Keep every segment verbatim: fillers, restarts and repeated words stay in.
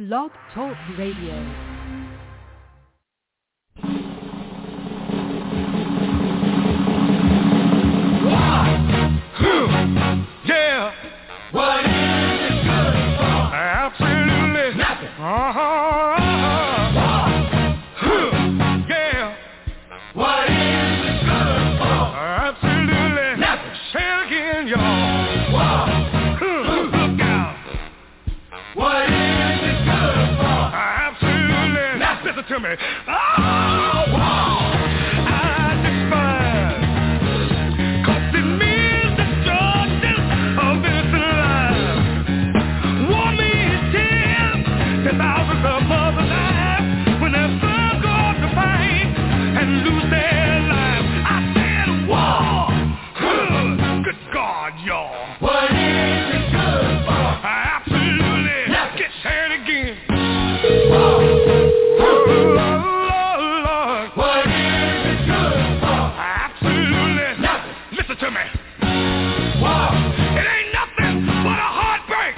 Blog Talk Radio. Yeah. What is it good for? Absolutely nothing. Uh-huh. Uh-huh. Yeah. What is it good for? Absolutely nothing. Say it again, y'all. Whoa. Look out. What is it good for? Absolutely nothing. Listen to me. Oh, whoa. Thousands of mothers lives when their sons go off to fight and lose their lives. I said, whoa, good God, y'all. What is it good for? Absolutely. Nothing. Get said again. Whoa. Oh, Lord. What is it good for? Absolutely. Nothing. Listen to me. Whoa. It ain't nothing but a heartbreak.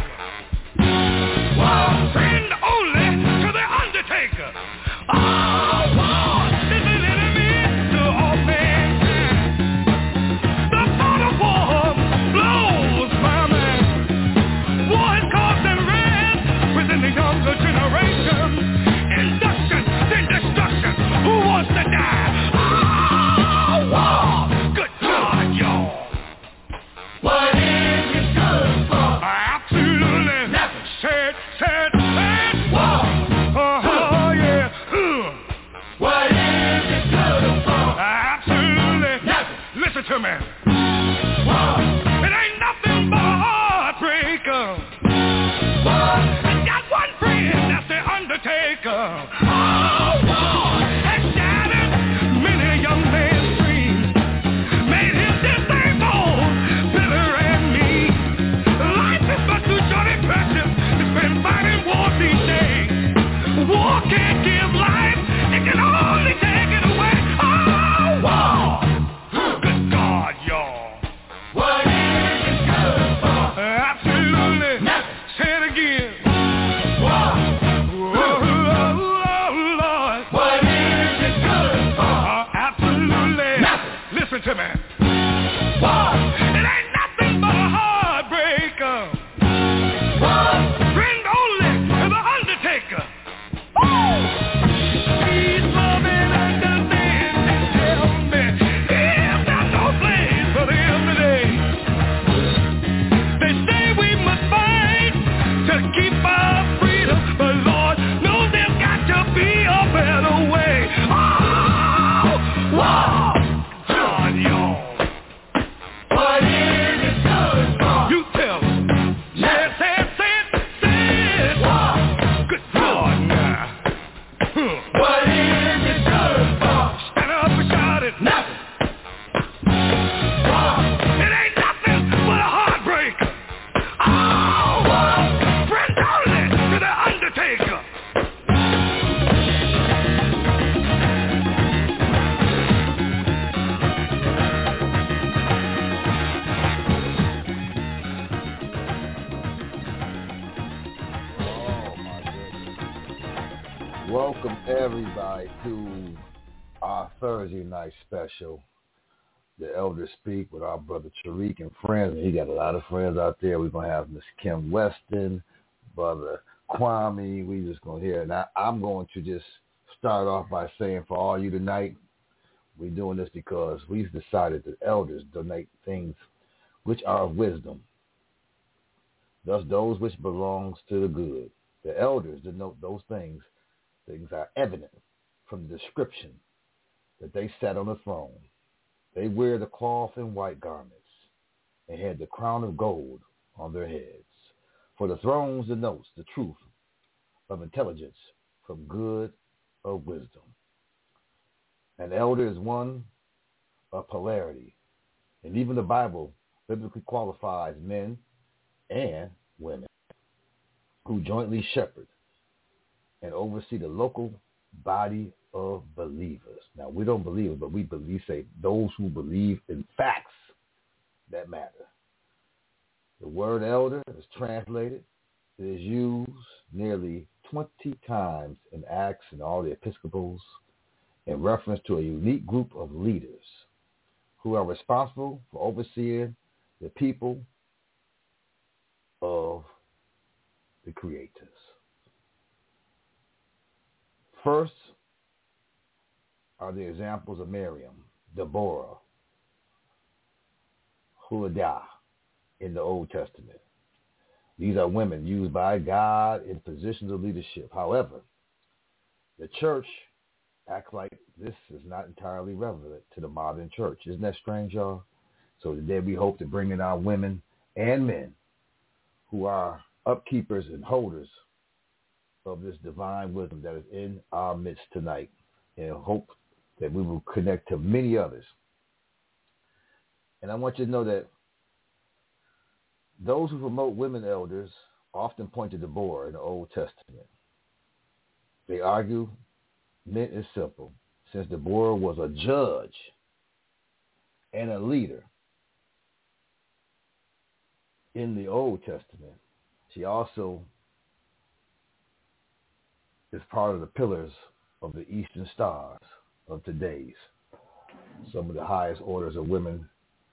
Whoa. Friend only to the Undertaker. Oh, whoa. This is enemy to all mankind. The thought of war blows my mind. War has caused unrest within the younger generation. Induction, then destruction. Who wants to die? Oh, whoa. Good God, y'all. What is it good for? Absolutely nothing. Said, said, said. Whoa. Oh, yeah. Uh. What is it good for? Absolutely nothing. Listen to me. Whoa. It ain't nothing but a heartbreaker. Whoa. I got one friend, that's the Undertaker. Oh, whoa. And shattered many young men's dreams. Made him disabled, bitter and mean. Life is but too short and precious to spend fighting wars these days. War can't give life, it can only take it away. Oh, whoa. Good God, y'all. What is it good for? Absolutely nothing. Say it again. Whoa. Whoa, oh, Lord. What is it good for? Uh, absolutely nothing. Listen to me. Whoa. It ain't nothing but a heartbreaker. Whoa. Friend only to the Undertaker. Woo. Please love and understand and tell me there's not no place for them today. They say we must fight to keep our freedom, but Lord knows there's got to be a better way. Oh, whoa, God, y'all. What is it good for? You tell me. Say it, say it, say it, say it. Whoa. Good God, now. Huh. What is it good for? Stand up and shout it. Nothing. Whoa. It ain't nothing but a heartbreaker. Oh, whoa. Friend only to the Undertaker. Oh my goodness. Welcome everybody to our Thursday night special. The Elders Speak with our brother Tariq and friends. And he got a lot of friends out there. We're going to have Miss Kim Weston, brother Kwame. We just going to hear. And I, I'm going to just start off by saying for all you tonight, we're doing this because we've decided that elders donate things which are of wisdom. Thus those which belongs to the good. The elders denote those things. Things are evident from the description that they sat on the throne. They wear the cloth and white garments and had the crown of gold on their heads. For the thrones denotes the truth of intelligence from good of wisdom. An elder is one of polarity, and even the Bible biblically qualifies men and women who jointly shepherd and oversee the local body of believers. Now, we don't believe it, but we believe, say, those who believe in facts that matter. The word elder is translated. It is used nearly twenty times in Acts and all the Episcopals in reference to a unique group of leaders who are responsible for overseeing the people of the creators. First are the examples of Miriam, Deborah, Huldah in the Old Testament. These are women used by God in positions of leadership. However, the church acts like this is not entirely relevant to the modern church. Isn't that strange, y'all? So today we hope to bring in our women and men who are upkeepers and holders of this divine wisdom that is in our midst tonight, and hope that we will connect to many others. And I want you to know that those who promote women elders often point to Deborah in the Old Testament. They argue meant is simple. Since Deborah was a judge and a leader in the Old Testament, she also is part of the pillars of the Eastern Stars of today's, some of the highest orders of women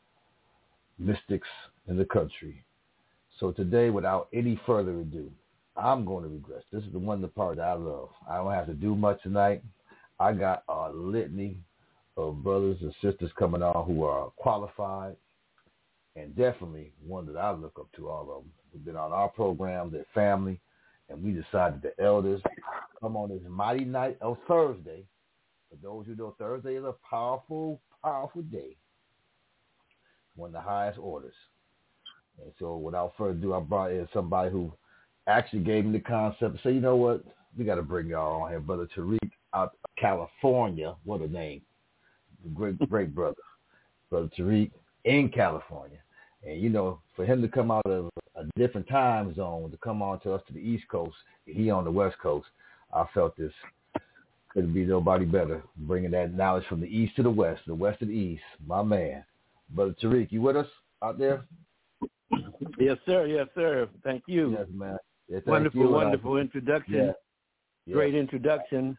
mystics in the country. So today, without any further ado, I'm going to regress. This is the one the part that I love. I don't have to do much tonight. I got a litany of brothers and sisters coming on who are qualified, and definitely one that I look up to, all of them. Who've been on our program, their family, and we decided the elders come on this mighty night of Thursday. For those who know, Thursday is a powerful, powerful day. One of the highest orders. And so without further ado, I brought in somebody who actually gave me the concept and said, you know what, we got to bring y'all on here. Brother Tariq out of California. What a name. Great, great brother. Brother Tariq in California. And, you know, for him to come out of a different time zone, to come on to us to the East Coast, and he on the West Coast, I felt this couldn't be nobody better, bringing that knowledge from the East to the West, the West to the East. My man. Brother Tariq, you with us out there? Yes, sir. Yes, sir. Thank you. Yes, man. Yeah, thank wonderful, you. wonderful uh, introduction. Yeah. Yeah. Great introduction.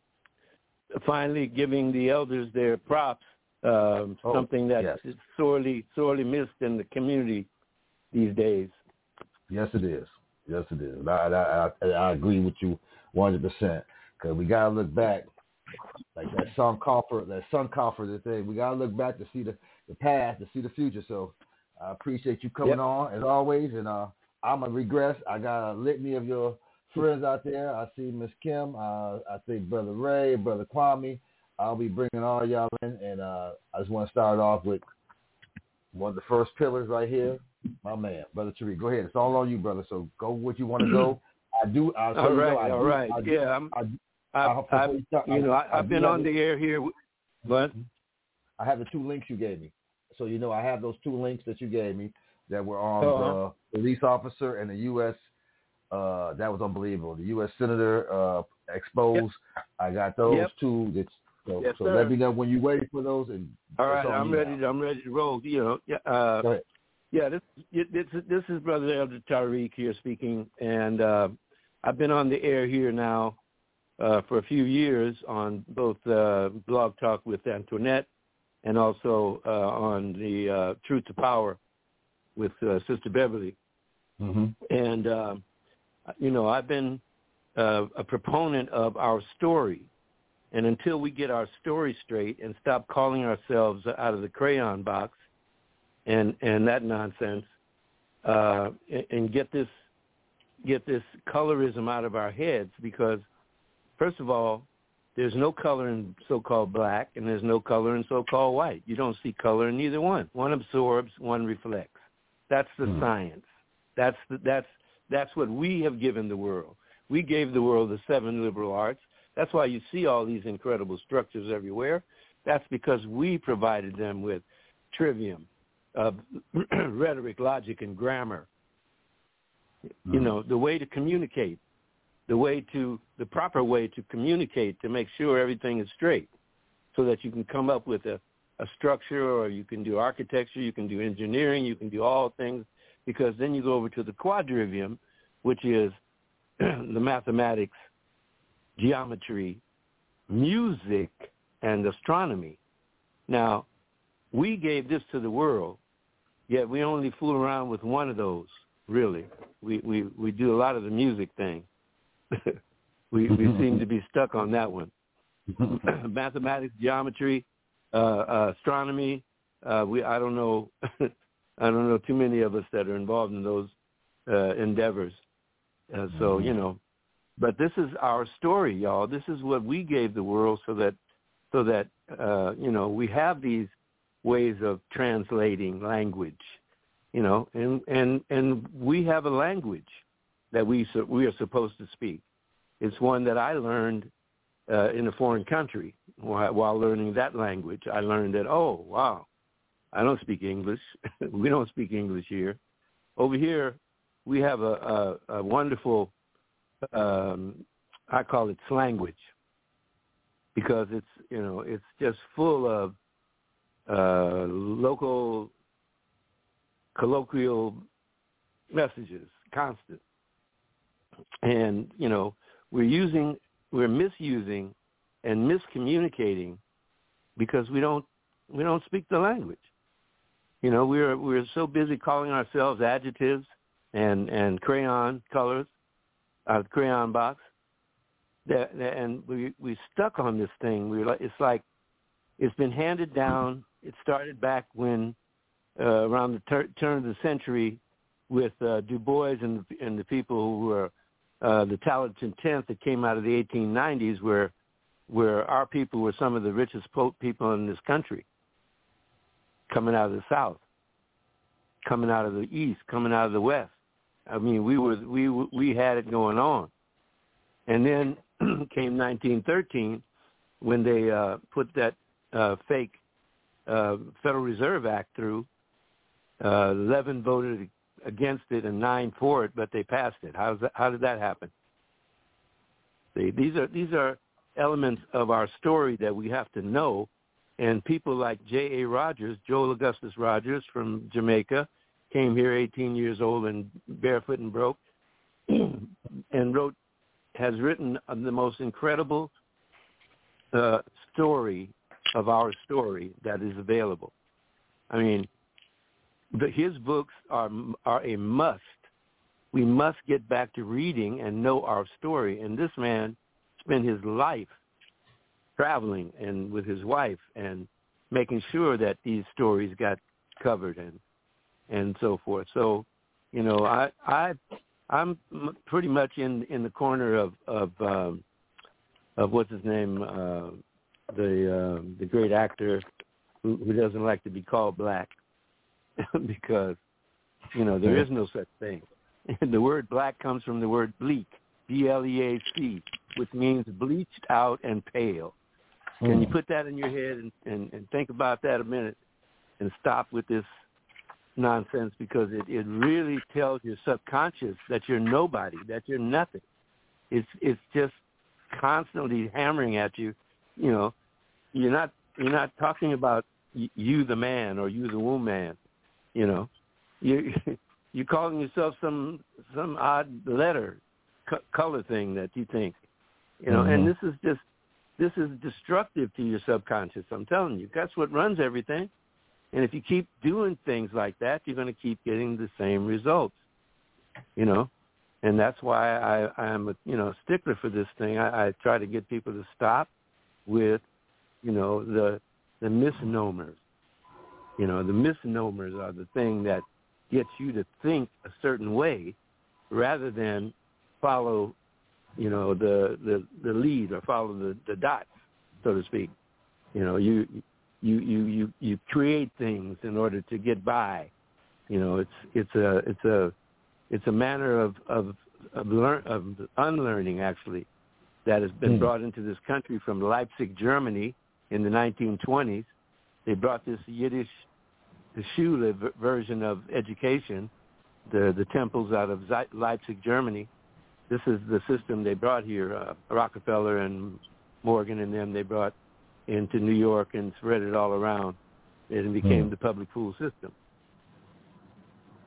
Finally giving the elders their props, um, oh, something that yes. is sorely, sorely missed in the community these days. Yes, it is. Yes, it is. I, I, I, I agree with you one hundred percent. Because we got to look back, like that Sun Coffer, that Sun Coffer, that thing. We got to look back to see the, the past, to see the future. So I appreciate you coming yep. on, as always. And uh, I'm going to regress. I got a litany of your friends out there. I see Miss Kim. Uh, I think Brother Ray, Brother Kwame. I'll be bringing all y'all in. And uh, I just want to start off with one of the first pillars right here. My man, Brother Tariq. Go ahead. It's all on you, brother. So go what you want to go. I do. I'll all right. you know, I all do, right. I do, yeah. I'm, I, I've, I've, you, start, you know, I, I've been on the air here. But I have the two links you gave me. So, you know, I have those two links that you gave me that were on uh-huh. the police officer and the U S Uh, that was unbelievable. The U S Senator uh, exposed. Yep. I got those yep. two. That's, so yes, so let me know when you're ready for those. And all right, I'm ready. To, I'm ready to roll. You know, yeah. Uh, Go ahead. Yeah, this, this this is Brother Elder Tariq here speaking, and uh, I've been on the air here now uh, for a few years on both uh, Blog Talk with Antoinette and also uh, on the uh, Truth to Power with uh, Sister Beverly. Mm-hmm. And, uh, you know, I've been uh, a proponent of our story. And until we get our story straight and stop calling ourselves out of the crayon box and, and that nonsense, uh, and, and get this get this colorism out of our heads, because, first of all, there's no color in so-called black, and there's no color in so-called white. You don't see color in either one. One absorbs, one reflects. That's the mm. science. That's the, that's that's what we have given the world. We gave the world the seven liberal arts. That's why you see all these incredible structures everywhere. That's because we provided them with trivium, uh, rhetoric, logic, and grammar. Mm. You know, the way to communicate. the way to, the proper way to communicate to make sure everything is straight, so that you can come up with a, a structure, or you can do architecture, you can do engineering, you can do all things, because then you go over to the quadrivium, which is the mathematics, geometry, music, and astronomy. Now, we gave this to the world, yet we only fool around with one of those, really. We we, we do a lot of the music thing. we we seem to be stuck on that one. Mathematics, geometry, uh, uh, astronomy, uh, we I don't know I don't know too many of us that are involved in those uh, endeavors. Uh, so, you know, but this is our story, y'all. This is what we gave the world so that, so that uh, you know, we have these ways of translating language, you know, and, and, and we have a language that we we are supposed to speak. It's one that I learned uh, in a foreign country while, while learning that language. I learned that, oh, wow, I don't speak English. We don't speak English here. Over here, we have a, a, a wonderful, um, I call it slanguage, because it's, you know, it's just full of uh, local colloquial messages, constant. And, you know, we're using, we're misusing and miscommunicating because we don't, we don't speak the language. You know, we're, we're so busy calling ourselves adjectives and, and crayon colors, uh, crayon box, that, and we, we stuck on this thing. We like, it's like, it's been handed down. It started back when, uh, around the ter- turn of the century with uh, Du Bois and, and the people who were uh, the Talented Tenth that came out of the eighteen nineties, where, where our people were some of the richest po- people in this country, coming out of the South, coming out of the East, coming out of the West. I mean, we were we we had it going on, and then came nineteen thirteen when they uh, put that uh, fake uh, Federal Reserve Act through. Uh, Eleven voted against it and nine for it, but they passed it. How that, how did that happen? See, these are these are elements of our story that we have to know, and people like J A. Rogers, Joel Augustus Rogers from Jamaica, came here eighteen years old and barefoot and broke, and wrote, has written the most incredible uh, story of our story that is available. I mean, the, his books are are a must. We must get back to reading and know our story. And this man spent his life traveling and with his wife and making sure that these stories got covered and and so forth. So, you know, I I I'm pretty much in in the corner of of um, of what's his name, uh, the uh, the great actor who, who doesn't like to be called black, because, you know, there is no such thing. And the word black comes from the word bleak, B L E A C, which means bleached out and pale. Can you put that in your head and, and, and think about that a minute and stop with this nonsense, because it, it really tells your subconscious that you're nobody, that you're nothing. It's it's just constantly hammering at you. You know, you're not you're not talking about you the man or you the woman. You know, you you're calling yourself some some odd letter co- color thing that you think. You know, mm-hmm. and this is just this is destructive to your subconscious. I'm telling you, that's what runs everything. And if you keep doing things like that, you're going to keep getting the same results, you know. And that's why I, I'm a, you know, stickler for this thing. I, I try to get people to stop with, you know, the the misnomers. You know, the misnomers are the thing that gets you to think a certain way rather than follow, you know, the, the, the lead or follow the, the dots, so to speak. You know, you... You, you, you, you create things in order to get by. You know, it's it's a it's a it's a manner of of of, learn, of unlearning, actually, that has been mm. brought into this country from Leipzig, Germany, in the nineteen twenties. They brought this Yiddish, the Schule version of education, the the temples out of Leipzig, Germany. This is the system they brought here. Uh, Rockefeller and Morgan and them, they brought into New York and spread it all around, and it became mm. the public school system.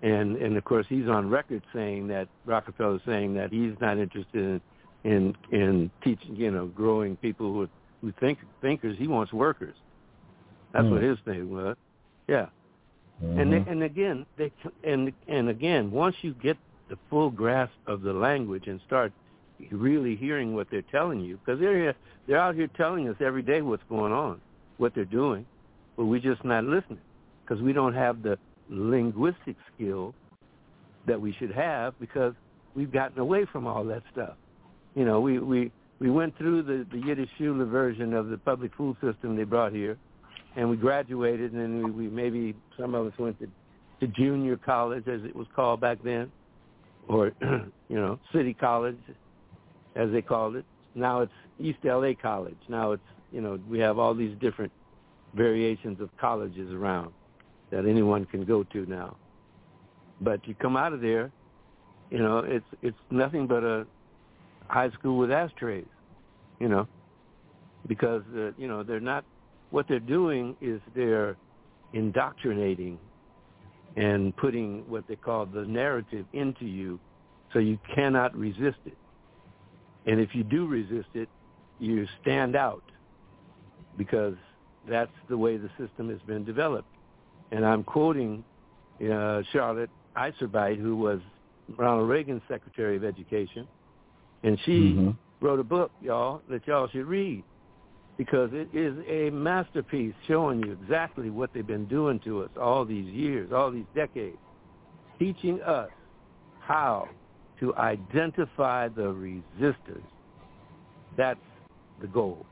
And, and of course, he's on record saying that, Rockefeller saying that he's not interested in, in, in teaching, you know, growing people who, who think thinkers. He wants workers. That's mm. what his thing was. Yeah. Mm-hmm. And they, and again, they and and again, once you get the full grasp of the language and start really hearing what they're telling you, because they're here, they're out here telling us every day what's going on, what they're doing, but we're just not listening because we don't have the linguistic skill that we should have because we've gotten away from all that stuff. You know, we we, we went through the, the Yiddish Schule version of the public school system they brought here, and we graduated, and then we, we maybe some of us went to, to junior college, as it was called back then, or, you know, city college, as they called it. Now it's East L A College. Now it's, you know, we have all these different variations of colleges around that anyone can go to now. But you come out of there, you know, it's it's nothing but a high school with ashtrays, you know, because, uh, you know, they're not, what they're doing is they're indoctrinating and putting what they call the narrative into you so you cannot resist it. And if you do resist it, you stand out because that's the way the system has been developed. And I'm quoting uh, Charlotte Iserbyt, who was Ronald Reagan's Secretary of Education, and she mm-hmm. wrote a book, y'all, that y'all should read because it is a masterpiece showing you exactly what they've been doing to us all these years, all these decades, teaching us how to identify the resistors. That's the goal.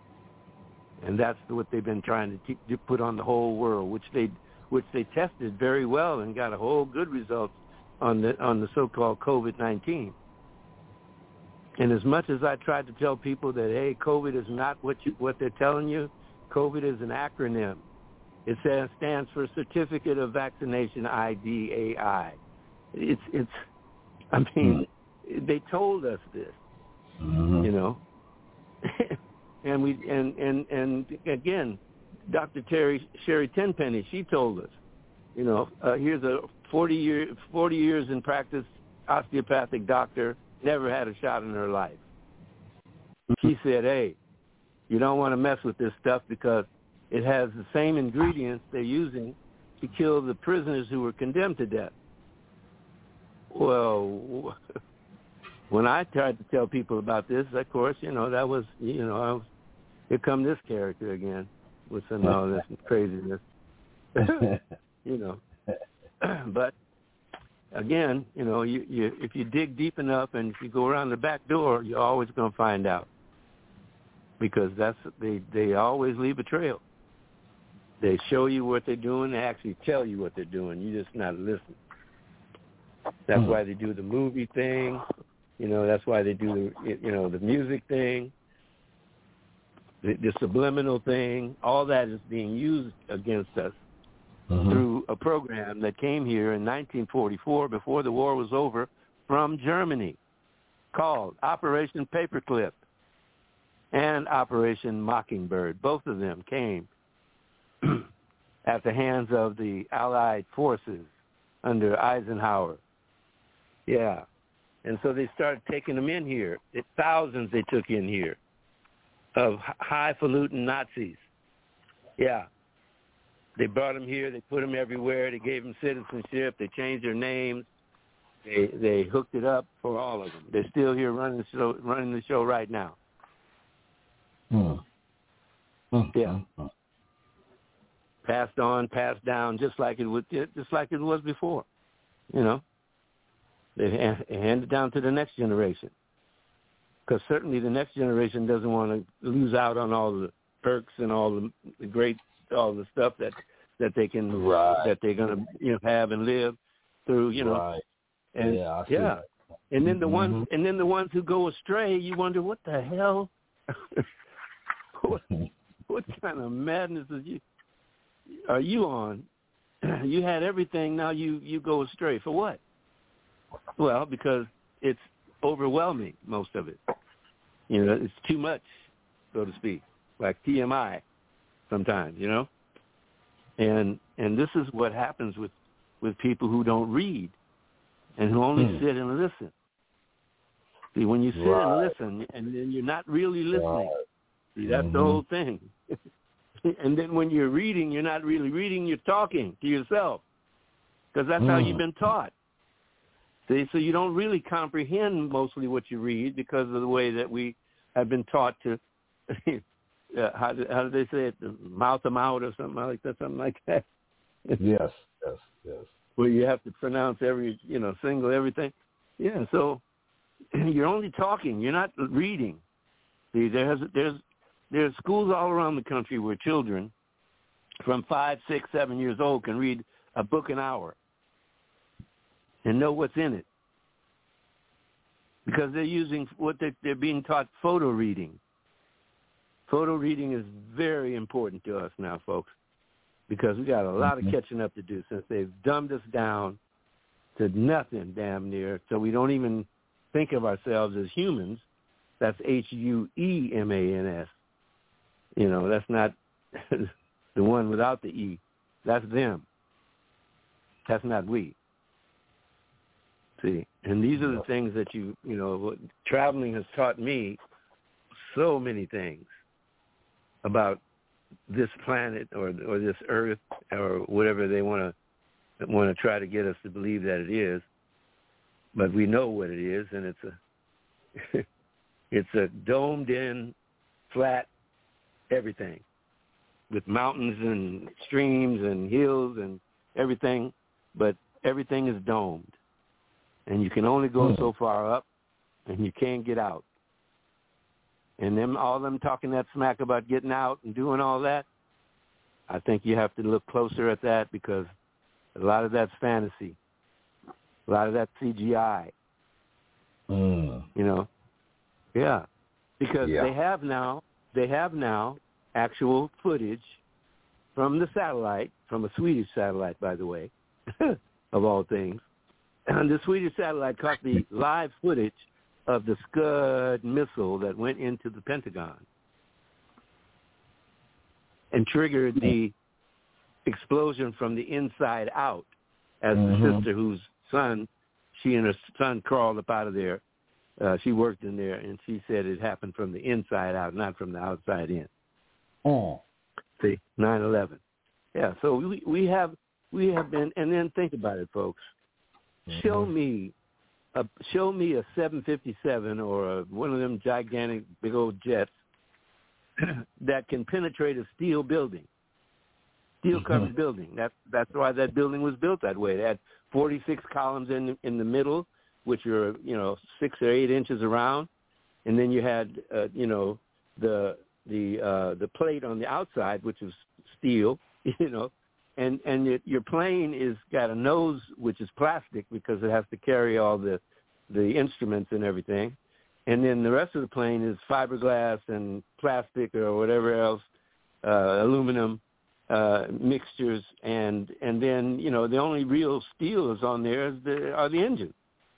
And that's what they've been trying to, te- to put on the whole world, which they which they tested very well and got a whole good results on the on the so-called COVID nineteen. And as much as I tried to tell people that, hey, COVID is not what you, what they're telling you, COVID is an acronym. It says, stands for Certificate of Vaccination I D A I. It's it's. I mean, mm-hmm. they told us this, mm-hmm. you know. And we and, and, and again, Doctor Terry Sherry Tenpenny, she told us, you know, uh, here's a forty year forty years in practice osteopathic doctor, never had a shot in her life. She said, hey, you don't want to mess with this stuff because it has the same ingredients they're using to kill the prisoners who were condemned to death. Well, when I tried to tell people about this, of course, you know, that was, you know, I was, here come this character again with some all this craziness, you know. But again, you know, you, you if you dig deep enough and if you go around the back door, you're always going to find out because that's they they always leave a trail. They show you what they're doing. They actually tell you what they're doing. You just not listen. That's why they do the movie thing. You know, that's why they do the, you know, the music thing, the, the subliminal thing. All that is being used against us mm-hmm. through a program that came here in nineteen forty-four, before the war was over, from Germany, called Operation Paperclip and Operation Mockingbird. Both of them came at the hands of the Allied forces under Eisenhower. Yeah. And so they started taking them in here. It, thousands they took in here of highfalutin Nazis. Yeah. They brought them here. They put them everywhere. They gave them citizenship. They changed their names. They they hooked it up for all of them. They're still here running the show, running the show right now. Hmm. Hmm. Yeah. Hmm. Passed on, passed down, just like it was, just like it was before. You know. They hand it down to the next generation, because certainly the next generation doesn't want to lose out on all the perks and all the, the great, all the stuff that that they can right. that they're gonna you know have and live through. You know, right. and yeah, I see yeah, that. and then the mm-hmm. ones and then the ones who go astray, you wonder what the hell, what, what kind of madness is you are you on? You had everything, now you you go astray for what? Well, because it's overwhelming, most of it. You know, it's too much, so to speak, like T M I sometimes, you know. And and this is what happens with with people who don't read and who only Hmm. sit and listen. See, when you sit Right. and listen, and then you're not really listening. Right. See, that's Mhm. the whole thing. And then when you're reading, you're not really reading, you're talking to yourself, because that's how Mm. you've been taught. See, so you don't really comprehend mostly what you read because of the way that we have been taught to, uh, how, do, how do they say it, mouth them out or something like that, something like that. Yes, yes, yes. Where you have to pronounce every, you know, single everything. Yeah, so you're only talking, you're not reading. See, there's there's there's schools all around the country where children from five, six, seven years old can read a book an hour and know what's in it, because they're using what they, they're being taught photo reading. Photo reading is very important to us now, folks, because we got a lot of catching up to do since they've dumbed us down to nothing damn near, so we don't even think of ourselves as humans. That's H U E M A N S. You know, that's not the one without the E. That's them. That's not we. See, and these are the things that you, you know, traveling has taught me so many things about this planet or or this earth or whatever they want to want to try to get us to believe that it is. But we know what it is, and it's a it's a domed-in, flat everything with mountains and streams and hills and everything, but everything is domed. And you can only go so far up, and you can't get out. And them, all them talking that smack about getting out and doing all that, I think you have to look closer at that, because a lot of that's fantasy. A lot of that's C G I. Mm. You know? Yeah. Because Yeah. they have now, they have now actual footage from the satellite, from a Swedish satellite, by the way, of all things. And the Swedish satellite caught the live footage of the Scud missile that went into the Pentagon and triggered the explosion from the inside out, as Mm-hmm. the sister whose son, she and her son crawled up out of there. Uh, she worked in there, and she said it happened from the inside out, not from the outside in. Oh. See, nine eleven. Yeah, so we we have we have been, and then think about it, folks. Mm-hmm. Show me a show me a seven fifty-seven or a, one of them gigantic big old jets that can penetrate a steel building, steel covered Mm-hmm. building. That's that's why that building was built that way. It had forty-six columns in in the middle, which are, you know, six or eight inches around, and then you had uh, you know the the uh, the plate on the outside, which is steel, you know. And and your, your plane is got a nose which is plastic because it has to carry all the the instruments and everything, and then the rest of the plane is fiberglass and plastic or whatever else, uh, aluminum uh, mixtures, and and then, you know, the only real steel is on there is the are the engines.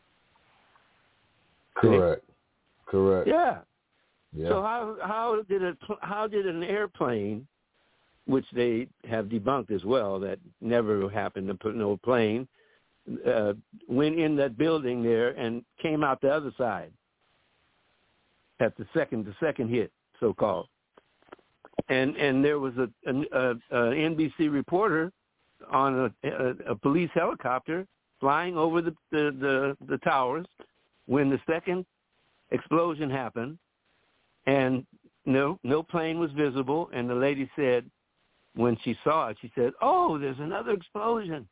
Correct. Correct. Yeah. Yeah. So how how did a how did an airplane, which they have debunked as well, that never happened to put no plane, uh, went in that building there and came out the other side at the second, the second hit, so-called. And and there was a, a, a N B C reporter on a, a, a police helicopter flying over the, the, the, the towers when the second explosion happened, and no no plane was visible, and the lady said, when she saw it, she said, "Oh, there's another explosion."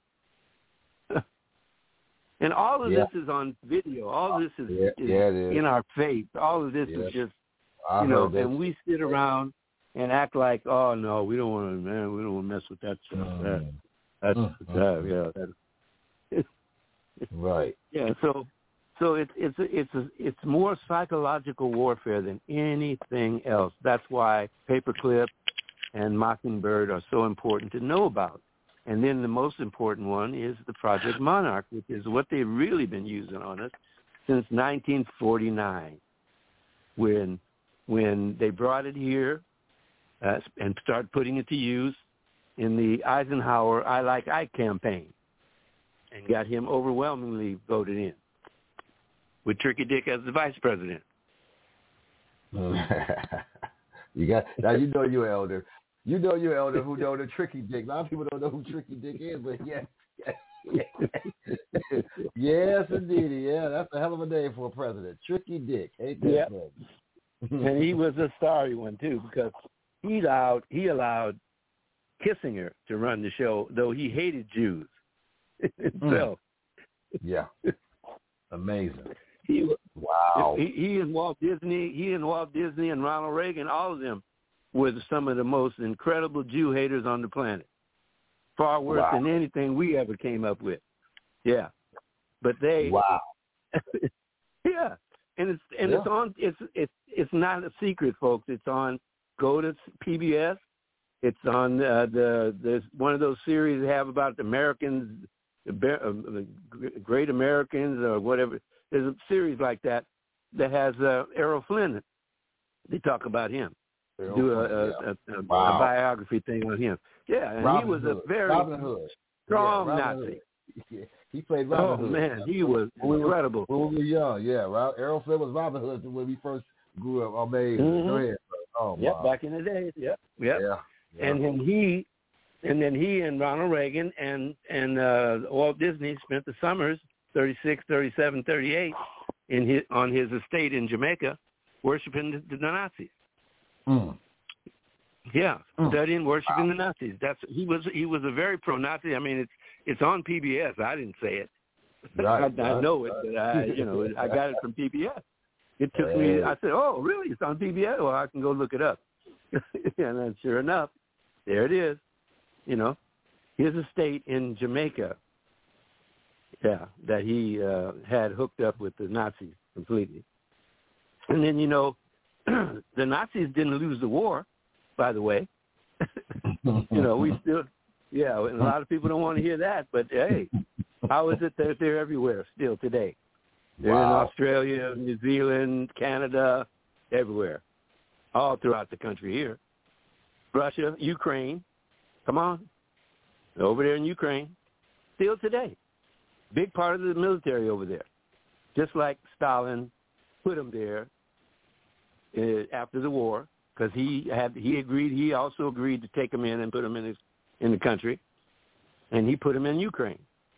And all of Yeah. this is on video. All of this is, Yeah, is yeah, it is. in our face. All of this Yeah. is just, I you know, heard that. and we sit around and act like, "Oh no, we don't want to, man, we don't want to mess with that stuff." That, Mm. that's Mm, that, mm, yeah, that, Right. yeah. So, so it's it's it's a, it's more psychological warfare than anything else. That's why Paperclip and Mockingbird are so important to know about. And then the most important one is the Project Monarch, which is what they've really been using on us since nineteen forty-nine, when when they brought it here uh, and started putting it to use in the Eisenhower I Like Ike campaign. and got him overwhelmingly voted in, with Tricky Dick as the vice president. You got now. You know you're elder. You know you're elder who know the Tricky Dick. A lot of people don't know who Tricky Dick is, but yeah, yeah. Yes, indeed. Yeah, that's a hell of a name for a president, Tricky Dick. Ain't that yep. funny? And he was a sorry one too, because he allowed he allowed Kissinger to run the show, though he hated Jews himself. Mm. Yeah, amazing. He, wow. He, he and Walt Disney, he and Walt Disney and Ronald Reagan, all of them were some of the most incredible Jew haters on the planet. Far worse wow. than anything we ever came up with. Yeah, but they. Wow. yeah, and it's and yeah. it's on. It's it's it's not a secret, folks. It's on. Go to P B S. It's on uh, the the one of those series they have about the Americans, the Great Americans or whatever. There's a series like that that has uh, Errol Flynn. They talk about him. Errol Do a, Flynn, a, yeah. a, wow. a biography thing on him. Yeah, and Robin he was Hood. a very Robin Hood. strong yeah, Nazi. Hood. Yeah. He played Robin oh, Hood. man, he was incredible. When we were young, yeah. Errol Flynn was Robin Hood when we first grew up. Amazing. Mm-hmm. Go ahead. Oh, yep, wow. back in the days. Yep, yep. Yeah. yeah. And then he, and then he and Ronald Reagan and and uh, Walt Disney spent the summers thirty-six, thirty-seven, thirty-eight in his on his estate in Jamaica, worshiping the, the Nazis. Mm. Yeah, mm. studying, worshiping wow. the Nazis. That's he was. He was a very pro-Nazi. I mean, it's it's on P B S. I didn't say it. Right, I, right, I know it, right. but I, you know, I got it from P B S. It took me. I said, "Oh, really? It's on P B S? Well, I can go look it up." And then, sure enough, there it is. You know, his estate in Jamaica. Yeah, that he uh, had hooked up with the Nazis completely. And then, you know, the Nazis didn't lose the war, by the way. you know, we still, yeah, and a lot of people don't want to hear that, but hey, how is it that they're everywhere still today? They're wow. in Australia, New Zealand, Canada, everywhere, all throughout the country here. Russia, Ukraine, come on, over there in Ukraine, still today. Big part of the military over there, just like Stalin put them there uh, after the war, because he had he agreed. He also agreed to take them in and put them in his in the country, and he put them in Ukraine.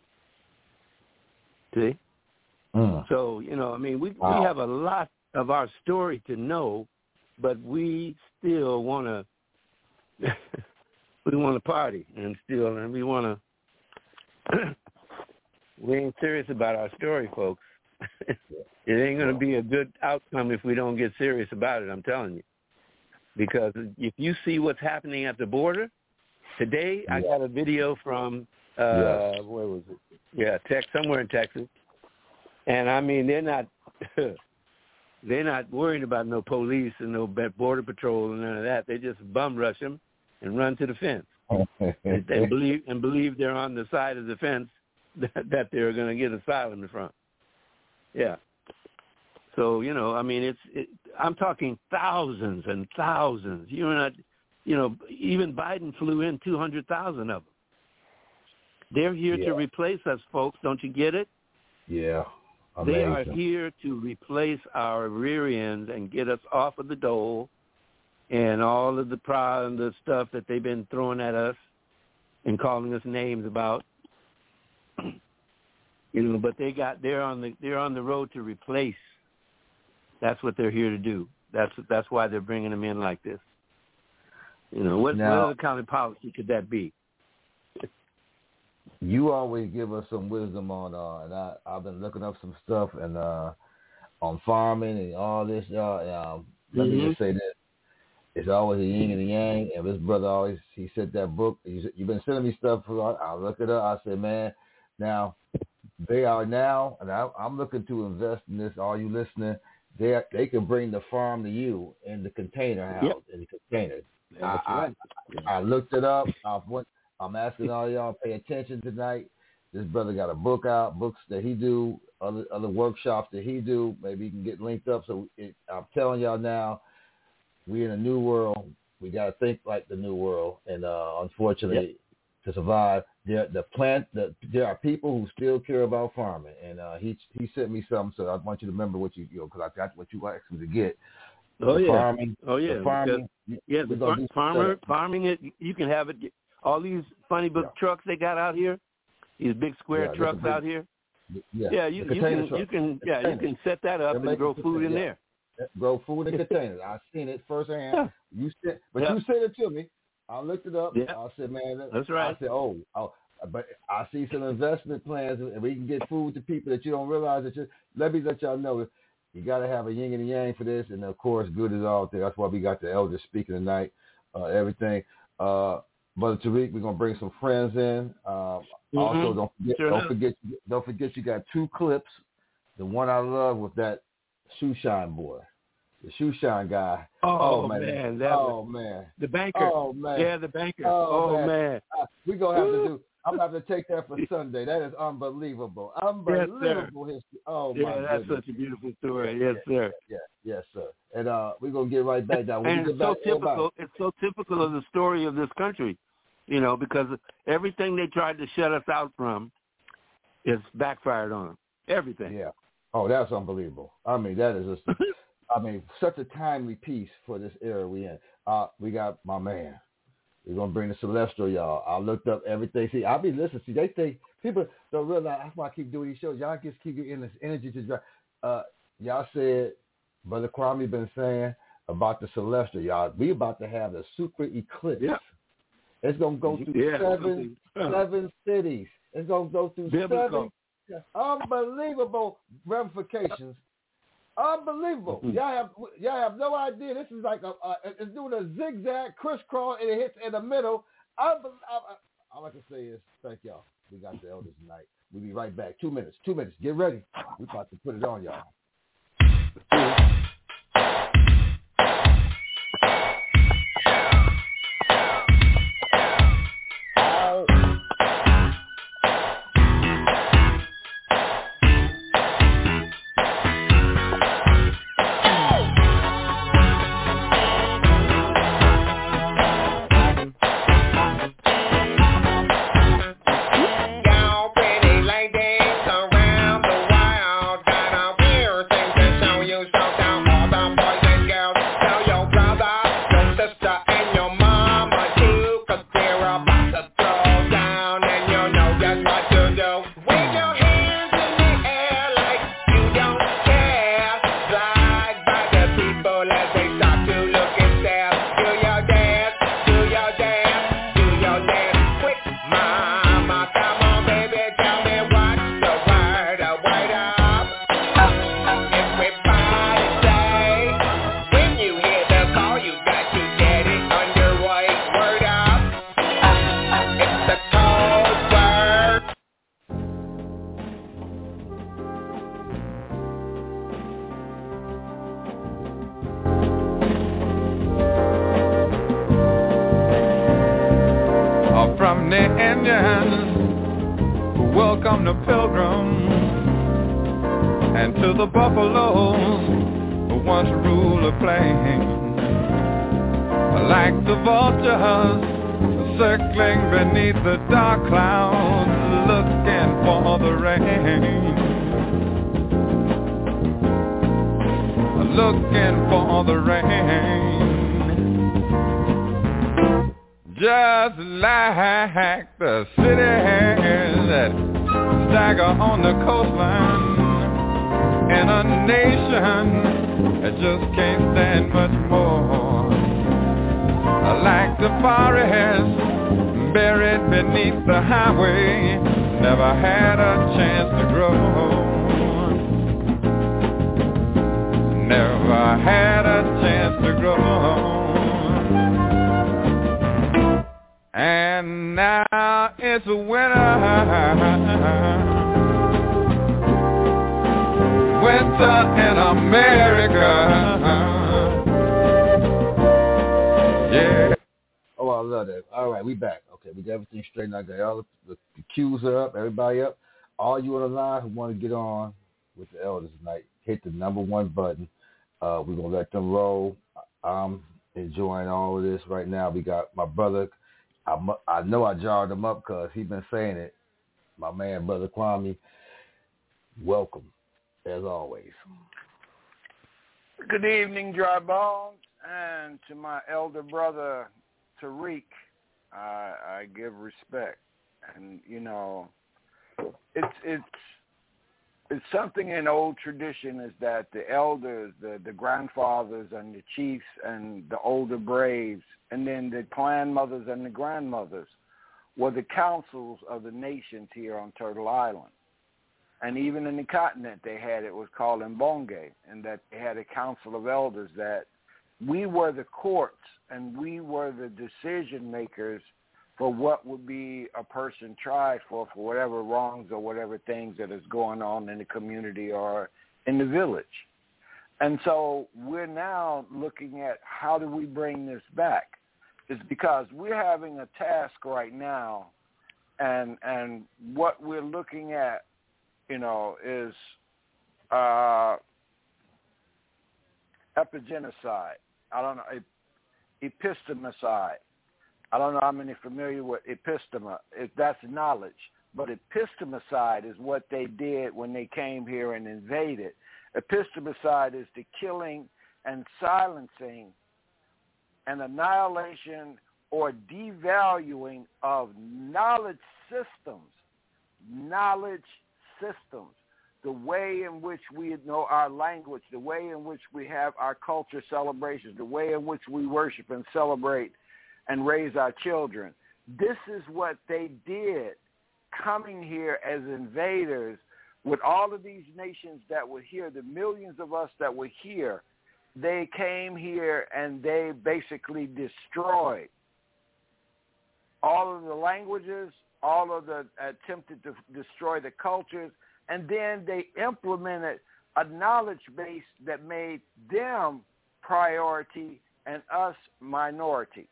See, mm. so you know, I mean, we wow. we have a lot of our story to know, but we still want to we want to party and still, and we want to. We ain't serious about our story, folks. It ain't going to be a good outcome if we don't get serious about it, I'm telling you. Because if you see what's happening at the border, today yeah. I got a video from, uh, yeah. where was it? Yeah, Tex, somewhere in Texas. And, I mean, they're not they're not worried about no police and no border patrol and none of that. They just bum rush them and run to the fence and, and believe and believe they're on the side of the fence that, that they're going to get asylum from. Yeah. So, you know, I mean, it's, it, I'm talking thousands and thousands. You're not, you know, even Biden flew in two hundred thousand of them. They're here yeah. to replace us, folks. Don't you get it? Yeah. Amazing. They are here to replace our rear ends and get us off of the dole and all of the pro and the stuff that they've been throwing at us and calling us names about. You know, but they got they're on the they're on the road to replace. That's what they're here to do. That's that's why they're bringing them in like this. You know, what, now, what other kind of policy could that be? You always give us some wisdom on, uh, and I I've been looking up some stuff and uh, on farming and all this. Uh, um, let mm-hmm. me just say this: it's always a yin and a yang. And this brother always he said that book. He's, you've been sending me stuff. For, I look it up. I said, man, now. They are now, and I, I'm looking to invest in this. All you listening, they they can bring the farm to you in the container house, yep. in the container. I, right. I, I looked it up. I went, I'm asking all y'all pay attention tonight. This brother got a book out, books that he do, other other workshops that he do. Maybe you can get linked up. So it, I'm telling y'all now, we in a new world. We got to think like the new world, and uh, unfortunately, to survive. There, the plant, the, there are people who still care about farming, and uh, he he sent me something, so I want you to remember what you, you know, because I got what you asked me to get. Oh the yeah, farming, oh yeah, the farming, because, yeah. The far, farmer farming it, you can have it. All these funny book yeah. trucks they got out here, these big square yeah, trucks big, out here. Yeah, yeah you, you can truck. you can yeah you can set that up They're and grow food in yeah. there. Grow food in containers. I've seen it firsthand. Yeah. You said, but yeah. you said it to me. I looked it up. Yeah. I said, man, that's right. I said, oh, oh, but I see some investment plans, and we can get food to people that you don't realize that you. Let me let y'all know. You got to have a yin and a yang for this, and of course, good is all there. That's why we got the elders speaking tonight. Uh, everything, uh, Brother Tariq, we're gonna bring some friends in. Uh, mm-hmm. Also, don't forget, sure don't forget, don't forget, you got two clips. The one I love was that shoe shine boy. The shoe shine guy. Oh, oh man. man. That oh, was, man. The banker. Oh, man. Yeah, the banker. Oh, oh man. man. Uh, we're going to have to do, I'm going to have to take that for Sunday. That is unbelievable. Unbelievable yes, history. Oh, yeah, my that's goodness. such a beautiful story. Yes, yeah, sir. Yeah, yeah, yes, sir. And uh, we're going to get right back down. When and we it's get so back, typical. It's so typical of the story of this country, you know, because everything they tried to shut us out from is backfired on them. Everything. Yeah. Oh, that's unbelievable. I mean, that is just... I mean, such a timely piece for this era we in. Uh, we got my man. We're going to bring the Celestial, y'all. I looked up everything. See, I'll be listening. See, they think, people don't realize, that's why I keep doing these shows. Y'all just keep getting this energy to drive. Uh, y'all said, Brother Kwame been saying about the Celestial, y'all. We about to have the super eclipse. Yeah. It's going to go through yeah. seven, seven cities. It's going to go through Biblical. seven unbelievable ramifications. Unbelievable! Mm-hmm. Y'all have y'all have no idea. This is like a uh, it's doing a zigzag crisscross and it hits in the middle. I, I, all I can say is thank y'all. We got the elders tonight. We'll be right back. Two minutes. Two minutes. Get ready. We about to put it on y'all. I got all the, the cues are up, everybody up. All you on the line who want to get on with the elders tonight, hit the number one button. Uh, we're going to let them roll. I'm enjoying all of this right now. We got my brother I, I know I jarred him up because he's been saying it. My man, Brother Kwame, welcome, as always. Good evening, Dry Bones, and to my elder brother, Tariq, I, I give respect. And, you know, it's it's it's something in old tradition is that the elders, the, the grandfathers and the chiefs and the older braves, and then the clan mothers and the grandmothers were the councils of the nations here on Turtle Island. And even in the continent, they had, it was called Mbonge, and that they had a council of elders that we were the courts and we were the decision makers for what would be a person tried for, for whatever wrongs or whatever things that is going on in the community or in the village. And so we're now looking at how do we bring this back? It's because we're having a task right now, and and what we're looking at, you know, is uh, epigenocide. I don't know, epistemicide. I don't know how many familiar with epistema. If that's knowledge, but epistemicide is what they did when they came here and invaded. Epistemicide is the killing and silencing and annihilation or devaluing of knowledge systems, knowledge systems, the way in which we know our language, the way in which we have our culture celebrations, the way in which we worship and celebrate and raise our children. This is what they did coming here as invaders with all of these nations that were here, the millions of us that were here. They came here and they basically destroyed all of the languages, all of the attempted to destroy the cultures, and then they implemented a knowledge base that made them priority and us minority.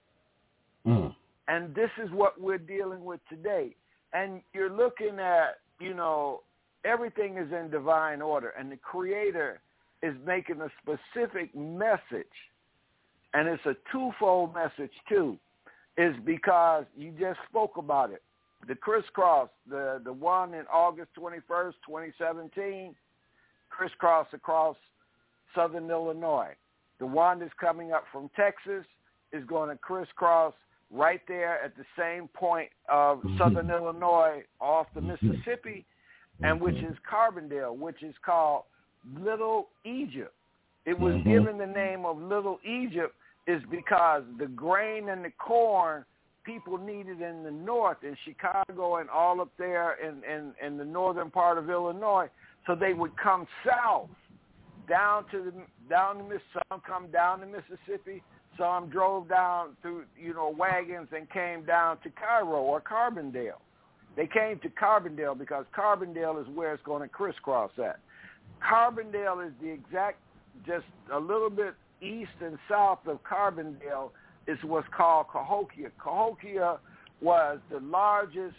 Mm. And this is what we're dealing with today. And you're looking at, you know, everything is in divine order, and the Creator is making a specific message, and it's a twofold message too, is because you just spoke about it. The crisscross, the, the one in August twenty-first, twenty seventeen, crisscross across southern Illinois. The one that's coming up from Texas is going to crisscross right there at the same point of southern Illinois off the Mississippi, and which is Carbondale, which is called Little Egypt. It was mm-hmm. given the name of Little Egypt is because the grain and the corn people needed in the north, in Chicago and all up there in, in, in the northern part of Illinois, so they would come south down to the down the Mississippi. Some come down the Mississippi. Some drove down through, you know, wagons and came down to Cairo or Carbondale. They came to Carbondale because Carbondale is where it's going to crisscross at. Carbondale is the exact, just a little bit east and south of Carbondale is what's called Cahokia. Cahokia was the largest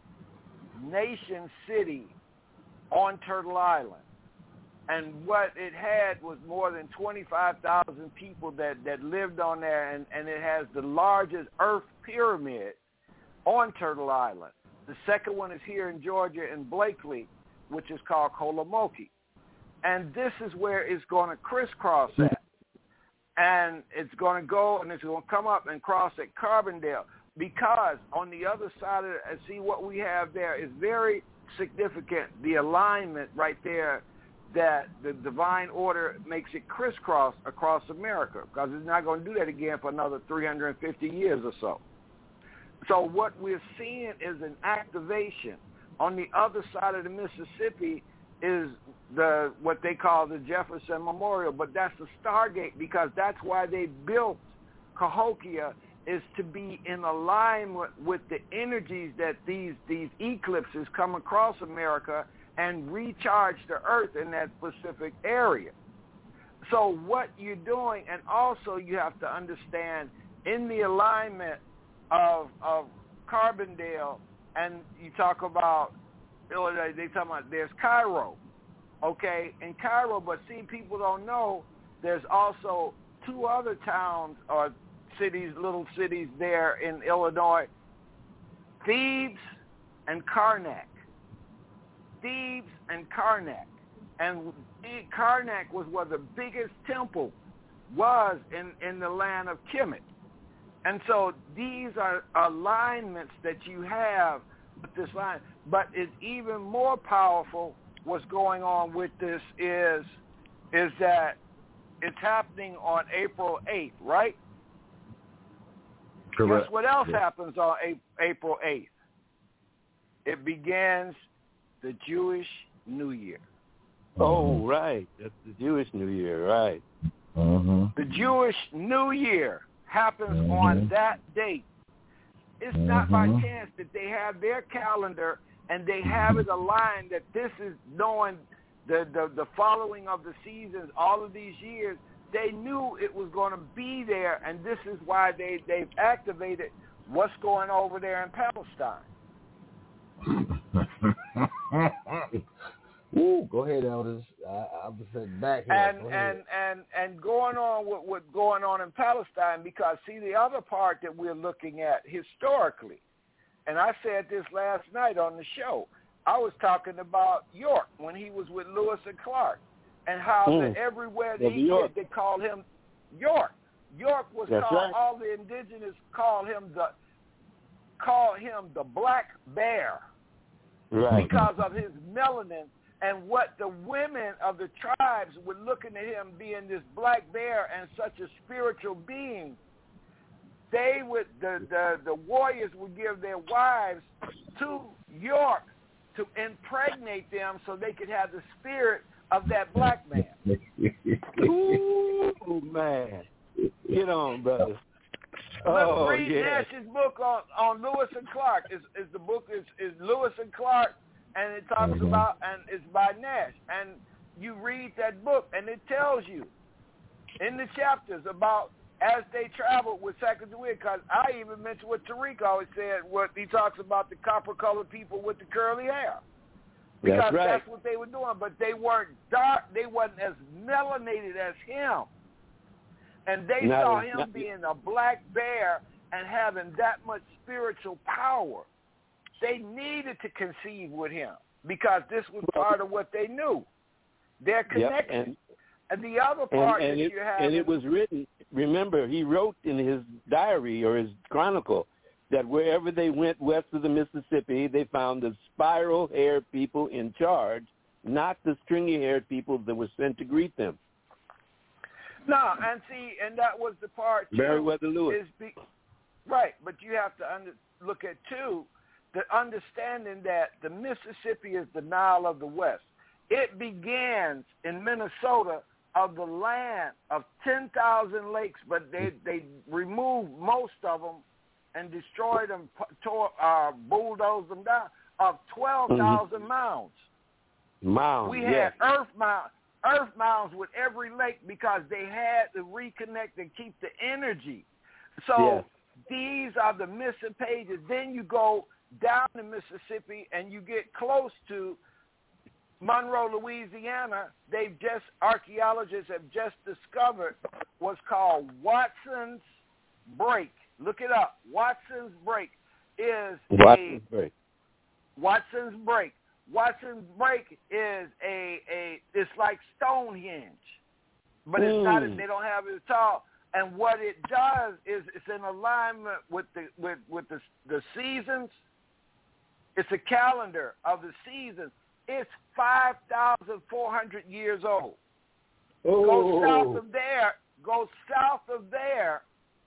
nation city on Turtle Island. And what it had was more than twenty-five thousand people that, that lived on there, and, and it has the largest earth pyramid on Turtle Island. The second one is here in Georgia in Blakely, which is called Kolomoki. And this is where it's going to crisscross at. And it's going to go, and it's going to come up and cross at Carbondale, because on the other side of it, and see what we have there is very significant, the alignment right there, that the divine order makes it crisscross across America, because it's not going to do that again for another three hundred fifty years or so. So what we're seeing is an activation. On the other side of the Mississippi is the what they call the Jefferson Memorial, but that's the Stargate, because that's why they built Cahokia, is to be in alignment with the energies that these, these eclipses come across America and recharge the earth in that specific area. So what you're doing, and also you have to understand in the alignment of of Carbondale, and you talk about, they talk about there's Cairo, okay, in Cairo, but see, people don't know there's also two other towns or cities, little cities there in Illinois, Thebes and Karnak. Thebes and Karnak. And Karnak was where the biggest temple was in, in the land of Kemet. And so these are alignments that you have with this line. But it's even more powerful. What's going on with this is, is that it's happening on April eighth, right? Correct. Guess what else yeah. happens on April eighth? It begins the Jewish New Year. Oh, right. That's the Jewish New Year, right. Mm-hmm. The Jewish New Year happens mm-hmm. on that date. It's mm-hmm. not by chance that they have their calendar and they have it aligned that this is knowing the, the, the following of the seasons all of these years. They knew it was going to be there, and this is why they, they've activated what's going over there in Palestine. Ooh, go ahead, elders. I, I'm sitting back here. And and, and and going on with what's going on in Palestine, because see the other part that we're looking at historically, and I said this last night on the show. I was talking about York when he was with Lewis and Clark, and how mm. the, everywhere that he did, they called him York. York was That's called. Right. All the indigenous called him the called him the Black Bear, right. because of his melanin. And what the women of the tribes were looking at him being this black bear and such a spiritual being, they would the, the, the warriors would give their wives to York to impregnate them so they could have the spirit of that black man. Ooh, man. Get on, brother. Oh, read yes. Nash's book on, on Lewis and Clark. Is is the book is, is Lewis and Clark. And it talks mm-hmm. about, and it's by Nash. And you read that book, and it tells you in the chapters about as they traveled with Sacagawea, because I even mentioned what Tariq always said, what he talks about the copper-colored people with the curly hair. Because that's, right. that's what they were doing. But they weren't dark. They wasn't as melanated as him. And they not, saw him not, being a black bear and having that much spiritual power. They needed to conceive with him because this was part of what they knew, their connection. Yep, and, and the other part and, and that it, you have, and it was written. Remember, he wrote in his diary or his chronicle that wherever they went west of the Mississippi, they found the spiral-haired people in charge, not the stringy-haired people that were sent to greet them. No, and see, and that was the part. Too, Meriwether Lewis. Is be, right, but you have to under, look at too. The understanding that the Mississippi is the Nile of the West. It begins in Minnesota of the land of ten thousand lakes, but they, they removed most of them and destroyed them, tore, uh, bulldozed them down, of twelve thousand mm-hmm. mounds. Mounds, We yes. had earth mounds, earth mounds with every lake because they had to reconnect and keep the energy. So yes. these are the missing pages. Then you go down to Mississippi, and you get close to Monroe, Louisiana. They've just, archaeologists have just discovered what's called Watson's Break. Look it up. Watson's Break is Watson's a, Break. Watson's Break. Watson's Break is a, a it's like Stonehenge, but mm. it's not, they don't have it at all. And what it does is it's in alignment with the, with, with the, the seasons. It's a calendar of the seasons. It's five thousand four hundred years old. Oh. Go south of there, go south of there,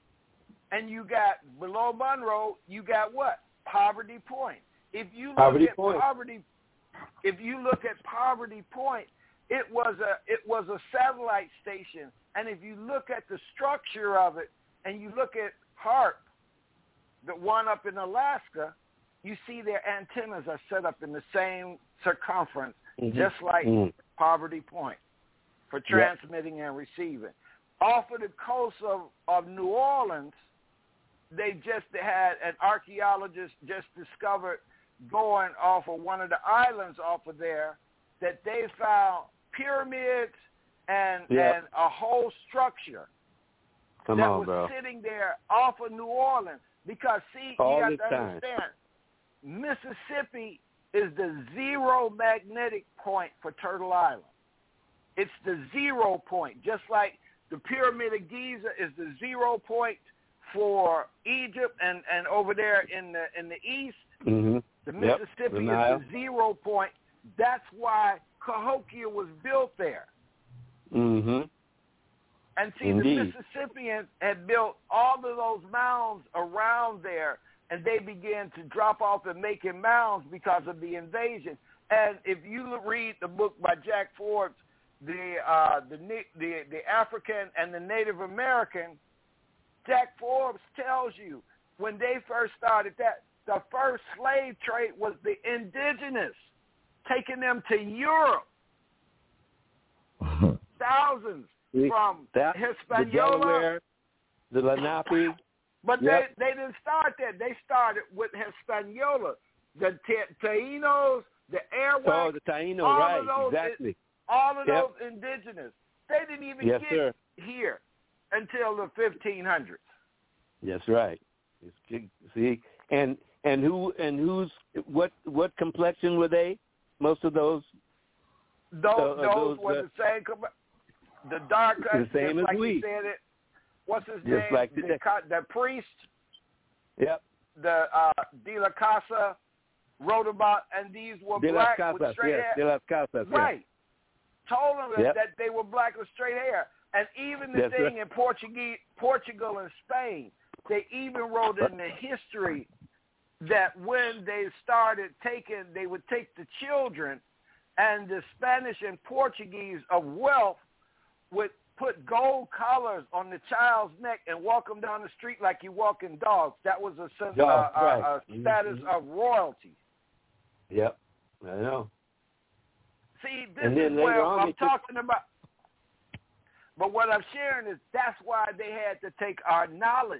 and you got, below Monroe, you got what? Poverty Point. If you look Poverty at Point. Poverty, if you look at Poverty Point, it was a it was a satellite station. And if you look at the structure of it, and you look at HAARP, the one up in Alaska, you see their antennas are set up in the same circumference, mm-hmm. just like mm-hmm. Poverty Point, for transmitting yep. and receiving. Off of the coast of, of New Orleans, they just had an archaeologist just discovered going off of one of the islands off of there that they found pyramids and yep. and a whole structure Come that on, was bro. sitting there off of New Orleans. Because, see, All you have this to time. understand, Mississippi is the zero magnetic point for Turtle Island. It's the zero point, just like the Pyramid of Giza is the zero point for Egypt and, and over there in the in the east. Mm-hmm. The Yep. Mississippi the is the zero point. That's why Cahokia was built there. Mm-hmm. And see, Indeed. the Mississippians had built all of those mounds around there, and they began to drop off and making mounds because of the invasion. And if you read the book by Jack Forbes, the uh, the the the African and the Native American, Jack Forbes tells you when they first started that, the first slave trade was the indigenous, taking them to Europe. Thousands from that, Hispaniola. The Delaware, the Lenape. But yep. they, they didn't start there. They started with Hispaniola, the Ta- Taínos, the Arawaks. Oh, the Taíno, all right, of those, exactly. All of yep. those indigenous. They didn't even yes, get sir. here until the fifteen hundreds. That's right. See, and and who and who's what what complexion were they? Most of those. Those, uh, those, those were uh, the same. The dark the same just as like we. you said it. What's his just name? Like the, the, the priest. Yep. The uh, De La Casa wrote about, and these were De black las with Casas, straight yes. hair. De las Casas, right. Yes. Told them yep. that they were black with straight hair. And even the That's thing right. in Portuguese, Portugal and Spain, they even wrote in the history that when they started taking, they would take the children, and the Spanish and Portuguese of wealth would put gold collars on the child's neck and walk them down the street like you walking dogs. That was a, sense, Dogs, uh, right. a, a status mm-hmm. of royalty. Yep, I know. See, this and then is later where on I'm they took... talking about. But what I'm sharing is that's why they had to take our knowledge.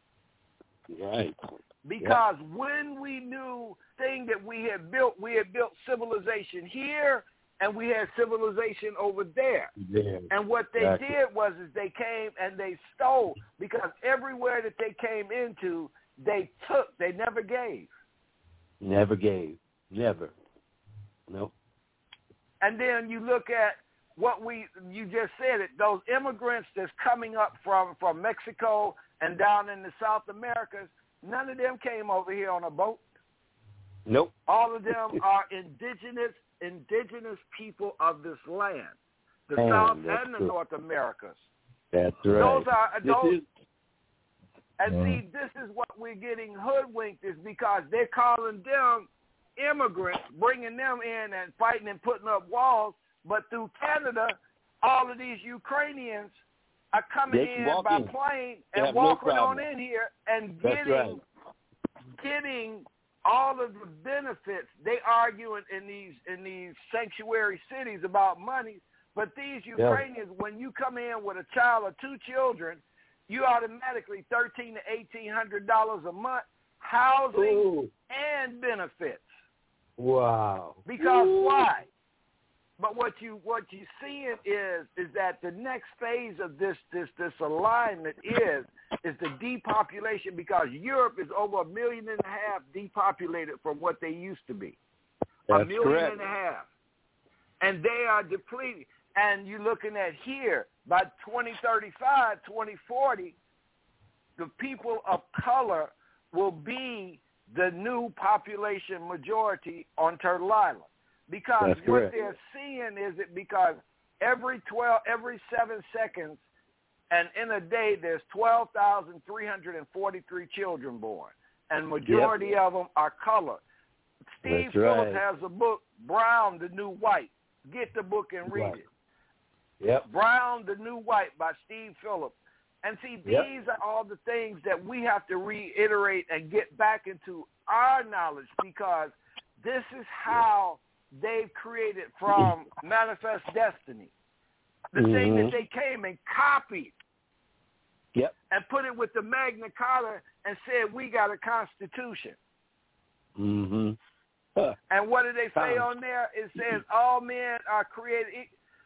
Right. Because yep. when we knew thing that we had built, we had built civilization here, and we had civilization over there. Yeah, and what they exactly. did was is they came and they stole, because everywhere that they came into, they took. They never gave. Never gave. Never. Nope. And then you look at what we, you just said it, those immigrants that's coming up from, from Mexico and down in the South Americas, none of them came over here on a boat. Nope. All of them are indigenous indigenous people of this land, the Man, South and the true. North Americas. That's right. Those are those, is, and mm. see, this is what we're getting hoodwinked, is because they're calling them immigrants, bringing them in and fighting and putting up walls, but through Canada, all of these Ukrainians are coming they in walk by in. plane They and have no walking on problem. in here and That's getting right. getting all of the benefits. They arguing in these in these sanctuary cities about money, but these Ukrainians, yeah. when you come in with a child or two children, you automatically thirteen to eighteen hundred dollars a month, housing Ooh. and benefits. Wow. Because Ooh. why? But what you what you seeing is is that the next phase of this this this alignment is is the depopulation, because Europe is over a million and a half depopulated from what they used to be. That's a million correct. and a half. And they are depleting. And you're looking at here, by twenty thirty-five, twenty forty, the people of color will be the new population majority on Turtle Island. Because That's what correct. they're seeing is it because every twelve, every seven seconds, and in a day, there's twelve thousand three hundred forty-three children born, and majority yep. of them are color. Steve That's Phillips right. has a book, Brown the New White. Get the book and read right. it. Yep. Brown the New White by Steve Phillips. And see, these yep. are all the things that we have to reiterate and get back into our knowledge, because this is how they've created from Manifest Destiny. The mm-hmm. thing that they came and copied yep. and put it with the Magna Carta and said, we got a constitution. Mm-hmm. Huh. And what do they say Huh. on there? It says all men are created.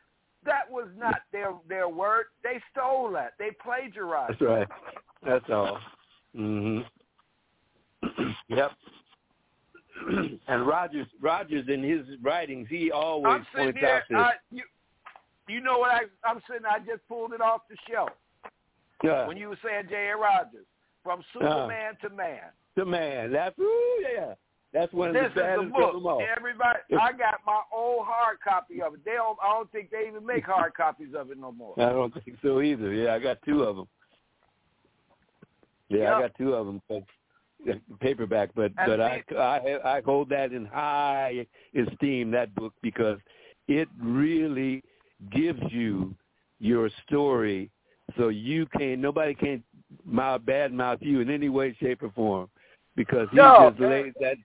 That was not their their word. They stole that. They plagiarized. That's right. That's all. Mhm. Yep. And Rogers, Rogers in his writings, he always points here, out this. I, you, you know what I, I'm sitting? I just pulled it off the shelf. Yeah. When you were saying J A. Rogers, from Superman uh, to Man. To Man. That's ooh, yeah. That's one of this the baddest is the book. of them all. Everybody, I got my old hard copy of it. They don't. I don't think they even make hard copies of it no more. I don't think so either. Yeah, I got two of them. Yeah, yep. I got two of them. But paperback, but and but I, I I hold that in high esteem, that book, because it really gives you your story, so you can't nobody can mouth bad mouth you in any way, shape, or form, because he no, just lays that.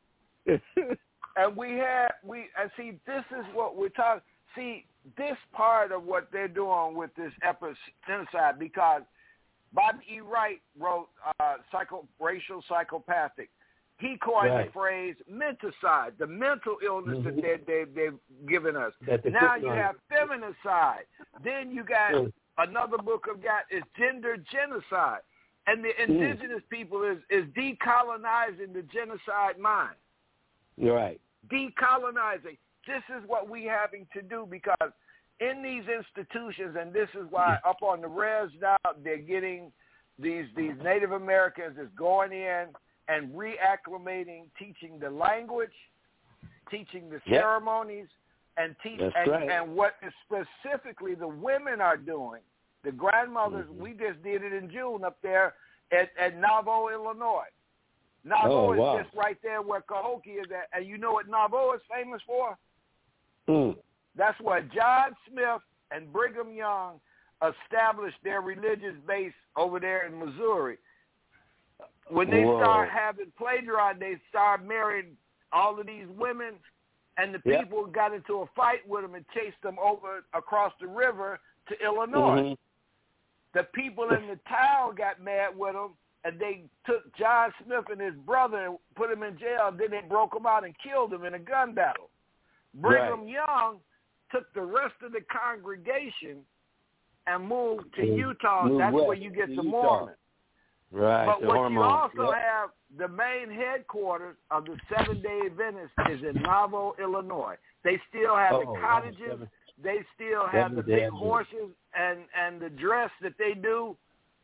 And we had we and see this is what we're talking. See this part of what they're doing with this epicide, because Bobby E. Wright wrote uh, psycho, racial psychopathic. He coined right. the phrase menticide, the mental illness mm-hmm. that they, they, they've given us. Now you have feminicide. Then you got mm. another book I've got is gender genocide. And the indigenous mm. people is, is decolonizing the genocide mind. You're right. Decolonizing. This is what we're having to do, because in these institutions, and this is why up on the res now, they're getting these these Native Americans is going in and reacclimating, teaching the language, teaching the yep. ceremonies, and teach and, right. and what specifically the women are doing. The grandmothers, mm-hmm. we just did it in June up there at, at Nauvoo, Illinois. Nauvoo oh, is wow. just right there where Cahokia is at. And you know what Nauvoo is famous for? Mm. That's where John Smith and Brigham Young established their religious base over there in Missouri. When they Whoa. start having plagiarized, they start marrying all of these women, and the yep. people got into a fight with them and chased them over across the river to Illinois. Mm-hmm. The people in the town got mad with them, and they took John Smith and his brother and put him in jail. And then they broke him out and killed him in a gun battle. Brigham right. Young took the rest of the congregation and moved to Move, Utah. move That's west, where you get the Utah. Mormons. Right. But the what hormones. you also yep. have, the main headquarters of the Seventh-day Adventists is in Nauvoo, Illinois. They still have oh, the cottages. seven, they still have the big Adventist. horses and, and the dress that they do.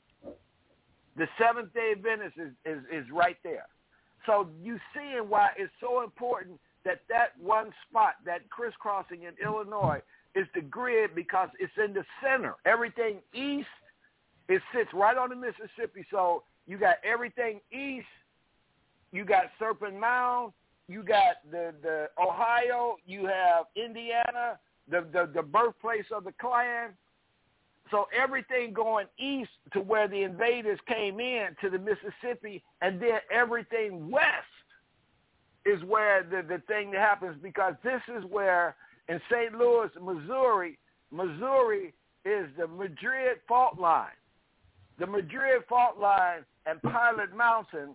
The Seventh-day Adventist is, is, is right there. So you see why it's so important that that one spot, that crisscrossing in Illinois, is the grid, because it's in the center. Everything east, it sits right on the Mississippi. So you got everything east. You got Serpent Mound. You got the, the Ohio. You have Indiana, the, the, the birthplace of the Klan. So everything going east to where the invaders came in to the Mississippi, and then everything west is where the, the thing that happens, because this is where in Saint Louis, Missouri, Missouri is the Madrid fault line. The Madrid fault line and Pilot Mountain,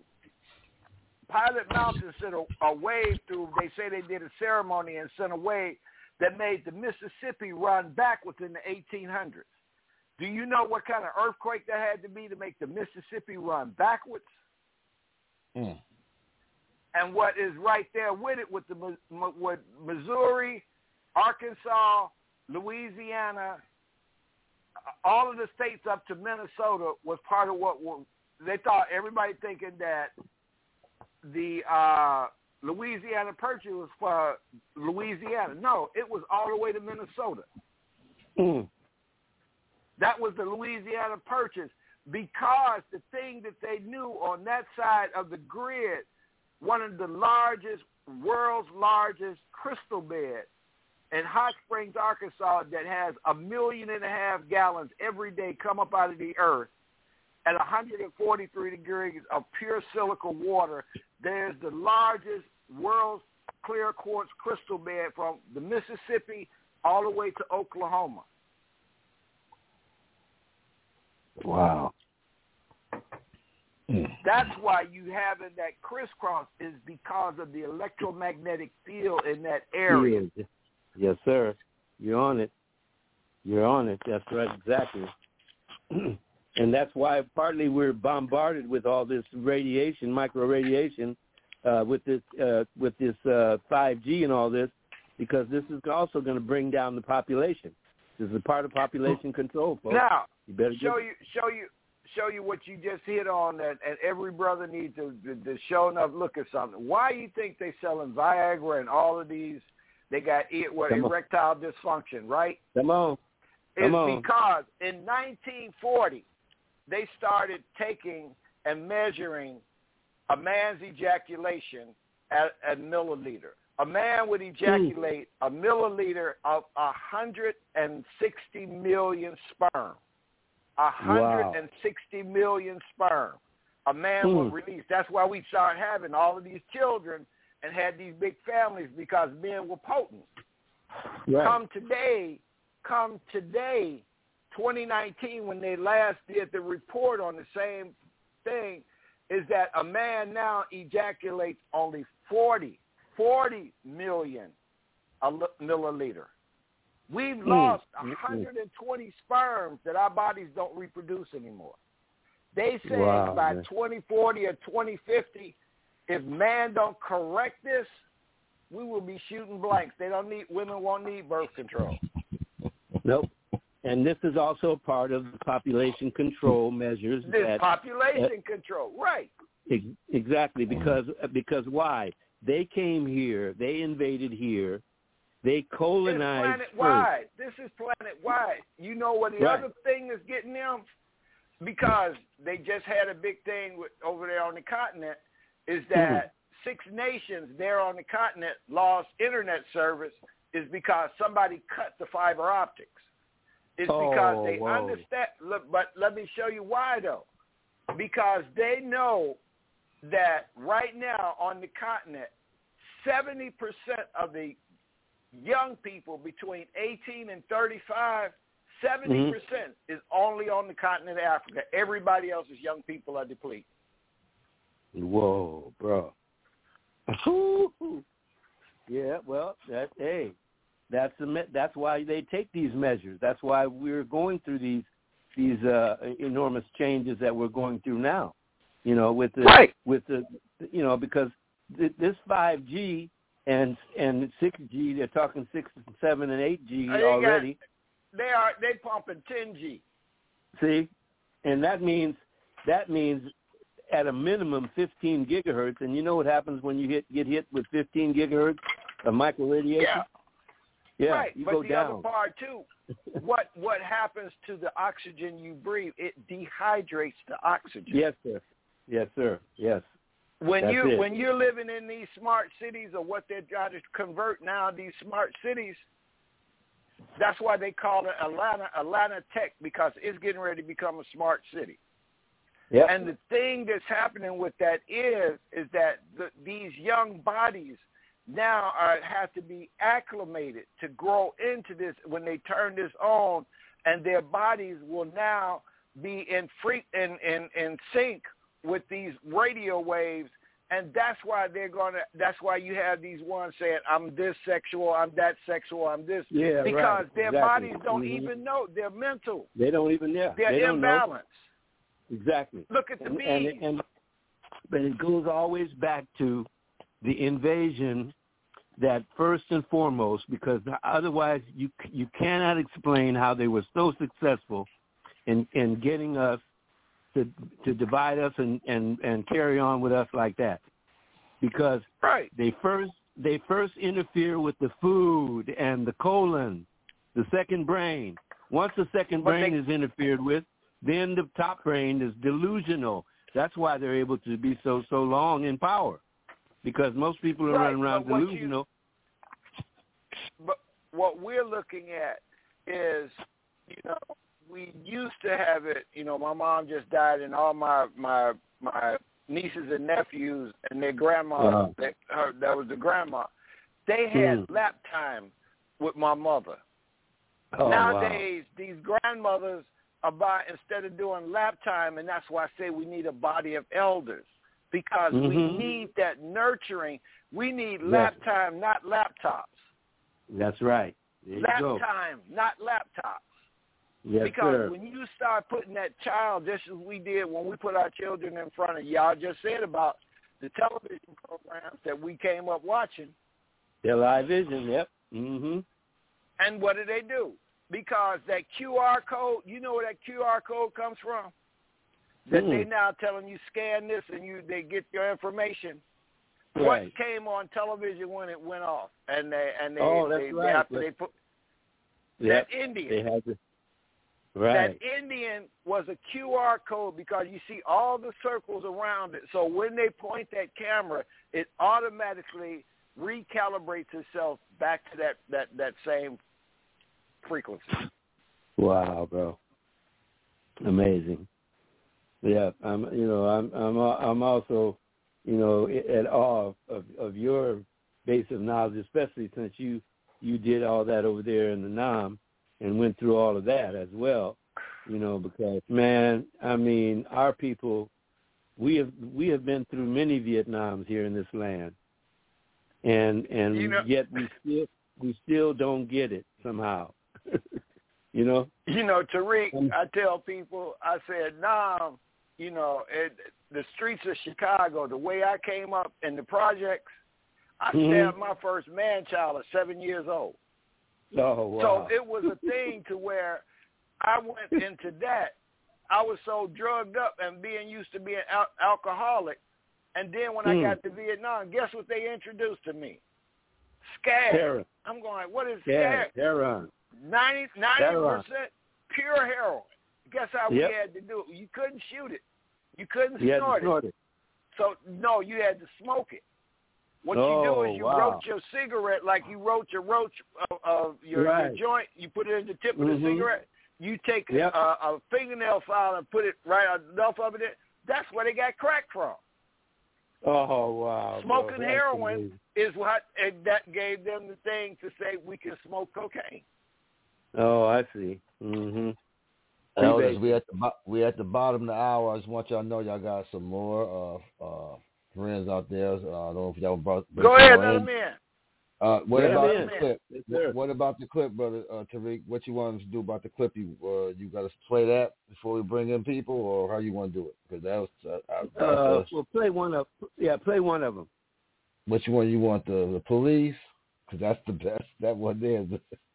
Pilot Mountain sent a, a wave through, they say they did a ceremony and sent a wave that made the Mississippi run backwards in the eighteen hundreds. Do you know what kind of earthquake that had to be to make the Mississippi run backwards? Mm. And what is right there with it, with the with Missouri, Arkansas, Louisiana, all of the states up to Minnesota was part of what were, they thought, everybody thinking that the uh, Louisiana Purchase was for Louisiana. No, it was all the way to Minnesota. Mm. That was the Louisiana Purchase, because the thing that they knew on that side of the grid, one of the largest, world's largest crystal bed in Hot Springs, Arkansas, that has a million and a half gallons every day come up out of the earth at one hundred forty-three degrees of pure silica water. There's the largest world's clear quartz crystal bed from the Mississippi all the way to Oklahoma. Wow. That's why you having that crisscross, is because of the electromagnetic field in that area. Yes, sir. You're on it. You're on it. That's right, exactly. And that's why partly we're bombarded with all this radiation, micro radiation, uh, with this uh, with this uh, five G and all this, because this is also going to bring down the population. This is a part of population control, folks. Now, you better show get... you show you show you what you just hit on, that, and every brother needs to, to, to show enough look at something. Why do you think they selling Viagra and all of these? They got what Come erectile on. dysfunction, right? Come on. Come It's on. because in nineteen forty they started taking and measuring a man's ejaculation at a milliliter. A man would ejaculate mm. a milliliter of one hundred sixty million sperm. one hundred sixty wow. million sperm. A man mm. would release. That's why we started having all of these children and had these big families, because men were potent. Right. Come today, come today, twenty nineteen, when they last did the report on the same thing, is that a man now ejaculates only forty, forty million a milliliter. We've mm. lost one hundred twenty sperms that our bodies don't reproduce anymore. They say wow, by man. twenty forty or twenty fifty, if man don't correct this, we will be shooting blanks. They don't need, women won't need birth control. Nope. And this is also a part of the population control measures. This that, population uh, control, right. Ex- exactly, because because why? They came here, they invaded here, they colonized It's planet-wide. This is planet-wide. You know what the right. other thing is getting them? Because they just had a big thing with, over there on the continent, is that mm-hmm. six nations there on the continent lost internet service is because somebody cut the fiber optics. It's oh, because they whoa. understand. Look, but let me show you why, though. Because they know that right now on the continent, seventy percent of the young people between eighteen and thirty-five, seventy percent mm-hmm. is only on the continent of Africa. Everybody else's young people are depleted. Whoa, bro. Yeah, well, that hey, that's the that's why they take these measures. That's why we're going through these these uh, enormous changes that we're going through now. You know, with the right. with the you know because th- this five G and and six G, they're talking six, seven, and eight G they already. Got, they are they pumping ten G. See, and that means that means. At a minimum fifteen gigahertz, and you know what happens when you hit get hit with fifteen gigahertz of micro radiation? Yeah, yeah right. you but go the down. other part too, what what happens to the oxygen you breathe? It dehydrates the oxygen. Yes, sir. Yes, sir. Yes. When That's you it. when you're living in these smart cities, or what they're trying to convert now, these smart cities. That's why they call it Atlanta Atlanta Tech, because it's getting ready to become a smart city. Yep. And the thing that's happening with that is, is that the, these young bodies now are, have to be acclimated to grow into this when they turn this on, and their bodies will now be in free in, in, in sync with these radio waves, and that's why they're gonna. That's why you have these ones saying, "I'm this sexual, I'm that sexual, I'm this," yeah, because right. their exactly. bodies don't mm-hmm. even know. They're mental. They don't even yeah. They're they don't imbalanced. Know. Exactly. Look at the and, bees. And, and, but it goes always back to the invasion, that first and foremost, because otherwise you you cannot explain how they were so successful in, in getting us to to divide us and, and, and carry on with us like that. Because right. they first they first interfere with the food and the colon, the second brain. Once the second but brain they, is interfered with, then the top brain is delusional. That's why they're able to be so so long in power, because most people are right, running around delusional. You, but what we're looking at is, you know, we used to have it. You know, my mom just died, and all my my my nieces and nephews and their grandma, uh-huh. that, her, that was the grandma, they had mm. lap time with my mother. Oh, Nowadays, wow. these grandmothers about instead of doing lap time, and that's why I say we need a body of elders, because mm-hmm. we need that nurturing. We need lap yes. time, not laptops. That's right. There lap you go. time, not laptops. Yes, because sir. when you start putting that child, just as we did when we put our children in front of y'all just said about the television programs that we came up watching. Television, yep. Mm-hmm. And what do they do? Because that Q R code, you know where that Q R code comes from? That mm. they now telling you scan this and you they get your information. Right. What came on television when it went off? And they and they, oh, that's they, right. they after that's, they put yep. that Indian. They had to, right. That Indian was a Q R code because you see all the circles around it. So when they point that camera, it automatically recalibrates itself back to that, that, that same frequency. Wow, bro. Amazing. Yeah, I'm. You know, I'm. I'm. I'm also, you know, at awe of, of your base of knowledge, especially since you you did all that over there in the Nam and went through all of that as well. You know, because man, I mean, our people, we have we have been through many Vietnams here in this land, and and you know, yet we still we still don't get it somehow. You know. You know, Tariq, I tell people, I said, Nam. You know, it, the streets of Chicago, the way I came up in the projects, I mm-hmm. stabbed my first man-child at seven years old. Oh, wow. So it was a thing to where I went into that. I was so drugged up and being used to being al- alcoholic. And then when mm. I got to Vietnam, guess what they introduced to me? Scab. Heroin. I'm going, what is yeah, scab? heroin. ninety percent pure heroin. Guess how yep. we had to do it? You couldn't shoot it. You couldn't you snort, had to snort it. it. So, no, you had to smoke it. What oh, you do is you wow. roach your cigarette like you roach your roach of, of your, right. your joint. You put it in the tip mm-hmm. of the cigarette. You take yep. a, a fingernail file and put it right enough of it in. That's where they got crack from. Oh, wow. Smoking bro, heroin amazing. is what and that gave them the thing to say we can smoke cocaine. Oh, I see. Mm-hmm. Elders, we at the we at the bottom of the hour. I just want y'all to know y'all got some more uh, uh, friends out there. Uh, I don't know if y'all brought. Go ahead, let them in. Uh, what let about in. the clip? Yes, what, what about the clip, brother uh, Tariq? What you want us to do about the clip? You uh, you got to play that before we bring in people, or how you want to do it? Because that was. Uh, uh, uh, well, play one of. Yeah, play one of them. Which one you want? The the police? Because that's the best. That one there.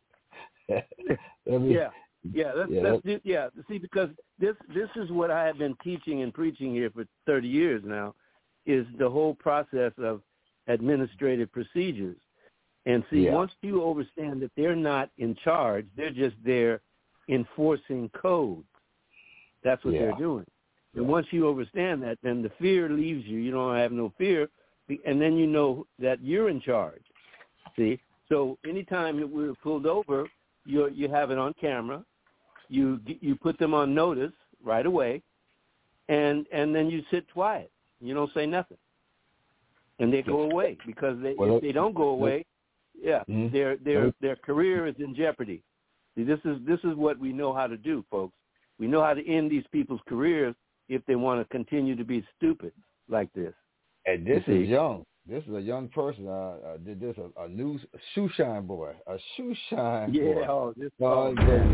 Let me, yeah. Yeah, let's, yeah, let's do, yeah. See, because this this is what I have been teaching and preaching here for thirty years now, is the whole process of administrative procedures. And see, yeah. once you understand that they're not in charge, they're just there enforcing codes. That's what yeah. they're doing. And yeah. once you understand that, then the fear leaves you. You don't have no fear, and then you know that you're in charge. See, so anytime that we're pulled over, you you have it on camera. You you put them on notice right away, and and then you sit quiet. You don't say nothing, and they go away because they, well, if they don't go away, yeah, mm-hmm. their their their career is in jeopardy. See, this is this is what we know how to do, folks. We know how to end these people's careers if they want to continue to be stupid like this. And this is young. This is a young person. I, I did this a, a new shoe shine boy, a shoe shine yeah, boy. Oh, this oh,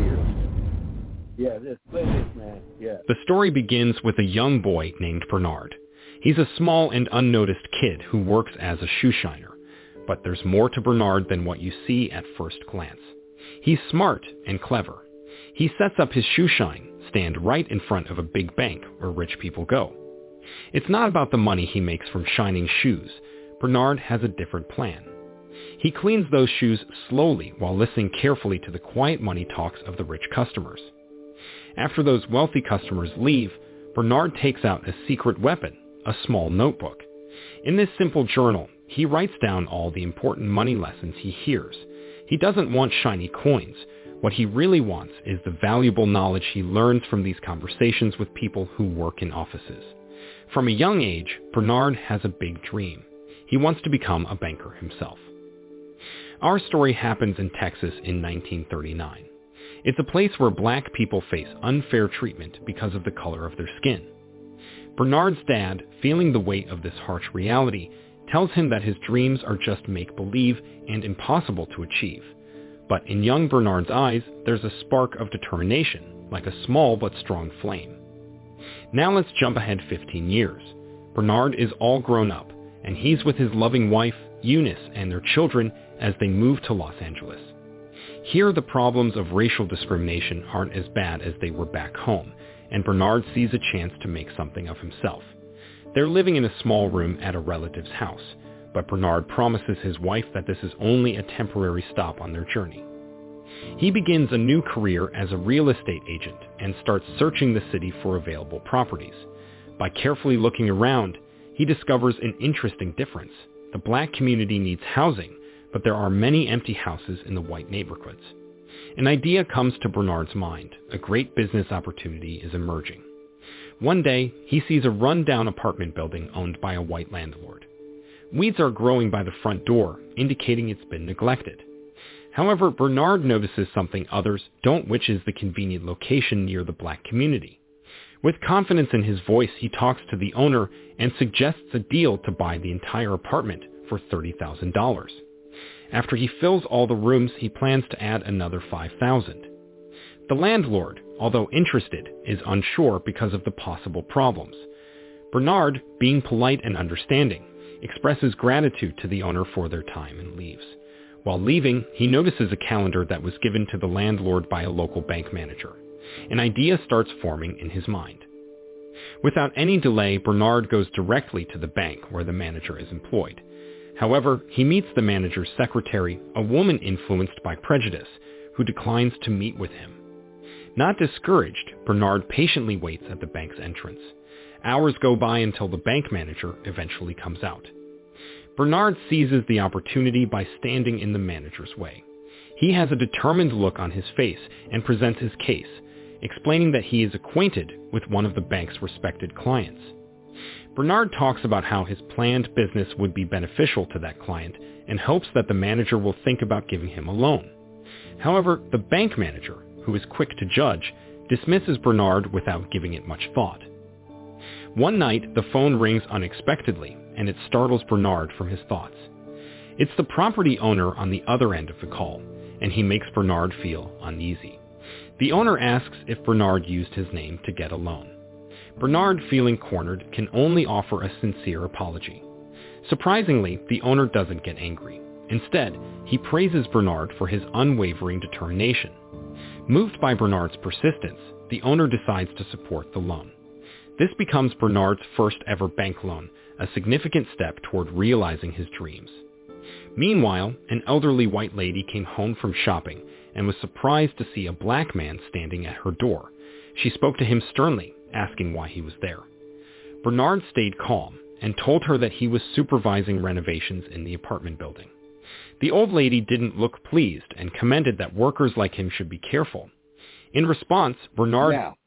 yeah, this play this man. Yeah. The story begins with a young boy named Bernard. He's a small and unnoticed kid who works as a shoe shiner. But there's more to Bernard than what you see at first glance. He's smart and clever. He sets up his shoe shine stand right in front of a big bank where rich people go. It's not about the money he makes from shining shoes. Bernard has a different plan. He cleans those shoes slowly while listening carefully to the quiet money talks of the rich customers. After those wealthy customers leave, Bernard takes out a secret weapon, a small notebook. In this simple journal, he writes down all the important money lessons he hears. He doesn't want shiny coins. What he really wants is the valuable knowledge he learns from these conversations with people who work in offices. From a young age, Bernard has a big dream. He wants to become a banker himself. Our story happens in Texas in nineteen thirty-nine. It's a place where black people face unfair treatment because of the color of their skin. Bernard's dad, feeling the weight of this harsh reality, tells him that his dreams are just make-believe and impossible to achieve. But in young Bernard's eyes, there's a spark of determination, like a small but strong flame. Now let's jump ahead fifteen years. Bernard is all grown up, and he's with his loving wife, Eunice, and their children as they move to Los Angeles. Here, the problems of racial discrimination aren't as bad as they were back home, and Bernard sees a chance to make something of himself. They're living in a small room at a relative's house, but Bernard promises his wife that this is only a temporary stop on their journey. He begins a new career as a real estate agent and starts searching the city for available properties. By carefully looking around, he discovers an interesting difference. The black community needs housing, but there are many empty houses in the white neighborhoods. An idea comes to Bernard's mind. A great business opportunity is emerging. One day, he sees a run-down apartment building owned by a white landlord. Weeds are growing by the front door, indicating it's been neglected. However, Bernard notices something others don't, which is the convenient location near the black community. With confidence in his voice, he talks to the owner and suggests a deal to buy the entire apartment for thirty thousand dollars. After he fills all the rooms, he plans to add another five thousand dollars. The landlord, although interested, is unsure because of the possible problems. Bernard, being polite and understanding, expresses gratitude to the owner for their time and leaves. While leaving, he notices a calendar that was given to the landlord by a local bank manager. An idea starts forming in his mind. Without any delay, Bernard goes directly to the bank where the manager is employed. However, he meets the manager's secretary, a woman influenced by prejudice, who declines to meet with him. Not discouraged, Bernard patiently waits at the bank's entrance. Hours go by until the bank manager eventually comes out. Bernard seizes the opportunity by standing in the manager's way. He has a determined look on his face and presents his case, explaining that he is acquainted with one of the bank's respected clients. Bernard talks about how his planned business would be beneficial to that client and hopes that the manager will think about giving him a loan. However, the bank manager, who is quick to judge, dismisses Bernard without giving it much thought. One night, the phone rings unexpectedly, and it startles Bernard from his thoughts. It's the property owner on the other end of the call, and he makes Bernard feel uneasy. The owner asks if Bernard used his name to get a loan. Bernard, feeling cornered, can only offer a sincere apology. Surprisingly, the owner doesn't get angry. Instead, he praises Bernard for his unwavering determination. Moved by Bernard's persistence, the owner decides to support the loan. This becomes Bernard's first ever bank loan, a significant step toward realizing his dreams. Meanwhile, an elderly white lady came home from shopping and was surprised to see a black man standing at her door. She spoke to him sternly, asking why he was there. Bernard stayed calm and told her that he was supervising renovations in the apartment building. The old lady didn't look pleased and commended that workers like him should be careful. In response, Bernard... Now,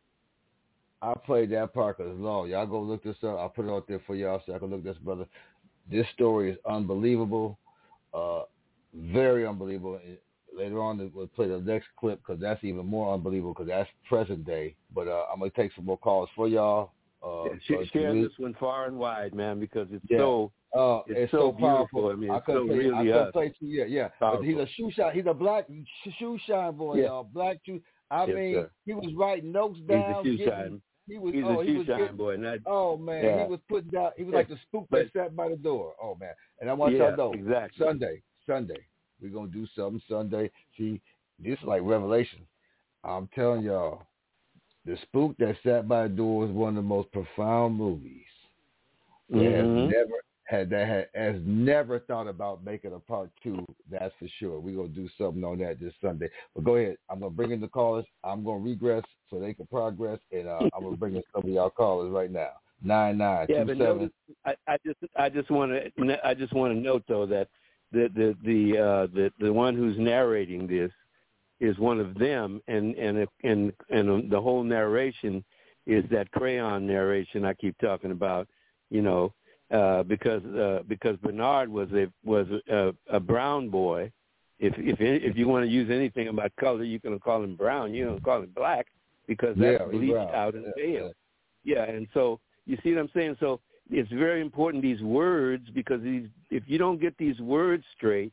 I played that part because it's long. Y'all go look this up. I'll put it out there for y'all so I can look this, brother. This story is unbelievable. Uh, very unbelievable. Later on, we'll play the next clip because that's even more unbelievable because that's present day. But uh, I'm going to take some more calls for y'all. Uh, yeah, share share this one far and wide, man, because it's yeah. so uh, it's, it's so, so powerful. beautiful. I mean, I it's so play, really I us. play too, yeah, yeah. Powerful. He's a shoe shine. He's a black shoe shine boy, yeah. y'all. Black shoe. I yes, mean, sir. he was writing notes down. He's a shoe getting, shine. He was, He's oh, a he shoe was shine getting, boy. Not, oh man, yeah. he was putting down. He was yeah. like the spook but, that sat by the door. Oh man, and I want yeah, y'all to know, exactly. Sunday, Sunday, we're gonna do something Sunday. See, this is like Revelation. I'm telling y'all, The Spook That Sat by the Door is one of the most profound movies that mm-hmm. has never had that had, has never thought about making a part two. That's for sure. We're gonna do something on that this Sunday. But go ahead. I'm gonna bring in the callers. I'm gonna regress so they can progress, and uh, I'm gonna bring in some of y'all callers right now. Nine nine yeah, two but seven. notice, I, I just I just want to I just want to note though that the the the uh, the the one who's narrating this is one of them, and and and and the whole narration is that crayon narration I keep talking about, you know, uh, because uh, because Bernard was a was a, a brown boy. If if if you want to use anything about color, you can call him brown. You don't call him black because that's yeah, bleached brown. out and yeah, pale. Yeah. yeah, and so you see what I'm saying. So it's very important these words because these if you don't get these words straight,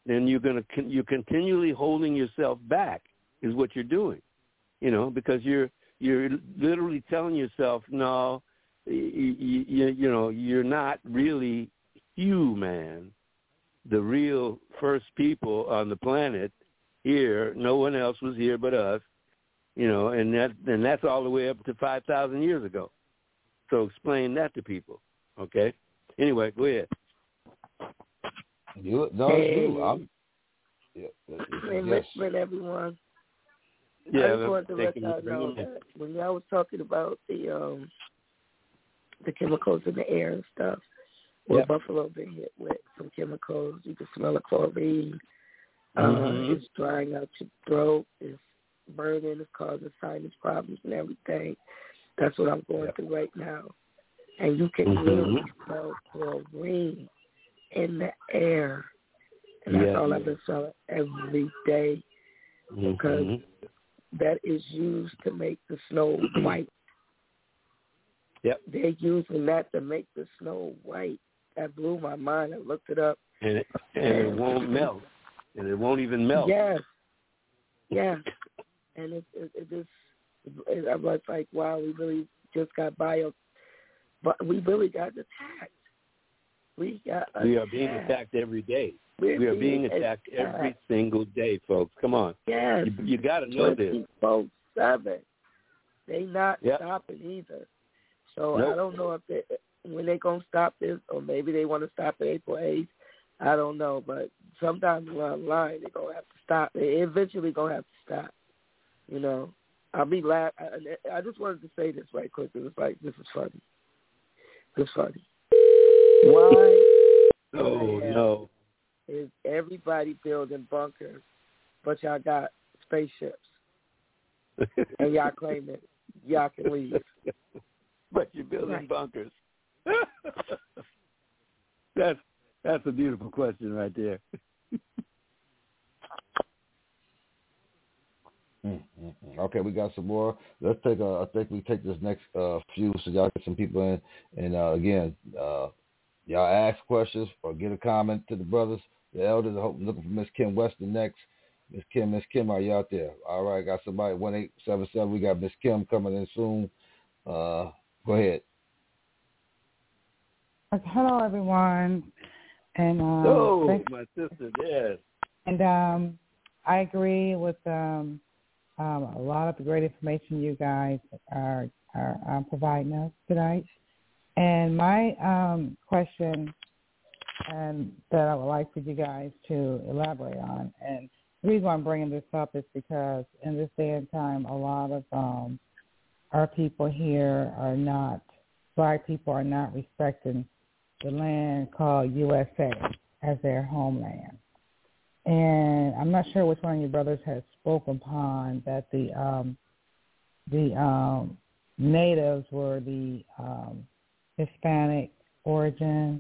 then you're going to you're continually holding yourself back is what you're doing, you know, because you're you're literally telling yourself, no, you, you, you know, you're not really human, the real first people on the planet here. No one else was here but us, you know, and that and that's all the way up to five thousand years ago. So explain that to people, okay? Anyway, go ahead. You, no, hey, you. I'm, yeah, hey, yes. Richmond, everyone. Yeah, I just wanted to let y'all know in. that when y'all was talking about the um the chemicals in the air and stuff, well, yep. Buffalo been hit with some chemicals. You can smell the chlorine. Mm-hmm. Uh, it's drying out your throat. It's burning. It's causing sinus problems and everything. That's what I'm going yep. through right now. And you can mm-hmm. really smell chlorine in the air. And that's yeah. all I've been smelling every day because mm-hmm. that is used to make the snow white. Yep. They're using that to make the snow white. That blew my mind. I looked it up. And it, and it won't melt. And it won't even melt. Yes. Yes. And it, it, it just, it, I was like, wow, we really just got bio, but we really got attacked. We got attacked. We are being attacked every day. We're we are being, being attacked, attacked every single day, folks. Come on. Yes. You, you got to know this. twenty-four seven. They not yep. stopping either. So nope. I don't know if they, when they're going to stop this, or maybe they want to stop it April eighth. I don't know. But sometime along the line, they're going to have to stop. They eventually going to have to stop. You know, I'll be glad. I, I just wanted to say this right quick. It was like, this is funny. It's funny. Why? Oh, no. Is everybody building bunkers, but y'all got spaceships, and y'all claim that y'all can leave. But you're building right. bunkers. that's that's a beautiful question right there. Mm-hmm. Okay, we got some more. Let's take. A, I think we take this next uh, few so y'all get some people in. And uh, again, uh, y'all ask questions or get a comment to the brothers, the elders. I hope looking for Miss Kim Weston next. Miss Kim, Miss Kim, are you out there? All right, got somebody one eight seven seven. We got Miss Kim coming in soon. Uh, go ahead. Okay, hello, everyone. And um, oh, thanks. my sister, yes. And um, I agree with um, um, a lot of the great information you guys are are um, providing us tonight. And my um, question and that I would like for you guys to elaborate on, and the reason why I'm bringing this up is because in this day and time, a lot of um, our people here are not, Black people are not respecting the land called U S A as their homeland. And I'm not sure which one of your brothers has spoken upon that the um, the um, natives were the um, Hispanic origin.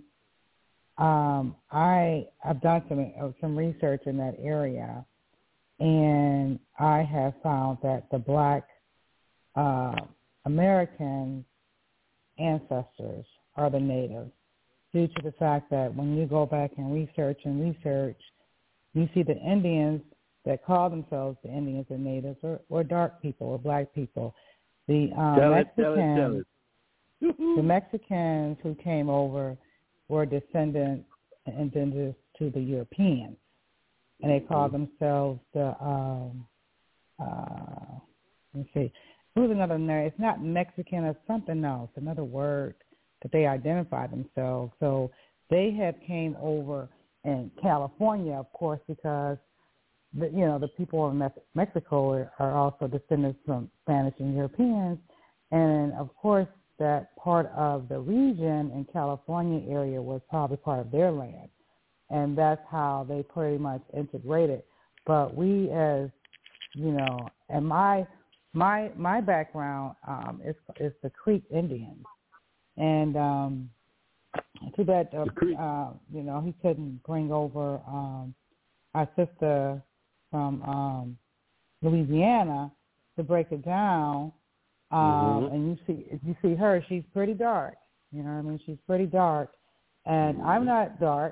Um, I I've done some uh, some research in that area, and I have found that the Black uh, American ancestors are the natives, due to the fact that when you go back and research and research, you see the Indians that call themselves the Indians and natives or, or dark people or Black people. The um, tell Mexicans, it, tell it, tell it. the Mexicans who came over were descendants indigenous to the Europeans, and they call themselves the um, uh, let me see, who's another name? It's not Mexican or something else, another word that they identify themselves. So they had came over in California, of course, because the, you know the people in Mexico are, are also descendants from Spanish and Europeans, and of course that part of the region in California area was probably part of their land, and that's how they pretty much integrated. But we, as you know, and my my my background um, is is the Creek Indians, and um, too bad uh, uh, you know he couldn't bring over um, our sister from um, Louisiana to break it down. Um, mm-hmm. And you see, if you see her, she's pretty dark. You know what I mean? She's pretty dark, and mm-hmm. I'm not dark,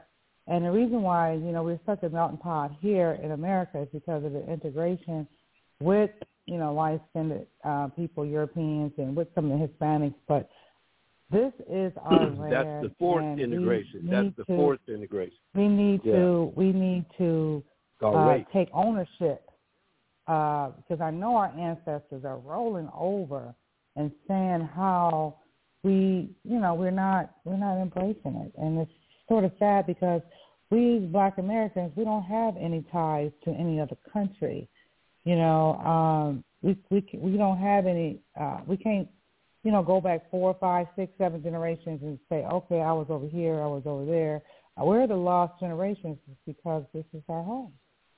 And the reason why, you know, we're such a melting pot here in America is because of the integration with, you know, light-skinned uh, people, Europeans, and with some of the Hispanics. But this is our land. That's the fourth integration. That's the to, fourth integration. We need yeah. to we need to uh, take ownership uh, because I know our ancestors are rolling over and saying how we, you know, we're not we're not embracing it, and it's sort of sad because we Black Americans, we don't have any ties to any other country. You know, um, we we we don't have any. Uh, we can't, you know, go back four, five, six, seven generations and say, okay, I was over here, I was over there. Uh, we're the lost generations because this is our home.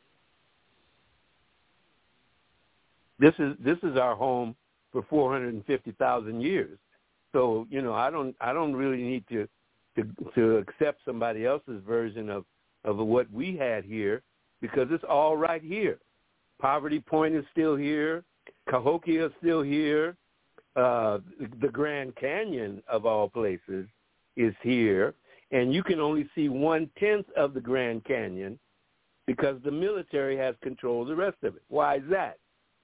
This is this is our home for four hundred fifty thousand years. So, you know, I don't I don't really need to to, to accept somebody else's version of, of what we had here because it's all right here. Poverty Point is still here. Cahokia is still here. Uh, the Grand Canyon, of all places, is here. And you can only see one-tenth of the Grand Canyon because the military has control of the rest of it. Why is that?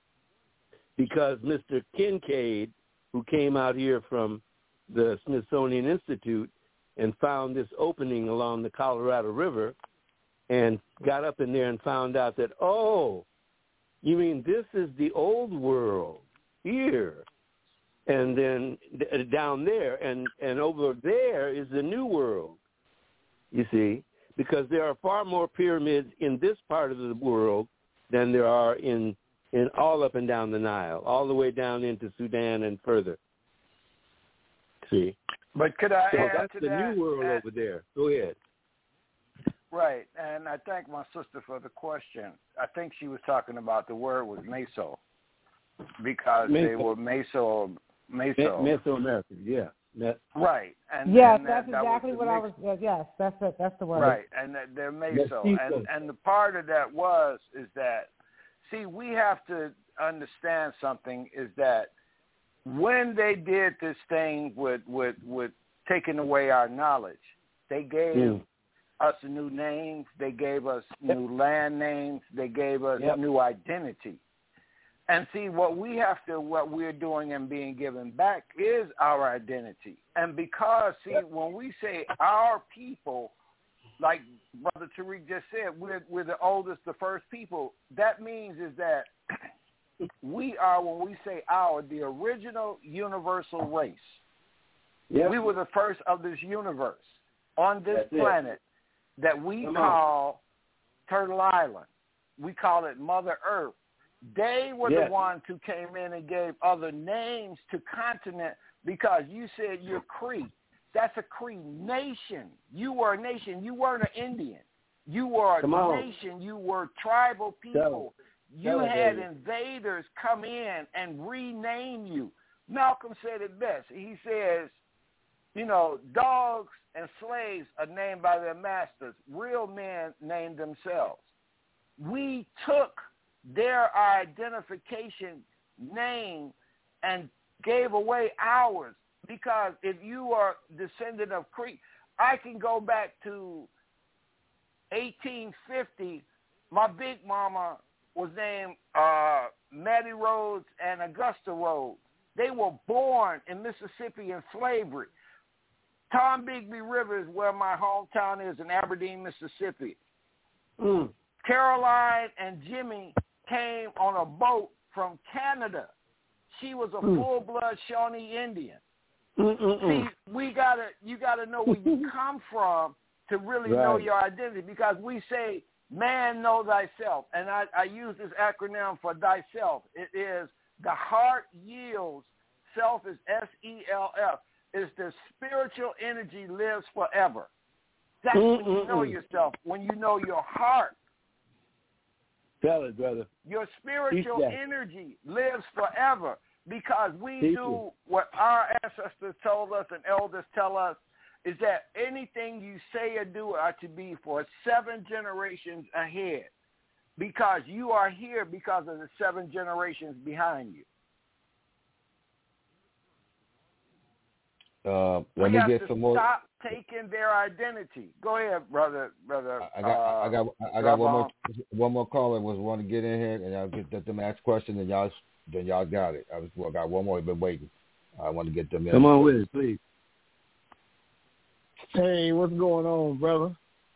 Because Mister Kincaid, who came out here from the Smithsonian Institute and found this opening along the Colorado River and got up in there and found out that, oh, you mean this is the old world here, and then down there, and, and over there is the new world, you see, because there are far more pyramids in this part of the world than there are in, in all up and down the Nile, all the way down into Sudan and further. See? But could I so add that's to the that? new world over there. Go ahead. Right, and I thank my sister for the question. I think she was talking about the word was Meso, because Meso. they were Meso, Meso. Mesoamerican, yeah. That, right, and yes, and that's that, exactly that what I was. Uh, yes, that's it. That's the word. Right, and they're Meso, and and the part of that was is that, see, we have to understand something is that when they did this thing with with with taking away our knowledge, they gave. Mm. us new names, they gave us new land names, they gave us yep. new identity. And see, what we have to, what we're doing and being given back is our identity. And because, see, yep. when we say our people, like Brother Tariq just said, we're, we're the oldest, the first people, that means is that we are, when we say our, the original universal race. Yep. We were the first of this universe on this That's planet. It. That we Come call on. Turtle Island. We call it Mother Earth. They were yes. the ones who came in and gave other names to continent because you said you're Cree. That's a Cree nation. You were a nation. You weren't an Indian. You were a Come nation. On. You were tribal people. Tell you Tell had it, invaders come in and rename you. Malcolm said it best. He says, you know, dogs and slaves are named by their masters. Real men named themselves. We took their identification name and gave away ours because if you are descendant of Cree, I can go back to eighteen fifty. My big mama was named uh, Mattie Rhodes and Augusta Rhodes. They were born in Mississippi in slavery. Tombigbee River is where my hometown is in Aberdeen, Mississippi. Mm. Caroline and Jimmy came on a boat from Canada. She was a mm. full-blood Shawnee Indian. Mm-mm-mm. See, we gotta, you gotta know where you come from to really right. know your identity because we say, man, know thyself. And I, I use this acronym for thyself. It is the heart yields. Self is S E L F. Is the spiritual energy lives forever. That's Mm-mm-mm. when you know yourself, when you know your heart. Tell it, brother. Your spiritual energy lives forever because we Teach do it. what our ancestors told us and elders tell us is that anything you say or do are to be for seven generations ahead because you are here because of the seven generations behind you. Uh, let we me have get to some more. Stop taken their identity. Go ahead, brother. Brother. I got, uh, I got, I got one more, one more caller was want to get in here, and I'll get let them ask questions, and y'all, then y'all got it. I was, well, got one more. Been waiting. I want to get them in. Come on with it, please. Hey, what's going on, brother?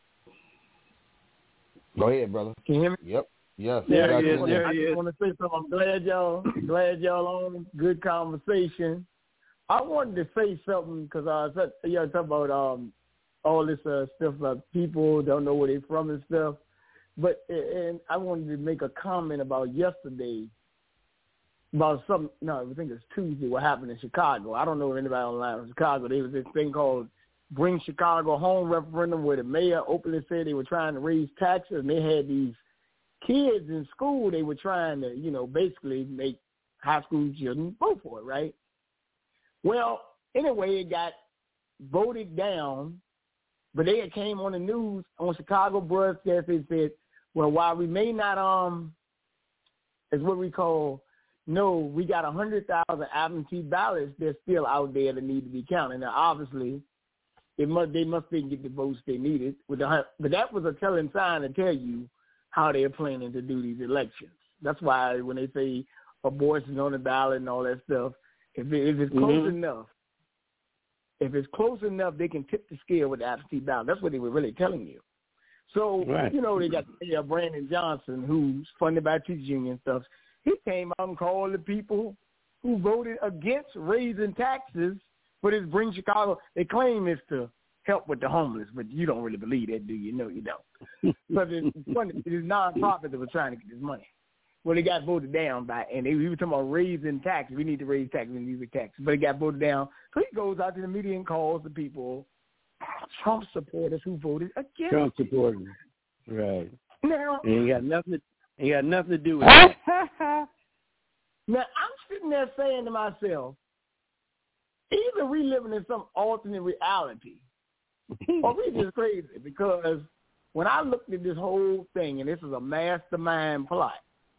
Go ahead, brother. Can you hear me? Yep. Yes. There got he you is, in there I he just is. want to say something. I'm glad y'all, glad y'all on. Good conversation. I wanted to say something because I uh, y'all talk about um all this uh, stuff about people don't know where they're from and stuff. But and I wanted to make a comment about yesterday about something. No, I think it's Tuesday. What happened in Chicago? I don't know if anybody online in Chicago. There was this thing called Bring Chicago Home referendum where the mayor openly said they were trying to raise taxes, and they had these kids in school. They were trying to, you know, basically make high school children vote for it, right? Well, anyway, it got voted down, but they had came on the news on Chicago broadcast. They said, well, while we may not, um, is what we call, no, we got one hundred thousand absentee ballots that's still out there that need to be counted. Now, obviously, it must, they must didn't get the votes they needed. With the, but that was a telling sign to tell you how they're planning to do these elections. That's why when they say abortion on the ballot and all that stuff, if, it, if it's close Mm-hmm. enough, if it's close enough, they can tip the scale with the absentee ballot. That's what they were really telling you. So, Right. you know, they got uh, Brandon Johnson, who's funded by teachers union and stuff. He came out and called the people who voted against raising taxes for this Bring Chicago. They claim it's to help with the homeless, but you don't really believe that, do you? No, you don't. But it's funny. It's nonprofits that were trying to get this money. Well, it got voted down by, and they we were talking about raising taxes. We need to raise taxes. We need to raise taxes. But it got voted down. So he goes out to the media and calls the people Trump supporters who voted against Trump supporters. Right. Now, and he got nothing. He got nothing to do with it. now I'm sitting there saying to myself, either we living in some alternate reality, or we just crazy. Because when I looked at this whole thing, and this is a mastermind plot.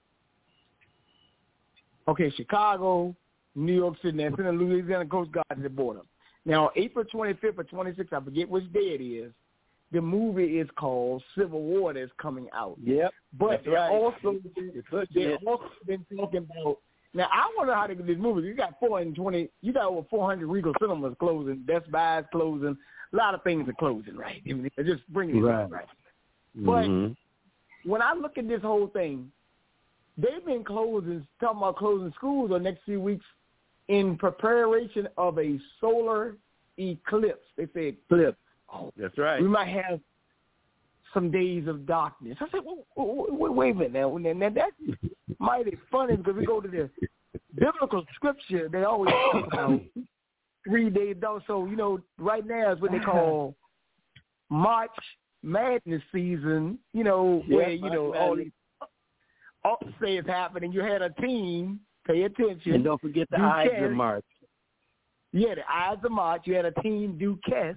Okay, Chicago, New York City, and the Louisiana Coast Guard to the border. Now, April twenty-fifth or twenty-sixth, I forget which day it is, the movie is called Civil War that's coming out. Yep. But that's they right. also You're they it. also been talking about. Now I wonder how they get this movie. You got four hundred twenty. You got over four hundred Regal cinemas closing. Best Buy's closing. A lot of things are closing, right? I mean, they're just bringing it Right. up, right? But Mm-hmm. when I look at this whole thing, they've been closing, talking about closing schools the next few weeks in preparation of a solar eclipse. They said, Flip. oh, That's right. we might have some days of darkness. I said, wait, wait, wait a minute now. Now that's mighty funny because we go to the biblical scripture. They always talk about three days. So, you know, right now is what they call March Madness season, you know, Yeah, where, you March know, all Madness. these upsets happen, and you had a team, pay attention. And don't forget the do Ides Cass. of March. Yeah, the Ides of March. You had a team, Duquesne,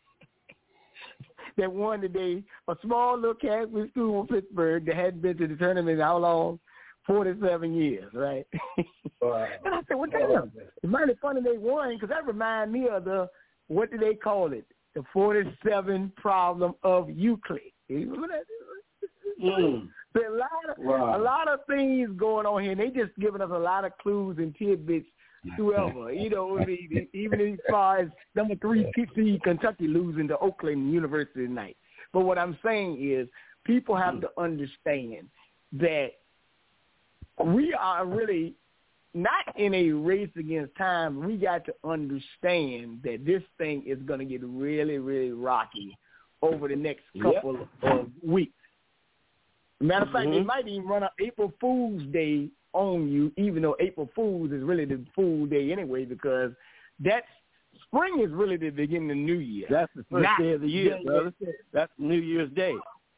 that won today. A small little Catholic school in Pittsburgh that hadn't been to the tournament in how long? forty-seven years, right? Wow. And I said, what the hell? It's mighty funny they won because that reminds me of the, what do they call it? The forty-seven problem of Euclid. You remember that? Mm. So a lot of Wow. a lot of things going on here. And they just giving us a lot of clues and tidbits whoever. You know, I mean, even as far as number three, P C Kentucky losing to Oakland University tonight. But what I'm saying is people have to understand that we are really not in a race against time. We got to understand that this thing is going to get really, really rocky over the next couple yep. of weeks. Matter of fact, mm-hmm. they might even run an April Fool's Day on you, even though April Fool's is really the Fool Day anyway, because that's spring is really the beginning of New Year. That's the first not day of the year, brother. That's New Year's Day.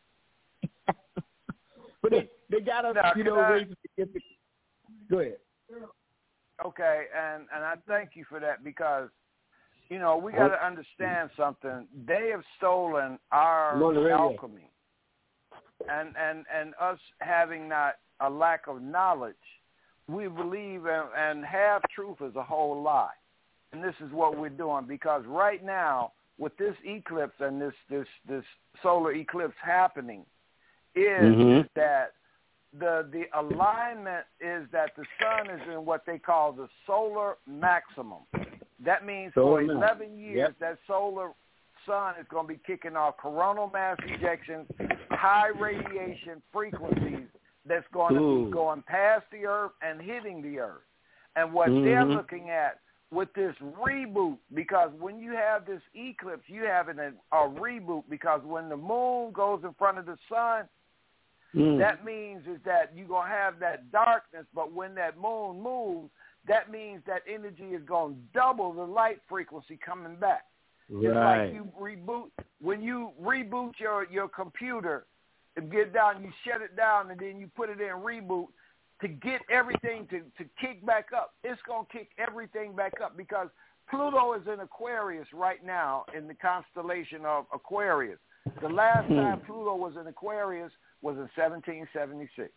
But they, they got to, now, you know, I, raise the, go ahead. Okay, and, and I thank you for that because, you know, we got to understand something. They have stolen our alchemy. And, and, and us having not a lack of knowledge, we believe in, and half truth is a whole lie. And this is what we're doing because right now with this eclipse and this this this solar eclipse happening is, Mhm. is that the the alignment is that the sun is in what they call the solar maximum. That means Solar for eleven years, Yep. that solar sun is going to be kicking off coronal mass ejections, high radiation frequencies that's going to Ooh. be going past the Earth and hitting the Earth. And what Mhm. they're looking at with this reboot, because when you have this eclipse, you have an, a, a reboot, because when the moon goes in front of the sun, Mm. that means is that you're going to have that darkness, but when that moon moves, that means that energy is going to double the light frequency coming back. Just Right. like you reboot, when you reboot your, your computer and get down, you shut it down, and then you put it in reboot to get everything to, to kick back up. It's going to kick everything back up because Pluto is in Aquarius right now in the constellation of Aquarius. The last Hmm. time Pluto was in Aquarius was in seventeen seventy-six.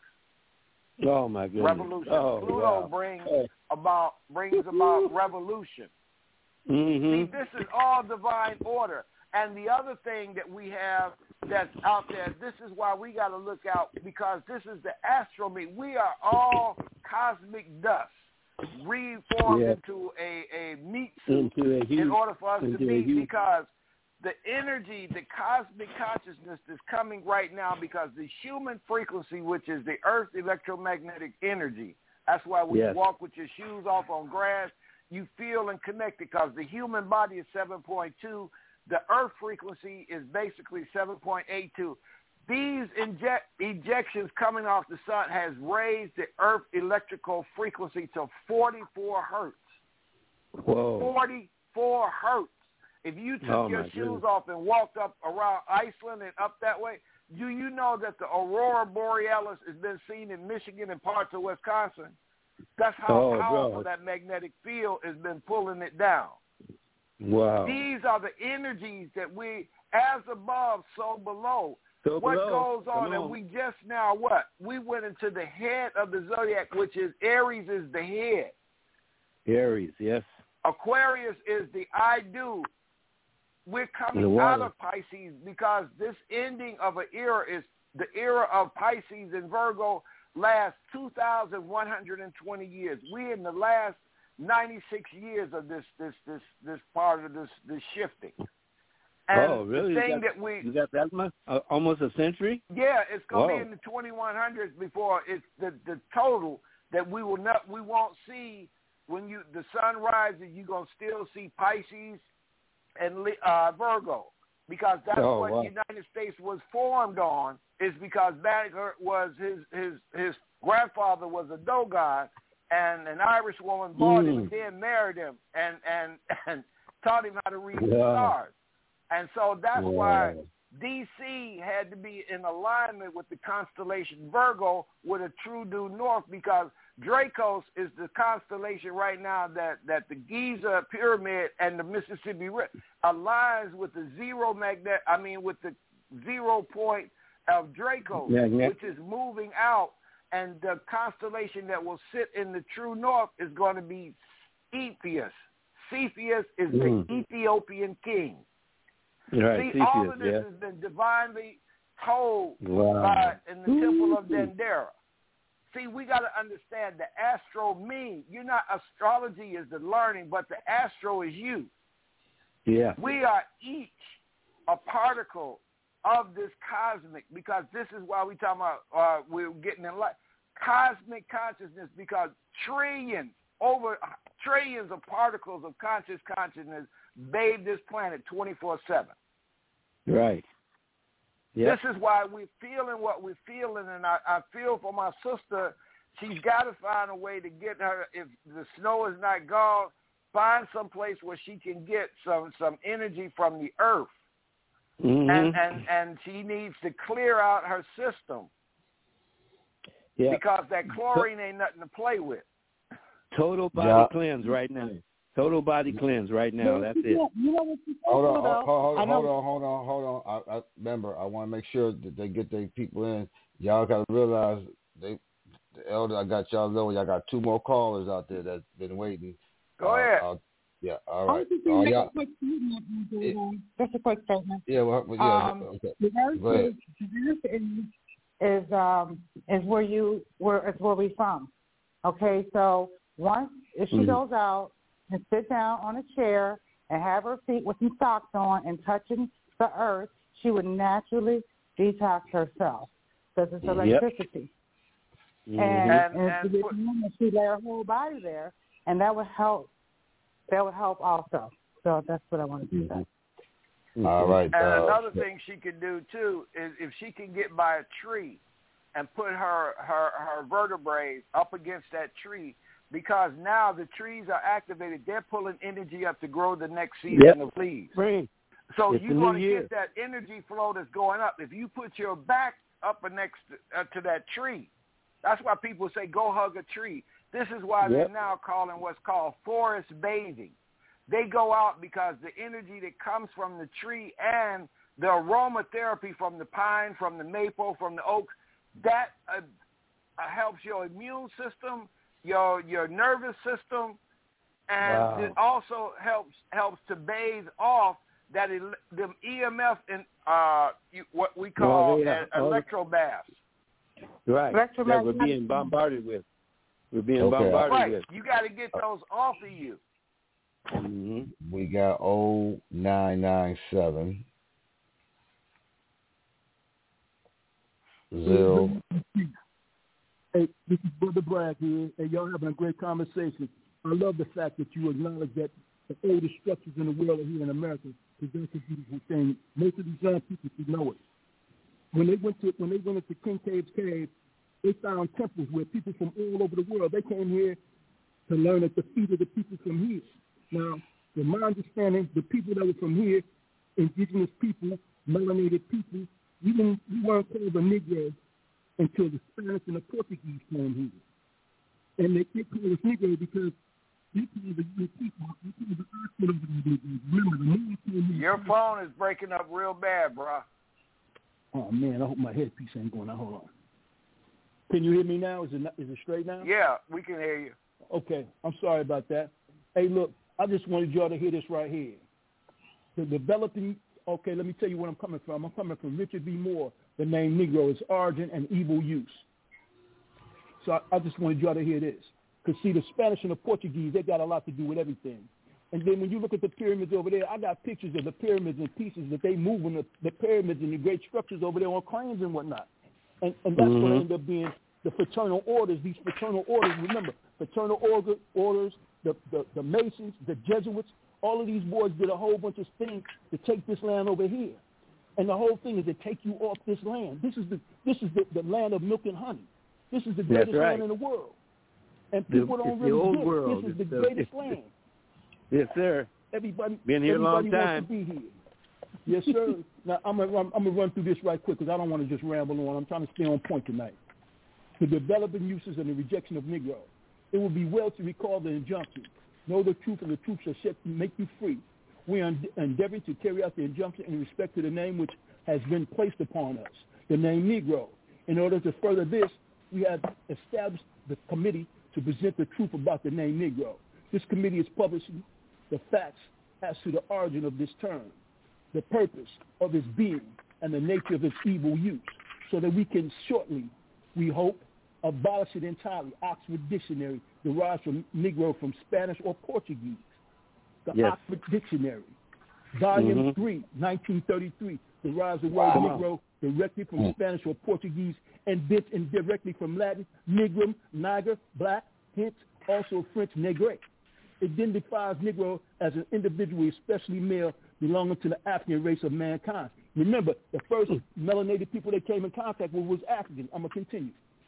Oh my goodness. Revolution. Oh, Pluto wow. brings Oh. about brings about revolution. See, Mhm. this is all divine order. And the other thing that we have that's out there, this is why we got to look out, because this is the astral meat. We are all cosmic dust reformed Yeah. into a, a meat suit Into a in huge, order for us to into a be, huge- because the energy, the cosmic consciousness is coming right now, because the human frequency, which is the Earth's electromagnetic energy, that's why when Yes. you walk with your shoes off on grass, you feel and connected, because the human body is seven point two. The Earth frequency is basically seven point eight two. These inject, ejections coming off the sun has raised the Earth electrical frequency to forty-four hertz. Whoa. forty-four hertz. If you took Oh, your my shoes goodness. off and walked up around Iceland and up that way, do you know that the Aurora Borealis has been seen in Michigan and parts of Wisconsin? That's how Oh, powerful bro. that magnetic field has been pulling it down. Wow. These are the energies that we, as above, so below. So what below. goes on, Come and we just now what? We went into the head of the zodiac, which is Aries is the head. Aries, yes. Aquarius is the I do. We're The coming water. out of Pisces because this ending of an era is the era of Pisces and Virgo lasts two thousand one hundred twenty years. We in the last ninety-six years of this this this this part of this this shifting. And oh, really? the thing you got, that we you got that much? Uh, almost a century? yeah, it's gonna Whoa. be in the twenty-one hundreds before it's the the total that we will not we won't see when you the sun rises. You're gonna still see Pisces and uh, Virgo, because that's Oh, what wow. the United States was formed on. Is because Banneker was his his his grandfather was a Dogon, and an Irish woman bought him Mm. and then married him and and and taught him how to read the Wow. stars. And so that's Wow. why D C had to be in alignment with the constellation Virgo with a true due north, because Dracos is the constellation right now that, that the Giza pyramid and the Mississippi River aligns with the zero magnet. I mean, with the zero point of Dracos, Magnet. which is moving out, and the constellation that will sit in the true north is going to be Cepheus. Cepheus is Mm. the Ethiopian king. Right, See, all Cepheus, of this yeah. has been divinely told Wow. by in the temple of Ooh. Dendera. See, we got to understand the astro mean. You're not, astrology is the learning, but the astro is you. Yeah. We are each a particle of this cosmic, because this is why we talking about uh, we're getting in light. Cosmic consciousness, because trillions, over trillions of particles of conscious consciousness bathe this planet twenty-four seven. Right. Yep. This is why we're feeling what we're feeling, and I, I feel for my sister. She's got to find a way to get her, if the snow is not gone, find some place where she can get some, some energy from the earth. Mm-hmm. And, and, and she needs to clear out her system, yeah. because that chlorine ain't nothing to play with. Total body Yeah. cleanse right now. Total body cleanse right now. That's it. You know what you Hold on, though? hold, hold, I know- hold on, hold on, hold on. I, I remember. I want to make sure that they get their people in. Y'all got to realize they, the elder. I got y'all know. Y'all got two more callers out there that's been waiting. Go uh, ahead. Uh, Yeah, all right. I just All make y'all, a quick statement. it, Just a quick statement. yeah, well, yeah, Um, okay. the Go earth ahead. is, the earth is, is um is where you where is where we from. Okay, so once if she Mhm. goes out and sit down on a chair and have her feet with some socks on and touching the earth, she would naturally detox herself because it's Yep. electricity. Mhm. And, And- and, and if put- she lay her whole body there, and that would help. That would help also. So that's what I wanted to say. Mhm. All right. And uh, another thing she could do too is if she can get by a tree and put her, her, her vertebrae up against that tree, because now the trees are activated. They're pulling energy up to grow the next season Yep. of leaves. Spring. So It's you're the going new to year. get that energy flow that's going up. If you put your back up next to, uh, to that tree, that's why people say go hug a tree. This is why Yep. they're now calling what's called forest bathing. They go out because the energy that comes from the tree and the aromatherapy from the pine, from the maple, from the oak, that uh, uh, helps your immune system, your your nervous system, and Wow. it also helps helps to bathe off that el- the E M F in uh, you, what we call Oh, yeah. an Oh, the- electro baths. Right. That we're Electromagnetic- being bombarded with. We're being Okay. bombarded Right. with. You got to get those off of you. Mm-hmm. we got oh nine nine seven zero. Hey, this is Brother Bragg here, and y'all having a great conversation. I love the fact that you acknowledge that the oldest structures in the world are here in America, because that's a beautiful thing. Most of these young people should know it. When they went to when they went into King Cave's cave, they found temples where people from all over the world, they came here to learn at the feet of the people from here. Now, in my understanding, the people that were from here, indigenous people, melanated people, we, didn't, we weren't called the Negro until the Spanish and the Portuguese came here. And they, they call us Negro because they call the young people, they call the African over there Negroes. Remember, the Moors came here. Your phone is breaking up real bad, bro. Oh, man, I hope my headpiece ain't going out. Hold on. Can you hear me now? Is it, is it straight now? Yeah, we can hear you. Okay, I'm sorry about that. Hey, look, I just wanted y'all to hear this right here. The developing, okay, let me tell you where I'm coming from. I'm coming from Richard B. Moore, the name Negro, its origin and evil use. So I, I just wanted y'all to hear this. Because, see, the Spanish and the Portuguese, they got a lot to do with everything. And then when you look at the pyramids over there, I got pictures of the pyramids and pieces that they move in the, the pyramids and the great structures over there on cranes and whatnot. And, and that's Mhm. what ended up being the fraternal orders, these fraternal orders. Remember, fraternal order, orders, the, the, the Masons, the Jesuits, all of these boys did a whole bunch of things to take this land over here. And the whole thing is to take you off this land. This is the this is the, the land of milk and honey. This is the greatest That's right. land in the world. And The- people don't it's the really old get it. world. This is It's the the- greatest it's- land. Yes, sir. Everybody, Been here a long everybody time. wants to be here. Yes, sir. Now, I'm going I'm to run through this right quick because I don't want to just ramble on. I'm trying to stay on point tonight. The developing uses and the rejection of Negro. It would be well to recall the injunction. Know the truth, and the truth shall set, make you free. We are endeavoring to carry out the injunction in respect to the name which has been placed upon us, the name Negro. In order to further this, we have established the committee to present the truth about the name Negro. This committee is publishing the facts as to the origin of this term, the purpose of its being, and the nature of its evil use, so that we can shortly, we hope, abolish it entirely. Oxford Dictionary derives from Negro from Spanish or Portuguese. The Yes. Oxford Dictionary, Volume Mhm. three, nineteen thirty-three, derives the word Wow. Negro directly from Mm. Spanish or Portuguese, and this indirectly from Latin, negrum, niger, black, hence also French negre. It then defines Negro as an individual, especially male, belonging to the African race of mankind. Remember, the first melanated people they came in contact with was African. I'm going to continue.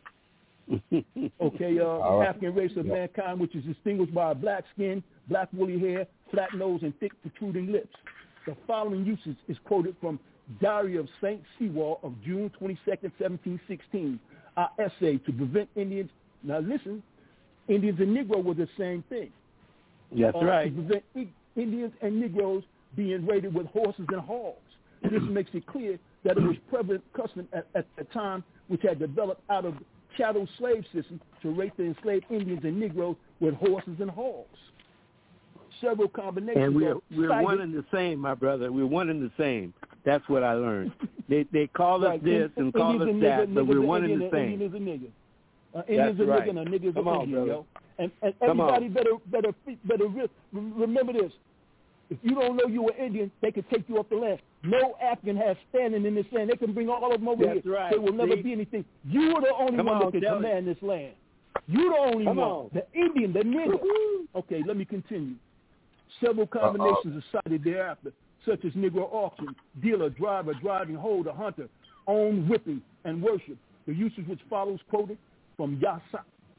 Okay, uh, All right. African race of Yeah. mankind, which is distinguished by a black skin, black woolly hair, flat nose, and thick protruding lips. The following usage is quoted from Diary of Saint Sewall of June twenty-second, seventeen sixteen. Our essay to prevent Indians. Now listen, Indians and Negro were the same thing. That's uh, right. To prevent I- Indians and Negroes being raided with horses and hogs. This makes it clear that it was prevalent custom at, at the time, which had developed out of chattel slave system to raid the enslaved Indians and Negroes with horses and hogs. several combinations. And we're we're cited. one and the same, my brother. We're one and the same. That's what I learned. They they call us right. this and, and call us nigga, that, nigga, but we're one Indian, and the same. Indian is a nigga. Uh, Indian's That's a right. nigga and a nigga's Come an on, Indian, brother. yo. And, and Come everybody on. better better better re- remember this. If you don't know you were Indian, they can take you off the land. No African has standing in this land. They can bring all of them over That's here. right. There will never See? be anything. You are the only Come one on, that can tell command this land. You're the only Come one. on. The Indian, the nigga. Okay, let me continue. Several combinations are cited thereafter, such as Negro auction, dealer, driver, driving, holder, hunter, own, whipping, and worship. The usage which follows quoted from Yasa,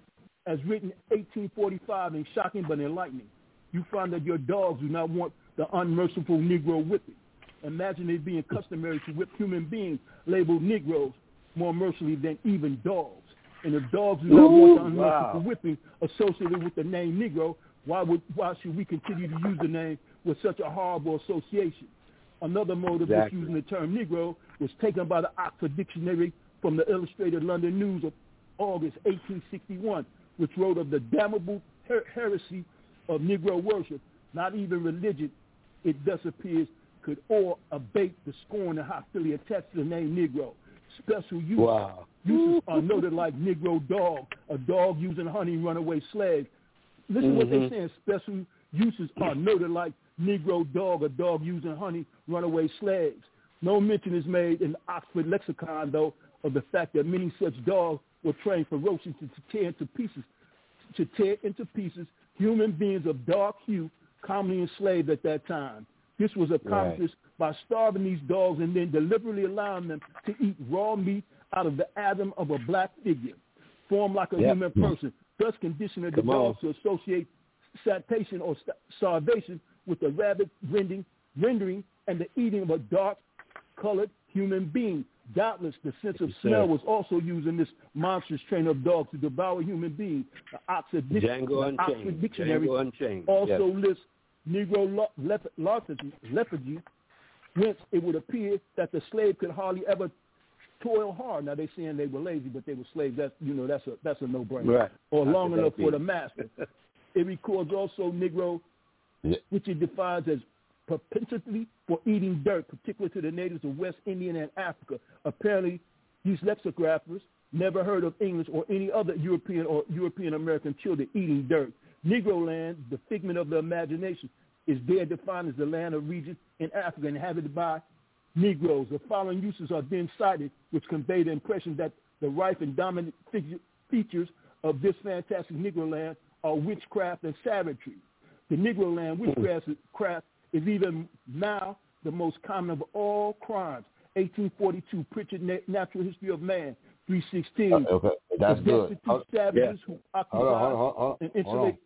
as written eighteen forty-five, and shocking but enlightening. You find that your dogs do not want the unmerciful Negro whipping. Imagine it being customary to whip human beings labeled Negroes more mercilessly than even dogs. And if dogs do not Ooh, want the unmerciful wow. whipping associated with the name Negro, why would why should we continue to use the name with such a horrible association? Another mode of Exactly. misusing the term Negro was taken by the Oxford Dictionary from the Illustrated London News of August eighteen sixty-one, which wrote of the damnable her- heresy of Negro worship. Not even religion, it thus appears, could or abate the scorn and hostility attached to the name Negro. Special use, Wow. uses are noted like Negro dog, a dog using honey, runaway slave. Listen mm-hmm. what they're saying. Special uses are noted like Negro dog, a dog using honey, runaway slaves. No mention is made in the Oxford lexicon, though, of the fact that many such dogs were trained ferociously to tear into pieces, to tear into pieces human beings of dark hue, commonly enslaved at that time. This was accomplished right. by starving these dogs and then deliberately allowing them to eat raw meat out of the atom of a black figure, formed like a yep. human person, thus conditioning the Come dogs on. to associate starvation or st- starvation with the rabid rending, rendering and the eating of a dark-colored human being. Doubtless, the sense of smell was also used in this monstrous train of dogs to devour human beings. The Oxford, Dic- Django the Oxford Unchained. Dictionary Django Unchained. also yes. lists Negro lethargy, lethargy, whence it would appear that the slave could hardly ever toil hard. Now they're saying they were lazy, but they were slaves. That's you know that's a that's a no-brainer. Right. Or That's long enough for be. the master. It records also Negro, yeah. which it defines as propensity for eating dirt, particularly to the natives of West Indian and Africa. Apparently, these lexicographers never heard of English or any other European or European American children eating dirt. Negro land, the figment of the imagination, is there defined as the land or region in Africa inhabited by Negroes. The following uses are then cited, which convey the impression that the rife and dominant figure, features of this fantastic Negro land are witchcraft and savagery. The Negro land witchcraft is even now the most common of all crimes. eighteen forty-two, Pritchard, Natural History of Man, three sixteen. Okay, that's good. Destitute savages yeah. who occupy hold on, hold on, hold on, and hold on.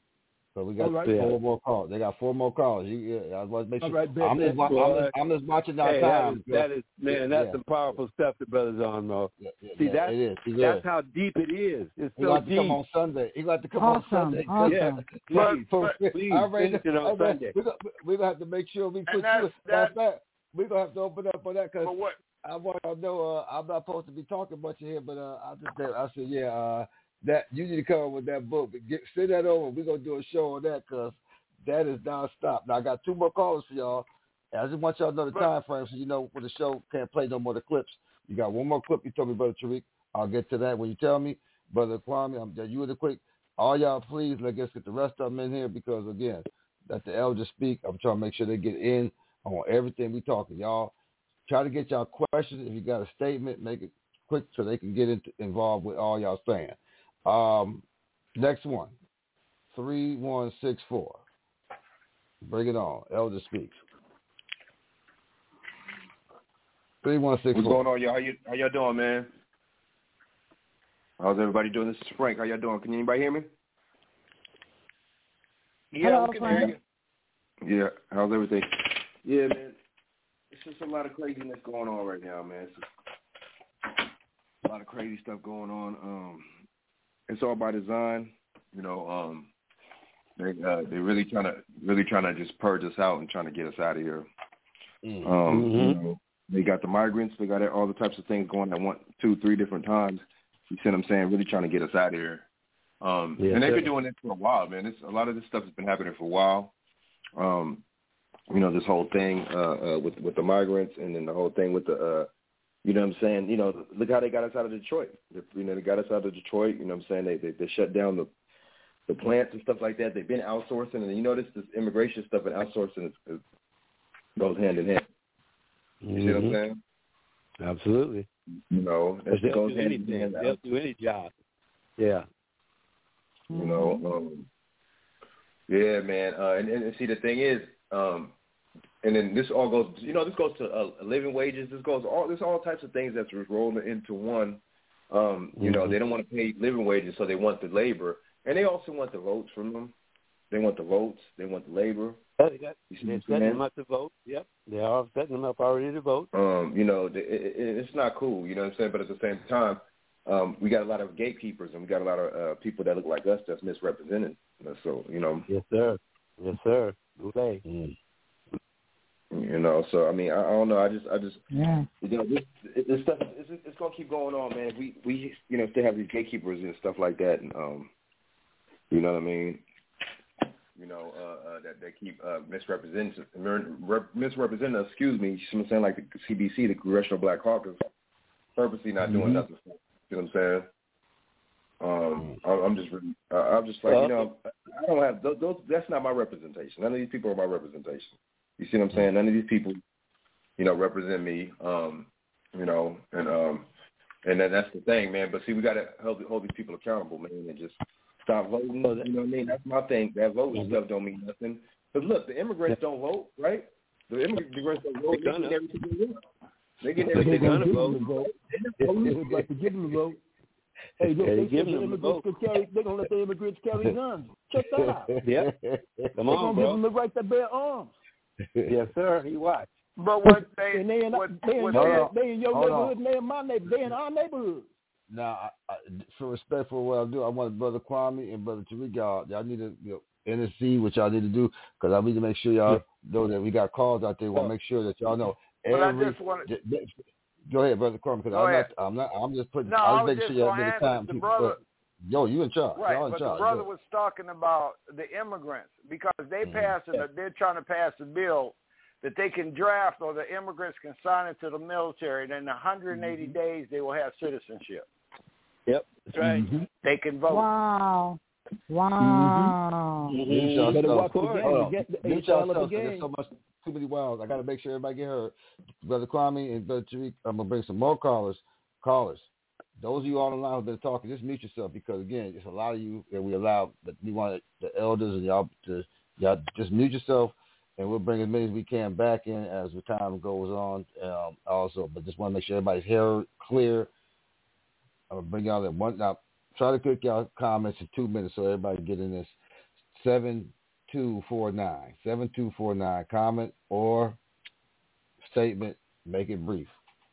So we got right. four more calls. They got four more calls. You, yeah, I was make sure. Right, I'm, just, I'm, just, I'm just watching our hey, time. That is, that is man. That's yeah. some powerful stuff the brother's on, though. Yeah, yeah, See, yeah, that's it is. He that's is. how deep it is. It's he so got to deep. come on Sunday. He got to come awesome, on Sunday. Awesome. Yeah, please, but, please, all right, finish it on okay. Sunday. We're gonna, we're gonna have to make sure we put that's, you. that's, that. We're gonna have to open up for that because what? I want to know. Uh, I'm not supposed to be talking much here, but uh, I just I said, yeah, uh, that you need to come up with that book. Get send that over. We're gonna do a show on that because that is nonstop. Now I got two more callers for y'all. And I just want y'all to know the time frame so you know when the show can't play no more of the clips. You got one more clip you told me, Brother Tariq. I'll get to that when you tell me. Brother Kwame, I'm, you were the quick. All y'all, please, let's get the rest of them in here because, again, let the elders speak. I'm trying to make sure they get in on everything we talking. Y'all, try to get y'all questions. If you got a statement, make it quick so they can get into, involved with all y'all saying. Um, next one, three one six four. Bring it on. Elder speaks. three one six four. What's going on, y'all? How, you, how y'all doing, man? How's everybody doing? This is Frank. How y'all doing? Can anybody hear me? Yeah, Hello, we can hear you. Yeah. How's everything? Yeah, man. It's just a lot of craziness going on right now, man. It's just a lot of crazy stuff going on. Um, it's all by design, you know. Um, they uh, they're really trying to really trying to just purge us out and trying to get us out of here. Mm-hmm. Um, you know, they got the migrants. They got all the types of things going at one, two, three different times. You see what I'm saying? Really trying to get us out of here. Um, yes, and they've been sir. doing it for a while, man. It's, a lot of this stuff has been happening for a while. um, you know, this whole thing uh, uh, with with the migrants, and then the whole thing with the, uh, you know what I'm saying? You know, look how they got us out of Detroit. They, you know, they got us out of Detroit. You know what I'm saying? They they, they shut down the the plants and stuff like that. They've been outsourcing, and you know this this immigration stuff and outsourcing is, is, goes hand in hand. You mm-hmm. see what I'm saying? Absolutely. You know, it they'll goes do hand anything. in hand. They'll do any job. Yeah. You know, um, yeah, man. Uh, and, and see, the thing is, um, and then this all goes, you know, this goes to uh, living wages. This goes all, there's all types of things that's rolling into one. Um, you mm-hmm. know, they don't want to pay living wages, so they want the labor, and they also want the votes from them. They want the votes. They want the labor. Oh, they got, they're setting them up to vote. Yep, they're all setting them up already to vote. Um, you know, it, it, it's not cool. You know what I'm saying? But at the same time, um, we got a lot of gatekeepers, and we got a lot of uh, people that look like us that's misrepresented. So, you know. Yes, sir. Yes, sir. Okay. Mm. You know, so I mean, I, I don't know. I just, I just, yeah. you know, this, this stuff, it's, it's gonna keep going on, man. We, we, you know, still have these gatekeepers and stuff like that, and um, you know what I mean. You know, uh, uh, that they keep uh, misrepresenting, misrepresenting. Excuse me, you know what I'm saying, like the C B C, the Congressional Black Caucus, purposely not doing mm-hmm. nothing. You know what I'm saying? Um, I'm just, really, uh, I'm just like, you know, I don't have those, those. That's not my representation. None of these people are my representation. You see what I'm saying? None of these people, you know, represent me. Um, you know, and um, and then that's the thing, man. But see, we got to hold, hold these people accountable, man, and just stop voting. You know what I mean? That's my thing. That voting mm-hmm. stuff don't mean nothing. But look, the immigrants yeah. don't vote, right? The immigrants don't vote. They get everything they want. They get everything they vote. They're about to give them the vote. Hey, look, yeah, they, they said the immigrants could carry. They're gonna let the immigrants carry guns. Check that out. Yeah, come on, they're gonna bro. give them the right to bear arms. Yes, sir. He watch. But what they and they in, what, they in, what your, they, they in your Hold neighborhood, on. and they in my neighborhood. They in our neighborhood. Now, I, I, for respect for what I do, I want Brother Kwame and Brother Tariq, y'all, y'all need to you know, intercede, what y'all need to do, because I need to make sure y'all know that we got calls out there. We want to make sure that y'all know but every. I just want to, go ahead, Brother Kwame, because I'm not, I'm not. I'm just putting. No, I was I was making just sure y'all gonna get the time. the People, brother. but, yo, you in charge. Right, y'all in but charge. the brother go. was talking about the immigrants because they mm-hmm. passed a, they're trying to pass a bill that they can draft or the immigrants can sign into the military, and in one hundred eighty mm-hmm. days they will have citizenship. Yep, that's right. Mm-hmm. They can vote. Wow. Wow. Mm-hmm. Mm-hmm. Better watch the game. Get the There's so much, too many wows. I got to make sure everybody get heard. Brother Kwame and Brother Tariq, I'm going to bring some more callers. Callers. Those of you on the line who've been talking, just mute yourself because, again, it's a lot of you that we allow, that we want the elders and y'all to y'all just mute yourself, and we'll bring as many as we can back in as the time goes on um, also. But just want to make sure everybody's heard clear. I'm going to bring y'all in one. Now, try to click y'all comments in two minutes so everybody get in this. seven two four nine. seven two four nine. Comment or statement. Make it brief.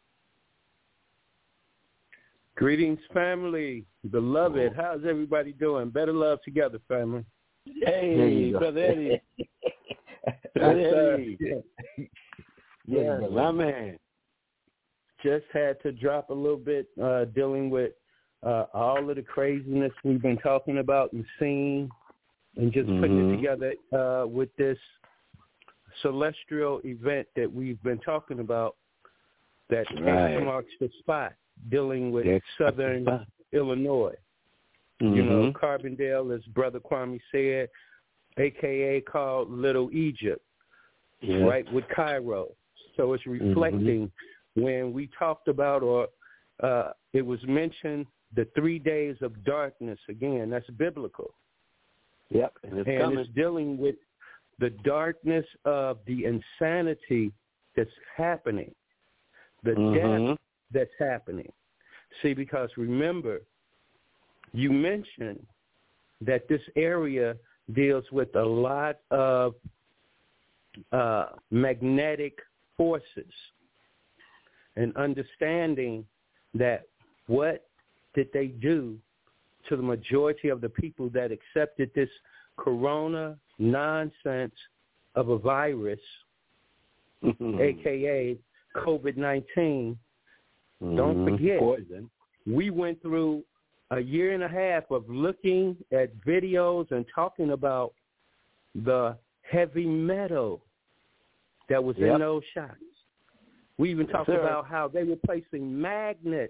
Greetings, family. Beloved. Cool. How's everybody doing? Better love together, family. Hey, Brother Eddie. Brother Eddie. Yeah, yeah my man. Just had to drop a little bit uh, dealing with uh, all of the craziness we've been talking about and seeing and just mm-hmm. putting it together uh, with this celestial event that we've been talking about that right. marks the spot dealing with That's southern Illinois. Mm-hmm. You know, Carbondale, as Brother Kwame said, a k a called Little Egypt, yeah. right, with Cairo. So it's reflecting mm-hmm. when we talked about or uh, it was mentioned the three days of darkness. Again, that's biblical. Yep, and it's, and it's dealing with the darkness of the insanity that's happening, the mm-hmm. death that's happening. See, because remember, you mentioned that this area deals with a lot of uh, magnetic forces and understanding that what did they do to the majority of the people that accepted this corona nonsense of a virus, mm-hmm. a k a COVID nineteen. Mm-hmm. Don't forget, Poison. We went through a year and a half of looking at videos and talking about the heavy metal that was Yep. in those shots. We even talked Yes, about how they were placing magnets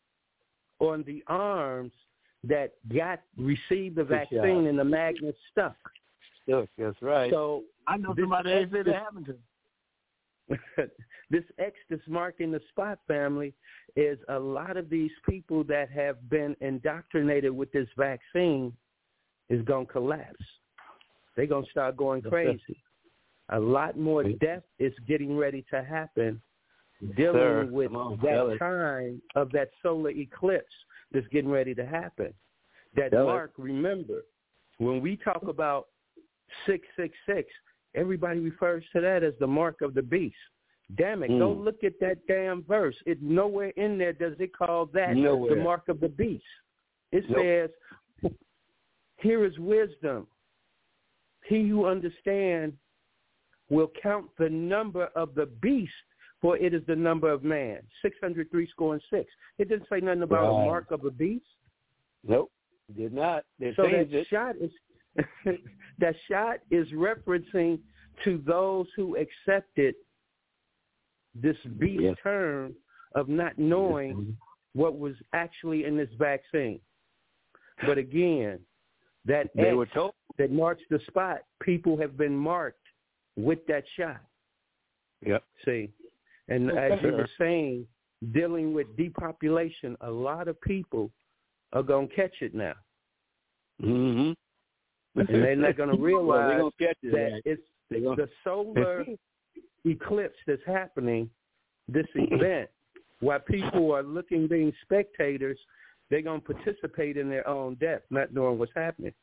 on the arms that got received the vaccine, and the magnets stuck. Yes, that's right. So I know this somebody X that said this- that happened to them. this X that's marking the spot, family, is a lot of these people that have been indoctrinated with this vaccine is going to collapse. They're going to start going crazy. A lot more death is getting ready to happen dealing Sir, with come on, that tell it. time of that solar eclipse that's getting ready to happen. That Tell it. mark, remember, when we talk about six six six, everybody refers to that as the mark of the beast. Damn it, Mm. go look at that damn verse. It nowhere in there does it call that Nowhere. the mark of the beast. It Nope. says, here is wisdom. He who understands will count the number of the beast, for it is the number of man. six hundred three score and six. It didn't say nothing about Right. a mark of a beast. Nope, did not. They So that changed it. shot is that shot is referencing to those who accepted this beast Yes. term of not knowing what was actually in this vaccine. But again, that They X were told. that marks the spot, people have been marked with that shot. Yep. See, and Okay. as you were saying, dealing with depopulation, a lot of people are going to catch it now. Mm-hmm. And they're not going to realize well, they're gonna catch it, that right? it's They're gonna- the solar eclipse that's happening, this event, while people are looking, being spectators, they're going to participate in their own death, not knowing what's happening.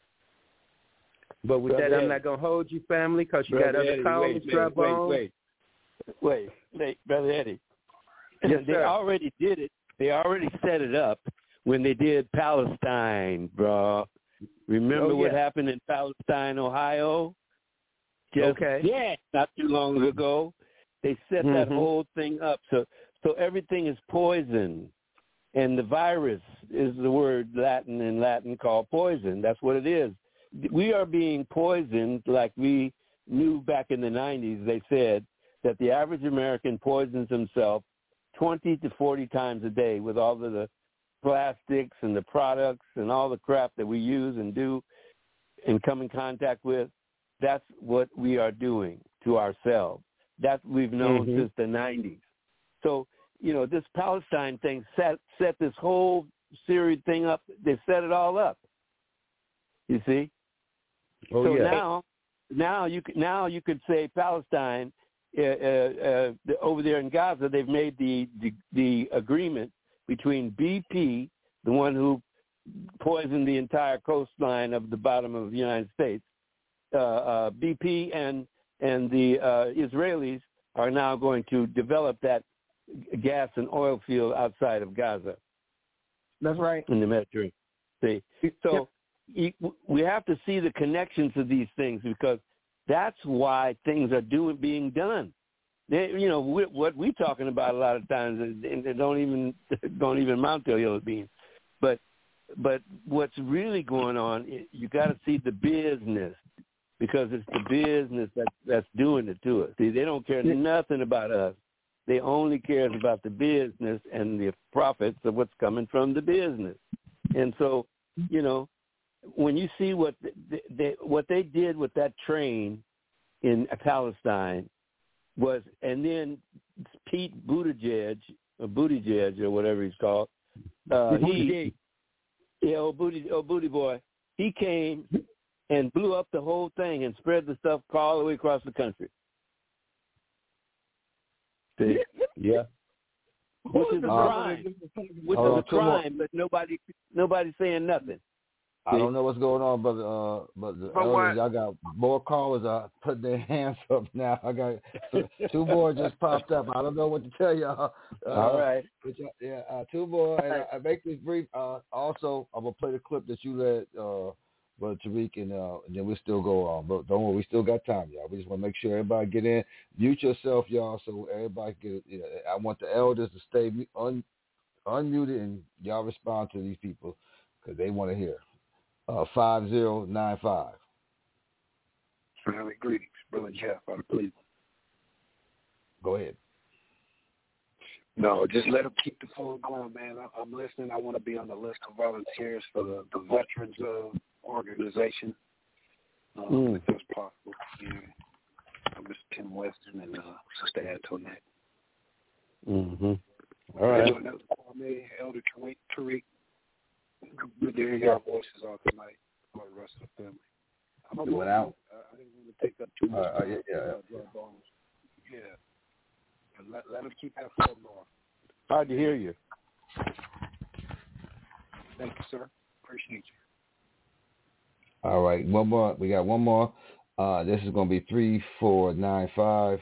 But with Brother that, I'm Eddie. not going to hold you, family, because you Brother got other Eddie, callers wait, drop wait, on. Wait, wait, wait, Brother Eddie. Yes, they sir. already did it. They already set it up when they did Palestine, bro. Remember Oh, what yeah. happened in Palestine, Ohio? Just, Okay. Yeah, not too long ago. They set that Mhm. whole thing up. So, so everything is poison. And the virus is the word Latin in Latin called poison. That's what it is. We are being poisoned like we knew back in the nineties. They said that the average American poisons himself twenty to forty times a day with all of the plastics and the products and all the crap that we use and do and come in contact with. That's what we are doing to ourselves. That's what we've known Mhm. since the nineties. So, you know, this Palestine thing set set this whole series thing up. They set it all up. You see? Oh, so yeah. now, now you could now you could say Palestine uh, uh, uh, over there in Gaza. They've made the, the the agreement between B P, the one who poisoned the entire coastline of the bottom of the United States. Uh, uh, B P and and the uh, Israelis are now going to develop that gas and oil field outside of Gaza. That's right. In the Mediterranean. See, so yep. we have to see the connections of these things because that's why things are doing being done. They, you know, we, what we're talking about a lot of times, they don't even don't even amount to a yellow bean. But but what's really going on, you got to see the business. Because it's the business that, that's doing it to us. See, they don't care nothing about us. They only care about the business and the profits of what's coming from the business. And so, you know, when you see what they, they, what they did with that train in Palestine was, and then Pete Buttigieg, or Buttigieg or whatever he's called, uh, he, yeah, old booty, old booty boy, he came and blew up the whole thing and spread the stuff all the way across the country. See? Yeah. Which is a crime. Which is a crime, but nobody nobody's saying nothing. I don't know what's going on, but uh, but the elders, I got more callers uh, putting their hands up now. I got two more just popped up. I don't know what to tell y'all. Uh, All right. But, yeah, uh, two more. And I, I make this brief. Uh, also, I'm gonna play the clip that you led, uh, Brother Tariq, and, uh, and then we still go on. But don't worry, we still got time, y'all. We just want to make sure everybody get in. Mute yourself, y'all, so everybody get. You know, I want the elders to stay un, unmuted and y'all respond to these people because they want to hear. Uh, five zero nine five. Family greetings, Brother Jeff out of Cleveland. Go ahead. No, just let them keep the phone going, man. I, I'm listening. I want to be on the list of volunteers for the, the Veterans uh, Organization, uh, mm. if that's possible. Yeah. Uh, Mister Tim Weston and uh, Sister Antoinette. Mm-hmm. All right. And Elder Kwame, Elder Tariq, Tariq. Good to hear your voices all tonight for the rest of the family. I'm You went out? Uh, I didn't want to take up too much uh, time. Uh, yeah, yeah. yeah. But let, let them keep that phone going. Hard to hear you. Thank you, sir. Appreciate you. All right, one more. We got one more. Uh, this is going to be three four nine five.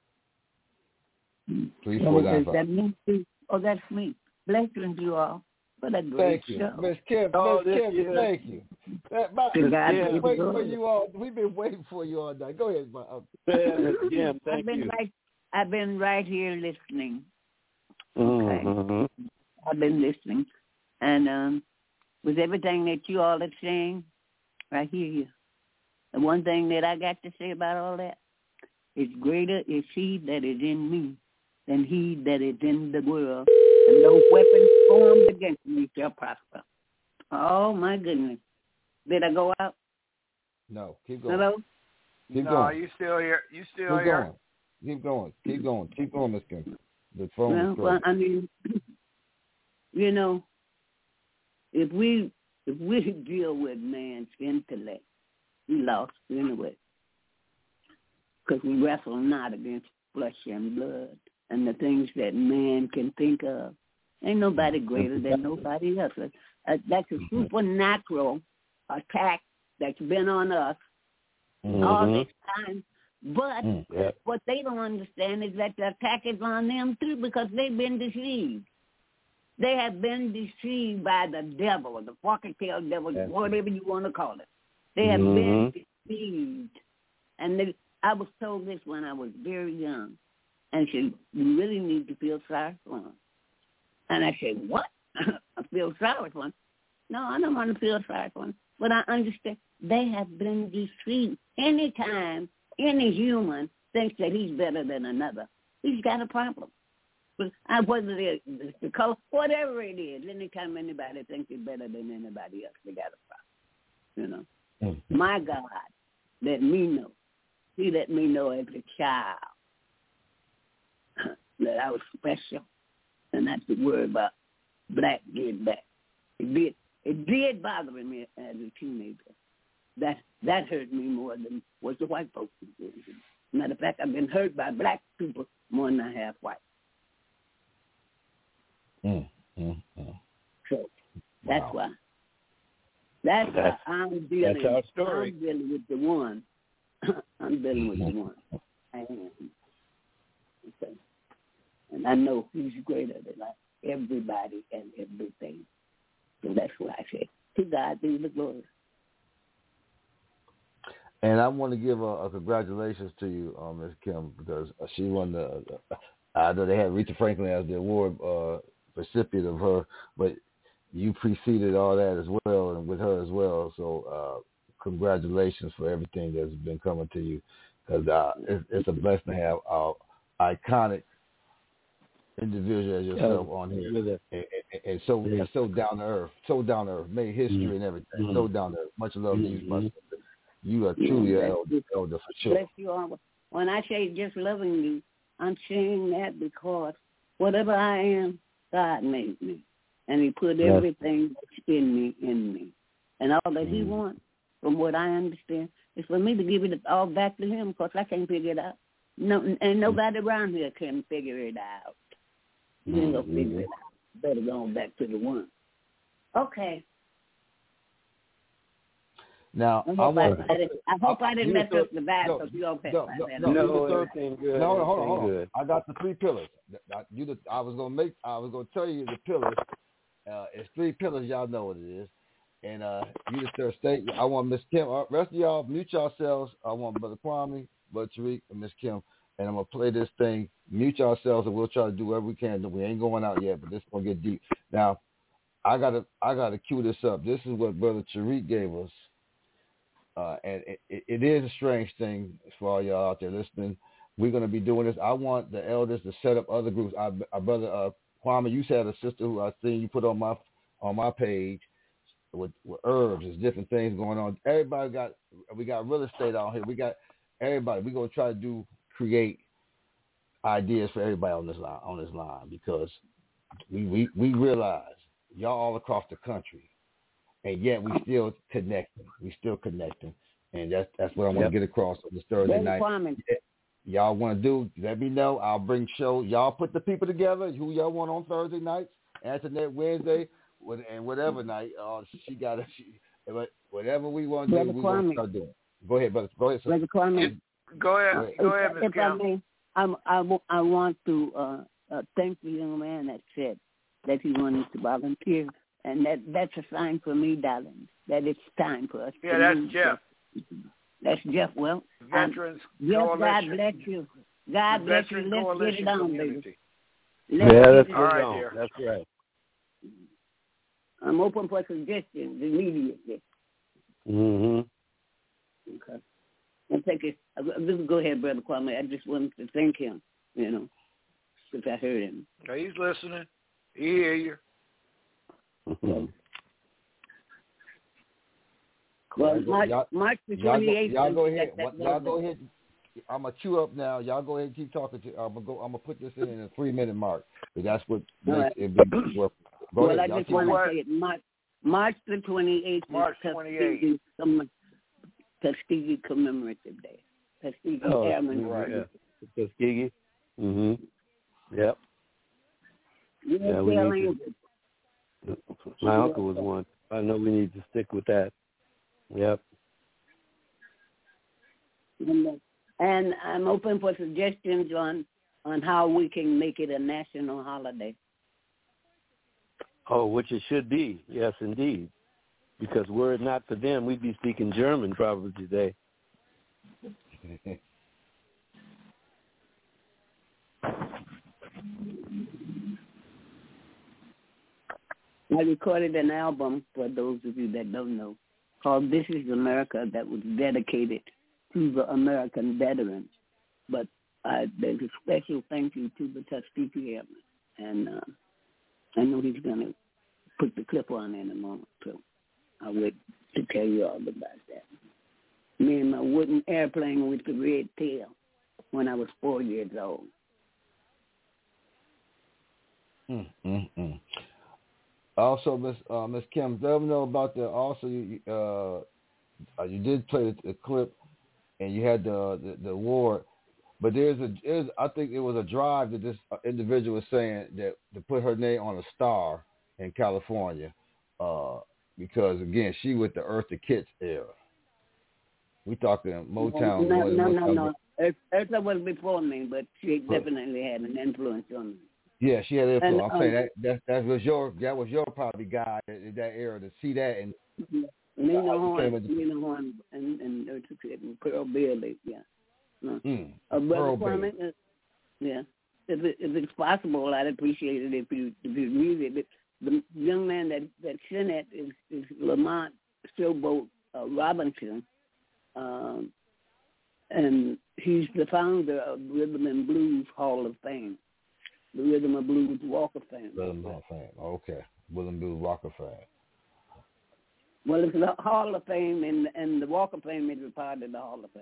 Three four nine five. That me? Oh, that's me. Blessings you all. What a great thank you, show. Miss Kim. Oh, Miss Kim, yeah. thank you. That, my, To God we've be been the waiting for glory. you all. We've been waiting for you all night. Go ahead, my. Uh, Yeah, Jim, thank I've been you. right. I've been right here listening. Mm-hmm. I've been listening, and um, with everything that you all are saying, I hear you. The one thing that I got to say about all that is greater is he that is in me than he that is in the world, and no weapon formed against me shall prosper. Oh my goodness! Did I go out? no, keep going. Hello? Keep no, going. you still here? You still Keep here? going. Keep going. Keep going. Keep going, Miss Kim. The phone Well, is great. well, I mean, you know, if we if we deal with man's intellect, we lost anyway, because we wrestle not against flesh and blood and the things that man can think of. Ain't nobody greater than nobody else. Uh, that's a supernatural attack that's been on us Mm-hmm. all this time. But Mm, yeah. what they don't understand is that the attack is on them too, because they've been deceived. They have been deceived by the devil, the fork-tail devil, That's whatever you want to call it. They have Mhm. been deceived. And they, I was told this when I was very young. And she said, you really need to feel sorry for them. And I said, what? I feel sorry for them? No, I don't want to feel sorry for them. But I understand they have been deceived. Anytime any human thinks that he's better than another, he's got a problem. But I, whether it's the color, whatever it is, anytime anybody thinks he's better than anybody else, they got a problem. You know, Mm-hmm. my God let me know. He let me know as a child that I was special, and that's the word about black get back. It did. It did bother me as a teenager. That that hurt me more than what the white folks did. Matter of fact, I've been hurt by black people more than I have white. Mm, mm, mm. So that's Wow. why. That's, That's- why I'm dealing. that's our story. I'm dealing with the one. I'm dealing with the one. I am. Okay. And I know he's greater than everybody and everything. So that's why I say, to God be the glory. And I want to give a, a congratulations to you, um, Miz Kim, because she won the. Uh, I know they had Aretha Franklin as the award uh, recipient of her, but you preceded all that as well, and with her as well. So, uh, congratulations for everything that's been coming to you, because uh, it's, it's a blessing to have an iconic individual as yourself on here, and, and, and so and so down to earth, so down to earth, made history mm-hmm. and everything, mm-hmm. so down to earth. Much love mm-hmm. to you, my sister. You are truly an elder, elder for sure. Bless you all. When I say just loving you, I'm saying that because whatever I am, God made me. And he put yes. everything that's in me, in me. And all that mm. he wants, from what I understand, is for me to give it all back to him, because I can't figure it out. No, and nobody around here can figure it out. You ain't going to figure it out. Better go back to the one. Okay. Now, I hope I, I, want, I, didn't, I, hope I didn't mess up the vibe, because you don't pay no, no, no, no, no, everything good. No, hold on, hold on. Good. I got the three pillars. You, the, I was gonna make. I was gonna tell you the pillars. Uh, it's three pillars. Y'all know what it is. And uh, you the third state. I want Miss Kim. Uh, rest of y'all mute yourselves. I want Brother Kwame, Brother Tariq, and Miss Kim. And I'm gonna play this thing. Mute yourselves, and we'll try to do whatever we can. We ain't going out yet, but this is gonna get deep. Now, I gotta, I gotta cue this up. This is what Brother Tariq gave us. uh, and it, it is a strange thing for all y'all out there listening. We're going to be doing this. I want the elders to set up other groups. Our, our brother uh, Kwame, you said a sister who I think you put on my on my page with, with herbs. There's different things going on. Everybody got we got real estate out here. We got everybody. We're going to try to do create ideas for everybody on this line on this line because we we, we realize y'all all across the country, and yet we still connecting. We still connecting, and that's that's what I want to yep. get across on this Thursday Very night. Kwame. Y'all want to do, let me know. I'll bring show. Y'all put the people together, who y'all want on Thursday nights, Antoinette Wednesday, and whatever night. Uh, she got it. Whatever we want to do, we want to start doing. Go ahead, brother. Go ahead, sir. Brother Kwame. Go ahead. Go ahead, Miz If I may, I'm, I, I want to uh, uh, thank the young man that said that he wanted to volunteer. And that, that's a sign for me, darling, that it's time for us yeah, to that's move. Jeff. That's Jeff. Well, Veterans um, yes, Coalition. God bless you. God the bless Veteran you. Let's Coalition get it on, community. baby. Let's yeah, that's get right. it On. That's right. I'm open for suggestions immediately. Mm-hmm. Okay. I'll take it. I'll, go ahead, Brother Kwame. I just wanted to thank him, you know, because I heard him. Okay, he's listening. He hear you. Mm-hmm. Well, March, March the twenty-eighth. Y'all go, y'all go ahead. That, that y'all go ahead. I'm gonna chew up now. Y'all go ahead and keep talking. To, I'm gonna go. I'm gonna put this in, in a three minute mark. That's what makes right. it big. Well, go well ahead. I just want to say it. March, March the twenty-eighth. March twenty-eighth. Tuskegee Commemorative Day. Tuskegee oh, Airmen. Right. Yeah. Tuskegee. Mhm. Yep. You yeah, we need to, my uncle was one. I know we need to stick with that. Yep. And I'm open for suggestions on, on how we can make it a national holiday. Oh, which it should be. Yes, indeed. Because were it not for them, we'd be speaking German probably today. I recorded an album, for those of you that don't know, called This is America, that was dedicated to the American veterans. But uh, there's a special thank you to the Tuskegee Airmen. And uh, I know he's going to put the clip on in a moment, so I'll wait to tell you all about that. Me and my wooden airplane with the red tail when I was four years old. Mm, mm, mm. Also, Miss uh, Miss Kim, let me know about the. Also, you uh, you did play the, the clip, and you had the, the the award, but there's a there's, I think it was a drive that this individual was saying that to put her name on a star in California, uh, because again she with the Eartha Kitt era. We talking Motown. No, no, no, no. Eartha was before me, but she definitely had an influence on me. Yeah, she had influence. And, I'm saying um, that that that was your that was your probably guy in that era to see that and Nina Horn, Nina Horn, and and Eartha Kitt and Pearl Bailey. Yeah, no. mm, uh, Pearl Bailey. Uh, yeah, if it, if it's possible, I'd appreciate it if you if you read it. The young man that that sent it is is Lamont Showboat uh, Robinson, um, and he's the founder of Rhythm and Blues Hall of Fame. The Rhythm and Blues Walk of Fame. Rhythm of Fame. Okay. Rhythm and Blues Walk of Fame. Well, it's the Hall of Fame, and and the Walk of Fame is a part of the Hall of Fame.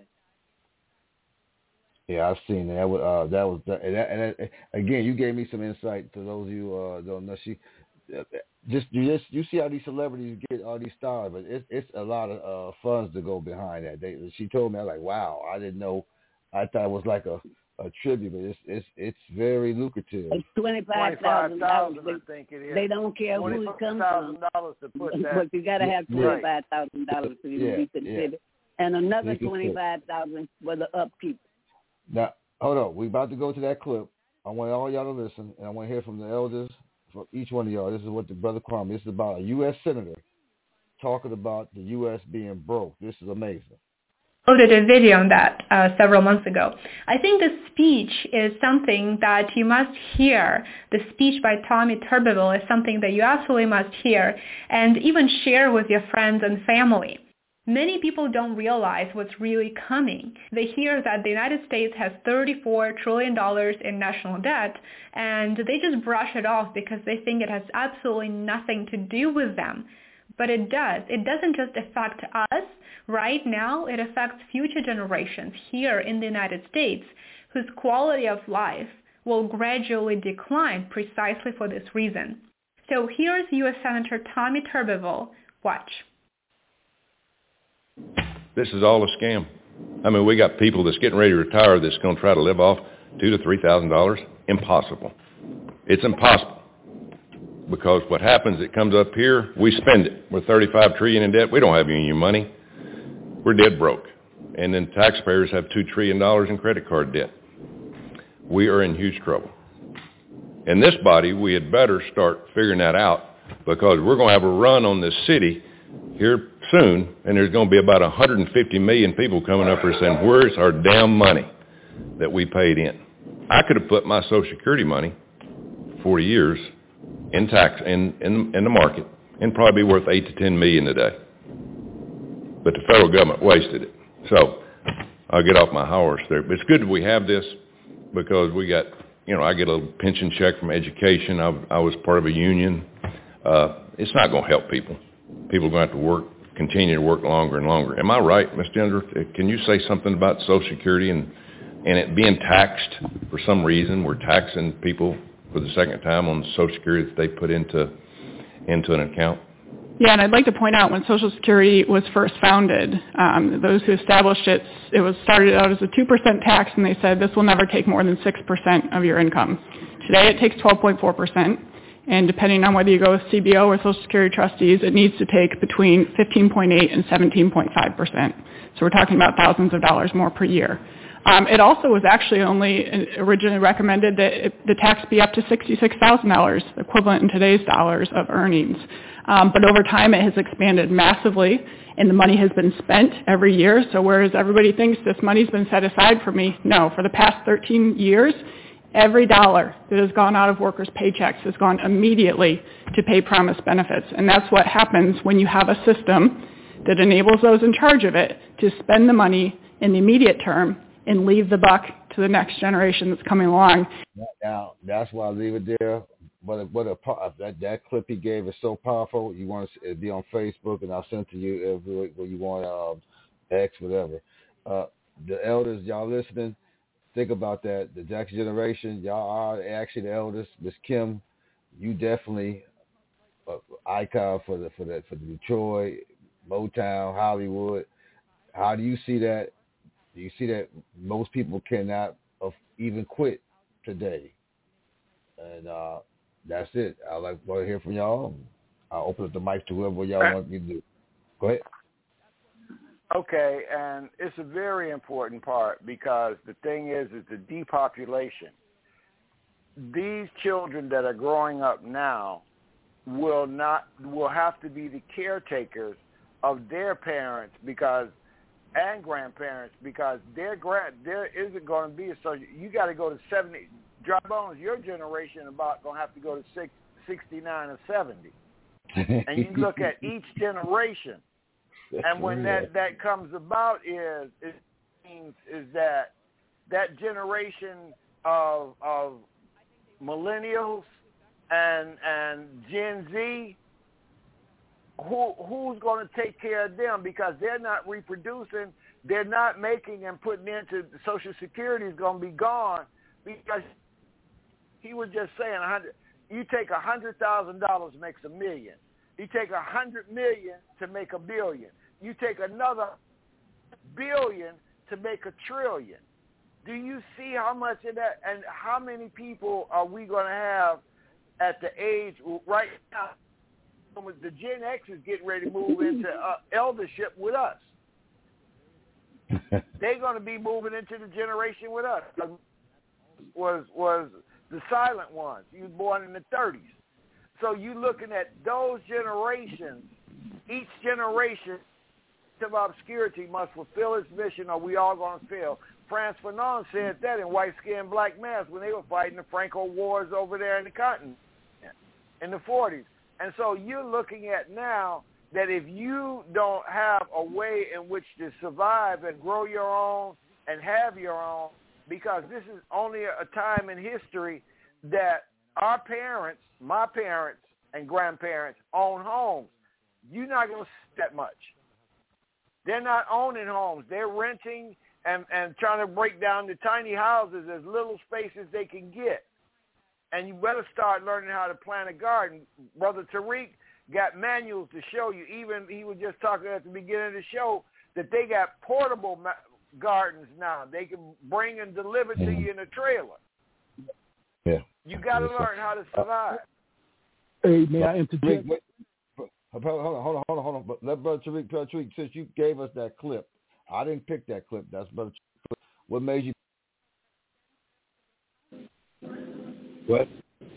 Yeah, I've seen that. Uh, that was and, that, and that, again, you gave me some insight to those of you uh, don't know. She just you just you see how these celebrities get all these stars, but it's it's a lot of uh, funds to go behind that. They, she told me, I was like, wow, I didn't know. I thought it was like a a tribute, but it's it's it's very lucrative. It's twenty-five thousand dollars. I think it is. They don't care who it comes from. dollars to put that. But you got to have twenty-five thousand dollars for you yeah, to be considered, yeah. and another twenty-five thousand for the upkeep. Now, hold on. We're about to go to that clip. I want all y'all to listen, and I want to hear from the elders, from each one of y'all. This is what the Brother Kwame. This is about a U S senator talking about the U S being broke. This is amazing. Loaded a video on that uh, several months ago. I think the speech is something that you must hear. The speech by Tommy Tuberville is something that you absolutely must hear and even share with your friends and family. Many people don't realize what's really coming. They hear that the United States has thirty-four trillion dollars in national debt, and they just brush it off because they think it has absolutely nothing to do with them. But it does. It doesn't just affect us. Right now, it affects future generations here in the United States, whose quality of life will gradually decline precisely for this reason. So here's U S Senator Tommy Tuberville. Watch. This is all a scam. I mean, we got people that's getting ready to retire that's going to try to live off two to three thousand dollars. Impossible. It's impossible. Because what happens, it comes up here, we spend it. We're thirty-five trillion dollars in debt. We don't have any money. We're dead broke. And then taxpayers have two trillion dollars in credit card debt. We are in huge trouble. In this body, we had better start figuring that out, because we're going to have a run on this city here soon, and there's going to be about one hundred fifty million people coming up here saying, where's our damn money that we paid in? I could have put my Social Security money, forty years, in tax, in, in, in the market, and probably be worth eight to ten million today. But the federal government wasted it. So I'll get off my horse there. But it's good that we have this, because we got, you know, I get a little pension check from education. I, I was part of a union. Uh, it's not going to help people. People are going to have to work, continue to work longer and longer. Am I right, Miz Ginger? Can you say something about Social Security and, and it being taxed for some reason? We're taxing people for the second time on Social Security that they put into into an account. Yeah, and I'd like to point out when Social Security was first founded, um, those who established it, it was started out as a two percent tax, and they said this will never take more than six percent of your income. Today it takes twelve point four percent, and depending on whether you go with C B O or Social Security trustees, it needs to take between fifteen point eight and seventeen point five percent. So we're talking about thousands of dollars more per year. Um, it also was actually only originally recommended that it, the tax be up to sixty-six thousand dollars, equivalent in today's dollars of earnings. Um, but over time it has expanded massively, and the money has been spent every year. So whereas everybody thinks this money's been set aside for me, no, for the past thirteen years, every dollar that has gone out of workers' paychecks has gone immediately to pay promised benefits. And that's what happens when you have a system that enables those in charge of it to spend the money in the immediate term and leave the buck to the next generation that's coming along. Now, that's why I leave it there. But but a, that that clip he gave is so powerful. You want to it'd be on Facebook, and I'll send it to you every where you want, uh, X, whatever. Uh, the elders, y'all listening, think about that. The Jackson generation, y'all are actually the elders. Miss Kim, you definitely an icon for the for that for the Detroit, Motown, Hollywood. How do you see that? Do you see that most people cannot even quit today? And uh, that's it. I'd like to hear from y'all. I'll open up the mic to whoever y'all want me to do. Go ahead. Okay, and it's a very important part, because the thing is, is the depopulation. These children that are growing up now will not will have to be the caretakers of their parents, because and grandparents, because their grand there isn't going to be a social. You got to go to seventy. Dry Bones, your generation about going to have to go to six, sixty-nine or seventy, and you look at each generation, and when that, that comes about is it means is that that generation of of millennials and and Gen Z. Who who's going to take care of them, because they're not reproducing, they're not making and putting into Social Security is going to be gone, because he was just saying a hundred. You take a hundred thousand dollars makes a million. You take a hundred million to make a billion. You take another billion to make a trillion. Do you see how much of that, and how many people are we going to have at the age right now? The Gen X is getting ready to move into uh, eldership with us. They're going to be moving into the generation with us. Was was the silent ones? You was born in the thirties. So you looking at those generations. Each generation of obscurity must fulfill its mission, or we all going to fail. Frantz Fanon said that in White Skin, Black Mask when they were fighting the Franco Wars over there in the continent in the forties. And so you're looking at now that if you don't have a way in which to survive and grow your own and have your own, because this is only a time in history that our parents, my parents and grandparents own homes. You're not going to see that much. They're not owning homes. They're renting and, and trying to break down the tiny houses as little space as they can get. And you better start learning how to plant a garden. Brother Tariq got manuals to show you. Even he was just talking at the beginning of the show that they got portable ma- gardens now. They can bring and deliver to you in a trailer. Yeah. You got to learn how to survive. Hey, may I interject? Wait, wait. Hold on, hold on, hold on, hold on. But let Brother Tariq, Brother Tariq, since you gave us that clip, I didn't pick that clip. That's Brother Tariq. What made you? What?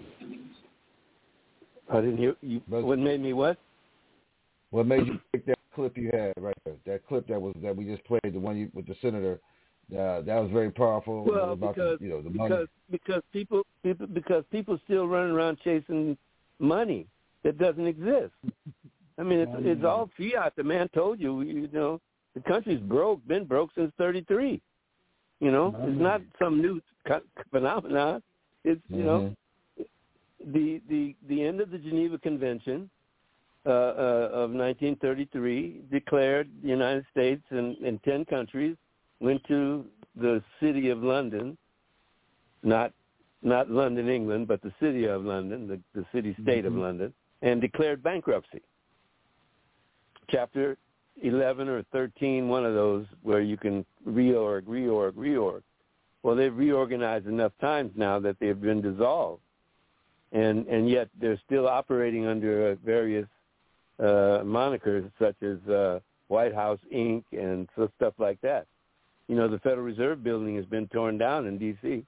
I didn't hear you. What made me what? What made you pick that clip you had right there? That clip that was that we just played, the one you, with the senator. Uh, that was very powerful. Well, about because the, you know, the because money. because people people because people still running around chasing money that doesn't exist. I mean, it's, it's all fiat. The man told you, you know, the country's broke, been broke since thirty-three. You know, it's not some new phenomenon. It's you mm-hmm. know, the the the end of the Geneva Convention uh, uh, of nineteen thirty-three declared the United States and, and ten countries went to the city of London, not not London, England, but the city of London, the, the city-state mm-hmm. of London, and declared bankruptcy. Chapter eleven or thirteen, one of those where you can reorg, reorg, reorg. Well, they've reorganized enough times now that they've been dissolved, and and yet they're still operating under various uh, monikers such as uh, White House Incorporated and so stuff like that. You know, the Federal Reserve building has been torn down in D C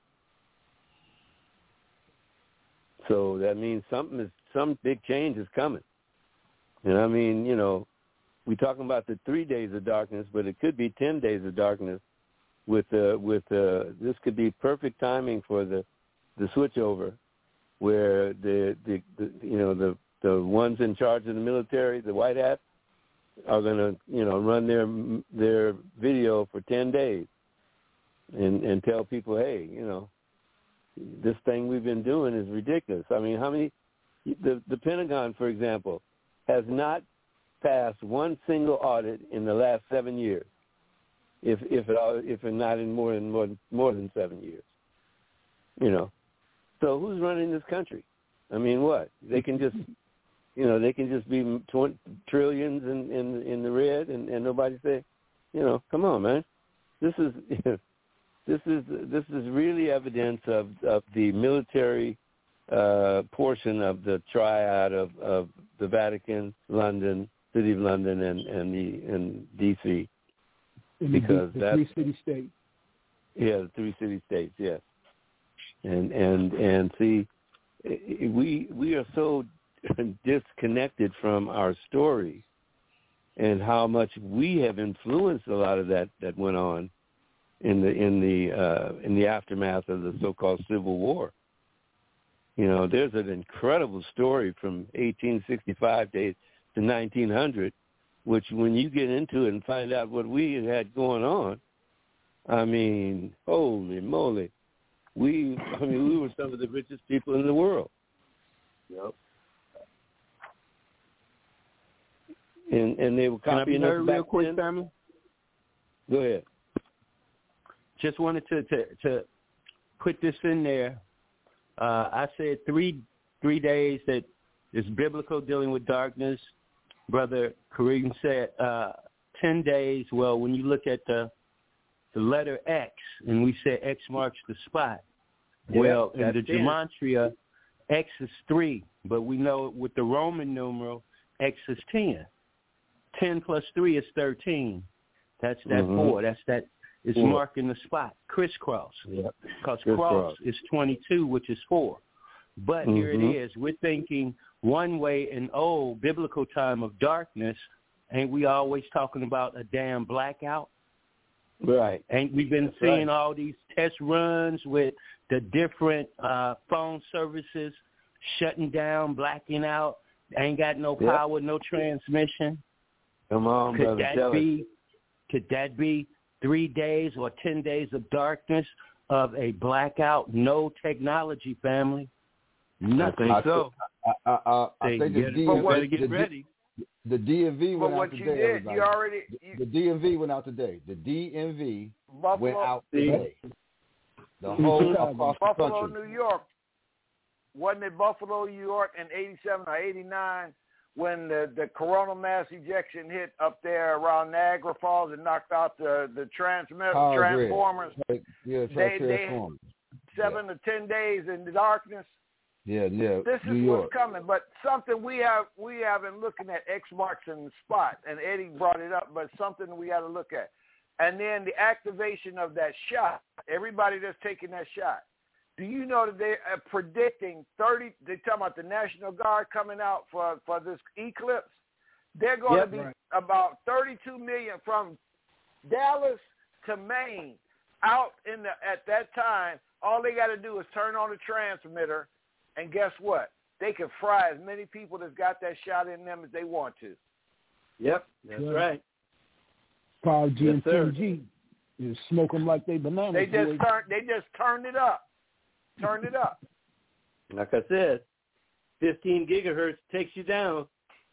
So that means something is some big change is coming. And I mean, you know, we're talking about the three days of darkness, but it could be ten days of darkness. With uh, with uh, this could be perfect timing for the the switchover, where the, the, the you know the the ones in charge of the military, the white hats, are going to you know run their their video for ten days, and and tell people, hey, you know, this thing we've been doing is ridiculous. I mean, how many? The the Pentagon, for example, has not passed one single audit in the last seven years. If if it if it not in more than more, more than seven years, you know, so who's running this country? I mean, what they can just, you know, they can just be twenty, trillions in, in in the red, and, and nobody say, you know, come on, man, this is this is this is really evidence of of the military uh, portion of the triad of, of the Vatican, London, City of London, and and the and D C In because the, the that's three city states. Yeah, the three city states. Yes, and and and see, we we are so disconnected from our story, and how much we have influenced a lot of that that went on in the in the uh, in the aftermath of the so-called Civil War. You know, there's an incredible story from eighteen sixty-five to to nineteen hundred. Which when you get into it and find out what we had going on, I mean, holy moly, we, I mean, we were some of the richest people in the world. Yep. And and they were copying us back real quick, then. Simon? Go ahead. Just wanted to, to, to put this in there. Uh, I said three three days that is biblical, dealing with darkness. Brother Kareem said uh, ten days. Well, when you look at the the letter X, and we say X marks the spot. Yeah, well, in the ten. gematria, X is three, but we know with the Roman numeral, X is ten. ten plus three is thirteen. That's that mm-hmm. four. That's that. It's four. marking the spot. Crisscross. Yep. Because Crisscross. cross is twenty-two, which is four. But mm-hmm. here it is. We're thinking one way in old biblical time of darkness, ain't we always talking about a damn blackout? Right. Ain't we been That's seeing right. all these test runs with the different uh, phone services shutting down, blacking out, ain't got no Yep. power, no transmission. Come on, could brother. that Tell be? us. Could that be three days or ten days of darkness of a blackout? No technology, family. Nothing. I think so. I, I, I, I They think the get- D but M V, what- get the, ready. the D M V But went what out you today. did, everybody. you already you, The D M V went out today. The D M V Buffalo, went out See? today. The whole across the Buffalo, country. New York. Wasn't it Buffalo, New York in eighty-seven or eighty-nine when the, the coronal mass ejection hit up there around Niagara Falls and knocked out the, the transmit, Power grid. transformers? Yeah, They, they transformers. seven to ten days in the darkness. Yeah, yeah. This New is York. what's coming, but something we have we have been looking at X marks in the spot, and Eddie brought it up, but something we got to look at. And then the activation of that shot, everybody that's taking that shot. Do you know that they are predicting thirty, they're talking about the National Guard coming out for, for this eclipse. They're going Yep, to be right. about thirty-two million from Dallas to Maine out in the at that time. All they got to do is turn on the transmitter, and guess what? They can fry as many people that's got that shot in them as they want to. Yep, that's Yeah. right. five G Yes, and sir. ten G. You smoke them like they bananas. They just boy. turned. They just turned it up. Turned it up. Like I said, fifteen gigahertz takes you down.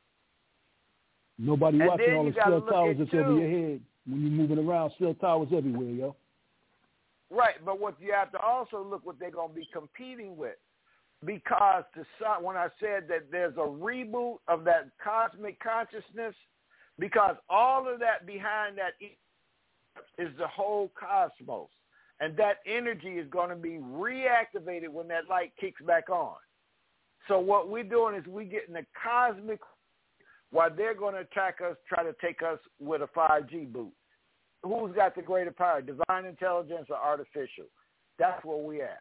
Nobody And watching then all you the gotta cell look towers at, that's too- over your head when you're moving around. Cell towers everywhere, yo. Right, but what you have to also look what they're going to be competing with, because the sun, when I said that there's a reboot of that cosmic consciousness, because all of that behind that is the whole cosmos, and that energy is going to be reactivated when that light kicks back on. So what we're doing is we're getting the cosmic while they're going to attack us, try to take us with a five G boot. Who's got the greater power, divine intelligence or artificial? That's where we at.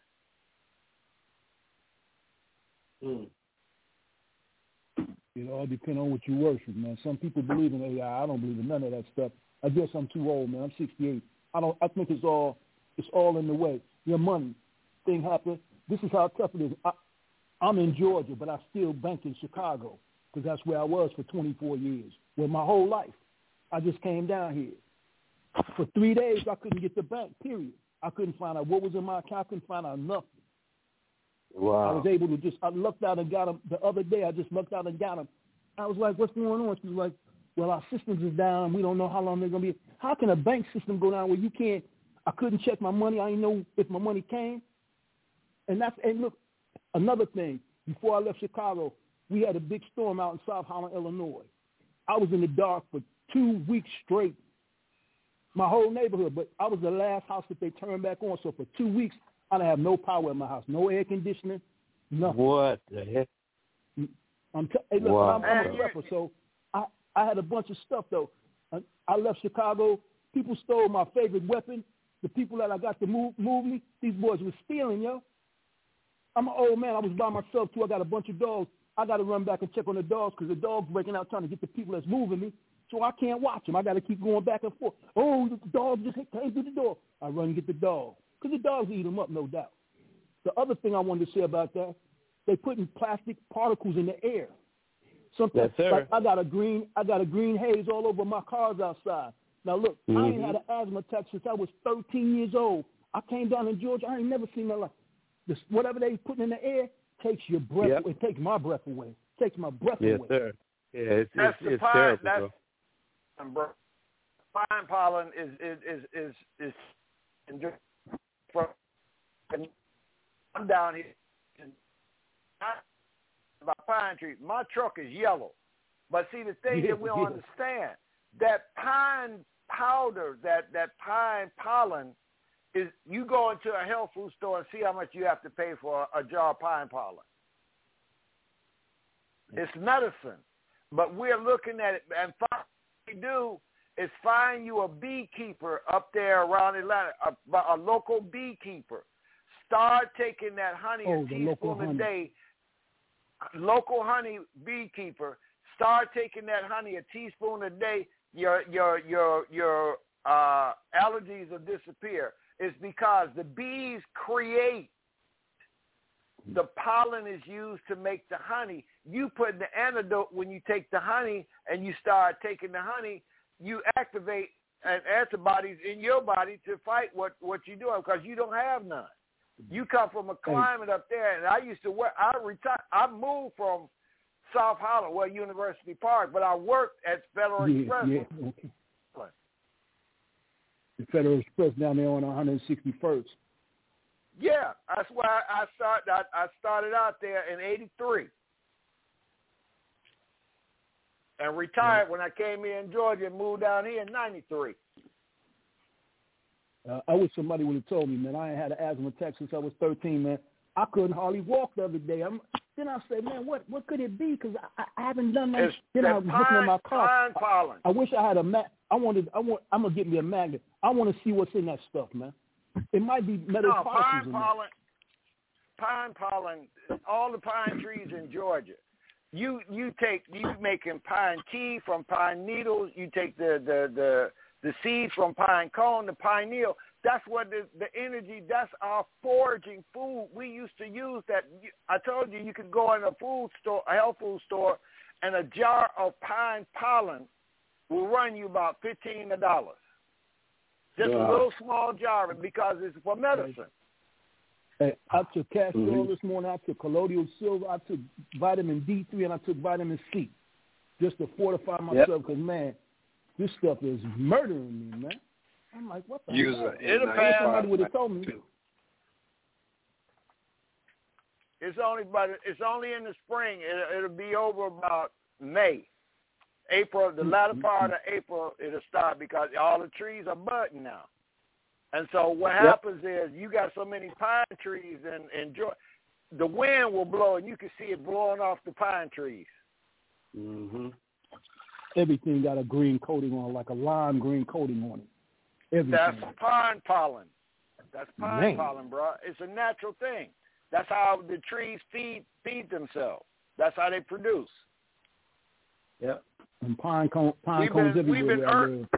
Mm. It all depends on what you worship, man. Some people believe in A I. I don't believe in none of that stuff. I guess I'm too old, man. I'm sixty-eight. I don't. I think it's all. It's all in the way. Your money thing happened. This is how tough it is. I, I'm in Georgia, but I still bank in Chicago because that's where I was for twenty-four years. Well, my whole life, I just came down here. For three days, I couldn't get the bank, period. I couldn't find out what was in my account. I couldn't find out nothing. Wow. I was able to just, I lucked out and got them. The other day, I just lucked out and got them. I was like, what's going on? She was like, well, our systems is down. We don't know how long they're going to be. How can a bank system go down where you can't, I couldn't check my money. I didn't know if my money came. And that's, and look, another thing, before I left Chicago, we had a big storm out in South Holland, Illinois. I was in the dark for two weeks straight. My whole neighborhood, but I was the last house that they turned back on. So for two weeks, I didn't have no power in my house, no air conditioning, nothing. What the heck? I'm t- hey, look, Wow. I'm, I'm a prepper, so I, I had a bunch of stuff, though. I, I left Chicago. People stole my favorite weapon. The people that I got to move, move me, these boys were stealing, yo. I'm an old man. I was by myself, too. I got a bunch of dogs. I got to run back and check on the dogs because the dogs breaking out trying to get the people that's moving me. So I can't watch them. I got to keep going back and forth. Oh, the dog just came through the door. I run and get the dog because the dogs eat them up, no doubt. The other thing I wanted to say about that, they putting plastic particles in the air. Sometimes, Yes, sir. like I got a green, I got a green haze all over my cars outside. Now look, I ain't Mm-hmm. had an asthma attack since I was thirteen years old. I came down in Georgia. I ain't never seen that. Like this, whatever they putting in the air takes your breath. Yep. Away. It takes my breath away. It takes my breath Yes, away. sir. Yeah, it's That's it's, the it's pine. terrible. That's bro. bro. Pine pollen is is is is, is, is from. And I'm down here. And I, about pine trees. My truck is yellow, but see the thing Yeah, that we don't yeah. understand, that pine powder, that that pine pollen, is you go into a health food store and see how much you have to pay for a, a jar of pine pollen. It's medicine, but we're looking at it, and what we do is find you a beekeeper up there around Atlanta, a, a local beekeeper. Start taking that honey, Oh, a the local teaspoon a honey. day. Local honey beekeeper. Start taking that honey, a teaspoon a day. Your your your your uh, allergies will disappear. It's because the bees create the pollen is used to make the honey. You put the antidote when you take the honey and you start taking the honey, you activate an antibodies in your body to fight what, what you're doing because you don't have none. You come from a climate up there, and I used to work. I retired. I moved from South Holland, well, University Park, but I worked at Federal yeah, Express. Yeah, okay. The Federal Express down there on one hundred sixty-first. Yeah, that's why I started. I, I started out there in eighty-three, and retired yeah. when I came here in Georgia and moved down here in ninety-three. Uh, I wish somebody would have told me, man. I ain't had an asthma attack since I was thirteen, man. I couldn't hardly walk the other day. I'm, then I said, man, what what could it be? Because I, I haven't done that. It's then I was pine, looking at my car. Pine pollen. I, I wish I had a mag. I wanted. I want. I'm gonna get me a magnet. I want to see what's in that stuff, man. It might be metal no, particles pine in pollen. Pine pollen. All the pine trees in Georgia. You you take you making pine tea from pine needles. You take the the the the seeds from pine cone, the pine needle. That's what the, the energy, that's our foraging food. We used to use that. I told you you could go in a food store, a health food store, and a jar of pine pollen will run you about fifteen dollars. Just wow. a little small jar because it's for medicine. Hey, I took castor mm-hmm. oil this morning. I took colloidal silver. I took vitamin D three, and I took vitamin C just to fortify myself because, yep. man, this stuff is murdering me, man. I'm like, what the Use hell? It'll pass. Somebody would have told me. It's only, but it's only in the spring. It, it'll be over about May, April. The latter part of April, it'll start because all the trees are budding now. And so what yep. happens is you got so many pine trees, and and the wind will blow, and you can see it blowing off the pine trees. Mm-hmm. Everything got a green coating on, like a lime green coating on it. Everything. That's pine pollen. That's pine Man. pollen, bro. It's a natural thing. That's how the trees feed feed themselves. That's how they produce. Yep. And pine cone, pine we've cones been, everywhere. We've been ur-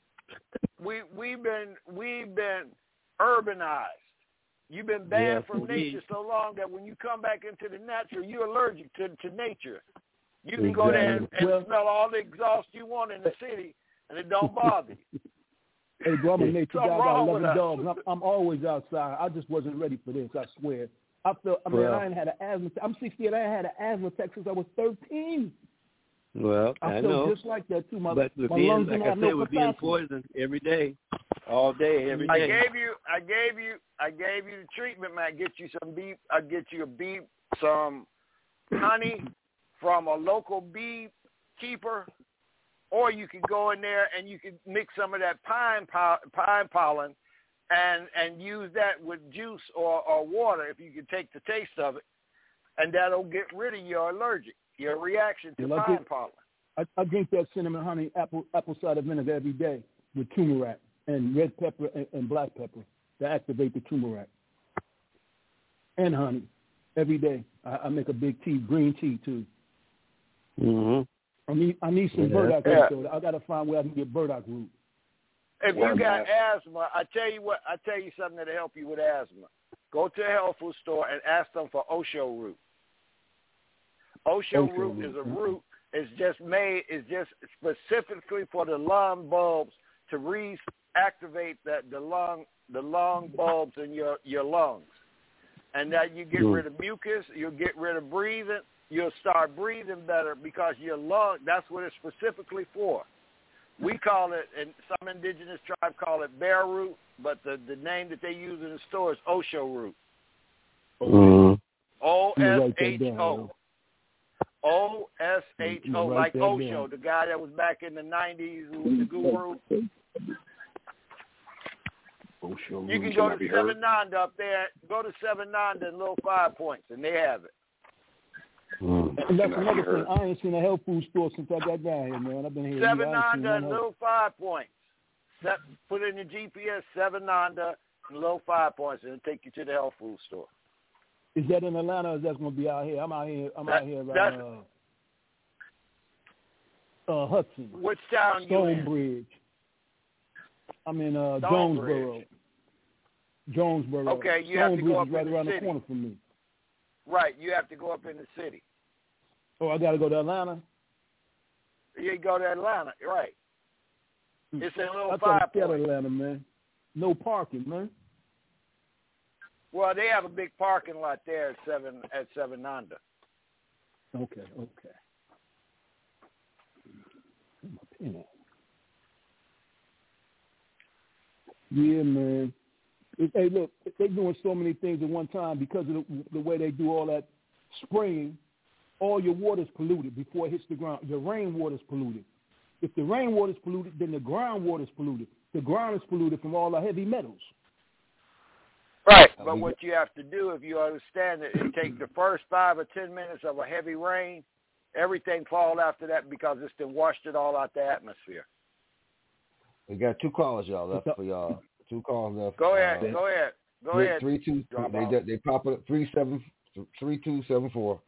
we we've been we've been urbanized. You've been banned yeah, from nature so long that when you come back into the natural, you're allergic to, to nature. You can exactly. go there and, and well, smell all the exhaust you want in the city, and it don't bother you. Hey, bro, I'm a nature guy. I got eleven us. dogs. I'm, I'm always outside. I just wasn't ready for this, I swear. I feel, I mean, well, I ain't had an asthma. I'm sixty-eight. I ain't had an asthma attack since I was thirteen. Well, I, I feel know. just like that, too. My, but my being, lungs like don't I have said, no we're being poisoned every day, all day, every day. I gave you, I gave you, I gave you the treatment, man. I get you some bee, I get you a bee, some honey from a local bee keeper, or you could go in there and you could mix some of that pine po- pine pollen and and use that with juice or, or water if you could take the taste of it, and that'll get rid of your allergic, your reaction to well, pine I pollen. I, I drink that cinnamon honey apple apple cider vinegar every day with turmeric and red pepper and, and black pepper to activate the turmeric. And honey every day. I, I make a big tea, green tea too. Mm-hmm. I need I need some yeah. burdock yeah. root. I got to find where I can get burdock root. If you got asthma, I tell you what, I tell you something that'll help you with asthma. Go to a health food store and ask them for Osho root. Osho, Osho root, root is a root. It's just made. It's just specifically for the lung bulbs to reactivate that the lung the lung bulbs in your your lungs, and that you get mm. rid of mucus. You'll get rid of breathing. You'll start breathing better because your lung, that's what it's specifically for. We call it, and some indigenous tribe call it bear root, but the, the name that they use in the store is Osho root. Mm-hmm. O S H O. O S H O, like Osho, the guy that was back in the nineties who was the guru. Osho you can go to Seven Nanda up there, go to Seven Nanda in Little Five Points, and they have it. Mm. And that's another thing. I ain't seen a health food store since I got down here, man. I've been here. Seven Nanda and Little Five Points. Set, put in your G P S, Seven Nanda and Little Five Points, and it'll take you to the health food store. Is that in Atlanta, or is that going to be out here? I'm out here. I'm that, out here around uh, uh, Hudson. Which town you in? Stonebridge. I'm in uh, Jonesboro. Jonesboro. Okay, you Stonebridge have to go up is right in around the, the corner from me. Right, you have to go up in the city. Oh, I got to go to Atlanta? You go to Atlanta, right. It's a little I five thought point. Atlanta, man. No parking, man. Well, they have a big parking lot there at seven at Seven Nanda. Okay, okay. Yeah, man. It, hey, look, they're doing so many things at one time because of the, the way they do all that spraying. All your water's polluted before it hits the ground. Your rainwater's polluted. If the rainwater's polluted, then the groundwater's polluted. The ground is polluted from all the heavy metals. Right, but what you have to do, if you understand it, is take the first five or ten minutes of a heavy rain, everything falls after that because it's been washed it all out the atmosphere. We got two callers, y'all, left for y'all. Two callers left. Go ahead, uh, go ahead, go three, ahead. Three two. They they, they pop it three seven three two seven four.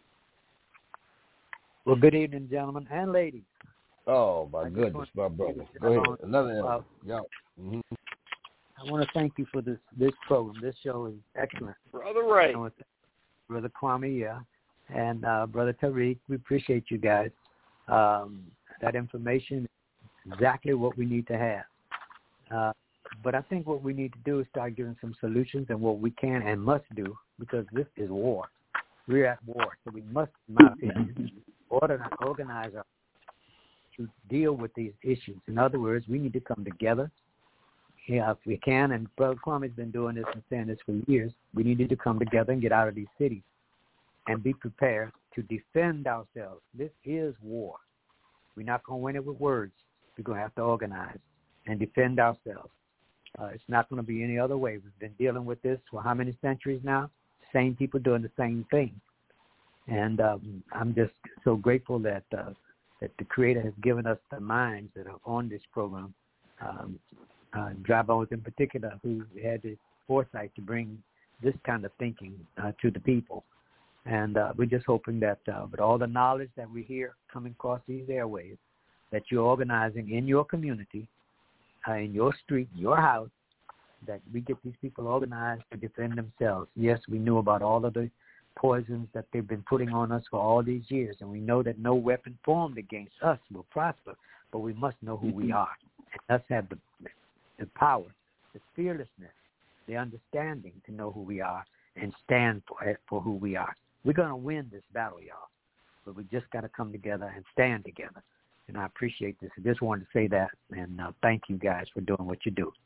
Well, good evening, gentlemen and ladies. Oh my goodness, my brother. Go ahead. Another uh, yeah. Mm-hmm. I want to thank you for this this program. This show is excellent. Brother Ray. Brother Kwame, yeah. And uh, Brother Tariq, we appreciate you guys. Um, that information is exactly what we need to have. Uh, but I think what we need to do is start giving some solutions and what we can and must do, because this is war. We're at war, so we must organize, organize our, to deal with these issues. In other words, we need to come together. Yeah, if we can, and Brother Kwame's been doing this and saying this for years, we needed to come together and get out of these cities and be prepared to defend ourselves. This is war. We're not going to win it with words. We're going to have to organize and defend ourselves. Uh, it's not going to be any other way. We've been dealing with this for how many centuries now? Same people doing the same thing. And um, I'm just so grateful that uh, that the Creator has given us the minds that are on this program. Um, Uh, Dry Bones in particular, who had the foresight to bring this kind of thinking uh, to the people. And uh, we're just hoping that uh, with all the knowledge that we hear coming across these airways, that you're organizing in your community, uh, in your street, your house, that we get these people organized to defend themselves. Yes, we knew about all of the poisons that they've been putting on us for all these years, and we know that no weapon formed against us will prosper, but we must know who we are, and us have the the power, the fearlessness, the understanding to know who we are and stand for, for who we are. We're going to win this battle, y'all, but we just got to come together and stand together. And I appreciate this. I just wanted to say that, and uh, thank you guys for doing what you do.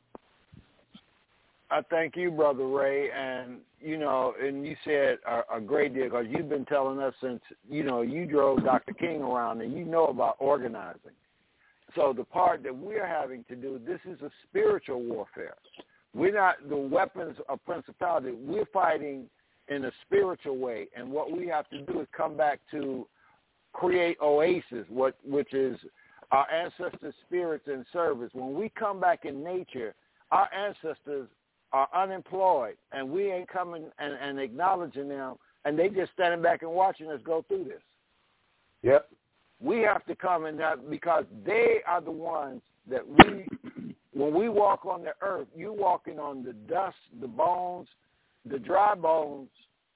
I thank you, Brother Ray, and, you know, and you said a, a great deal because you've been telling us since, you know, you drove Doctor King around and you know about organizing. So the part that we're having to do, this is a spiritual warfare. We're not the weapons of principality. We're fighting in a spiritual way. And what we have to do is come back to create oasis, what, which is our ancestors' spirits in service. When we come back in nature, our ancestors are unemployed, and we ain't coming and, and acknowledging them, and they just standing back and watching us go through this. Yep. We have to come in that because they are the ones that we, when we walk on the earth, you're walking on the dust, the bones, the dry bones,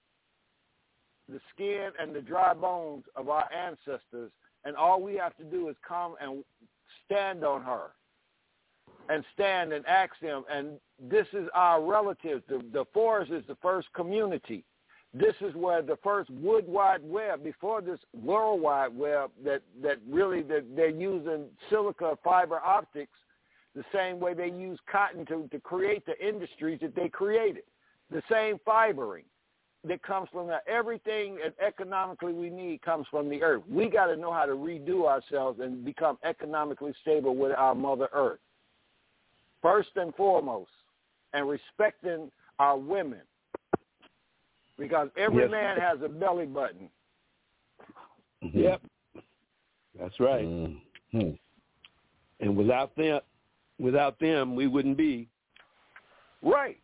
the skin and the dry bones of our ancestors, and all we have to do is come and stand on her and stand and ask them, and this is our relatives. The, the forest is the first community. This is where the first wood wide web, before this world wide web, that, that really that they're using silica fiber optics the same way they use cotton to, to create the industries that they created. The same fibering that comes from that. Everything that economically we need comes from the earth. We got to know how to redo ourselves and become economically stable with our Mother Earth, first and foremost, and respecting our women. Because every yes. man has a belly button. Yep. That's right. Mm-hmm. And without them, without them, we wouldn't be. Right.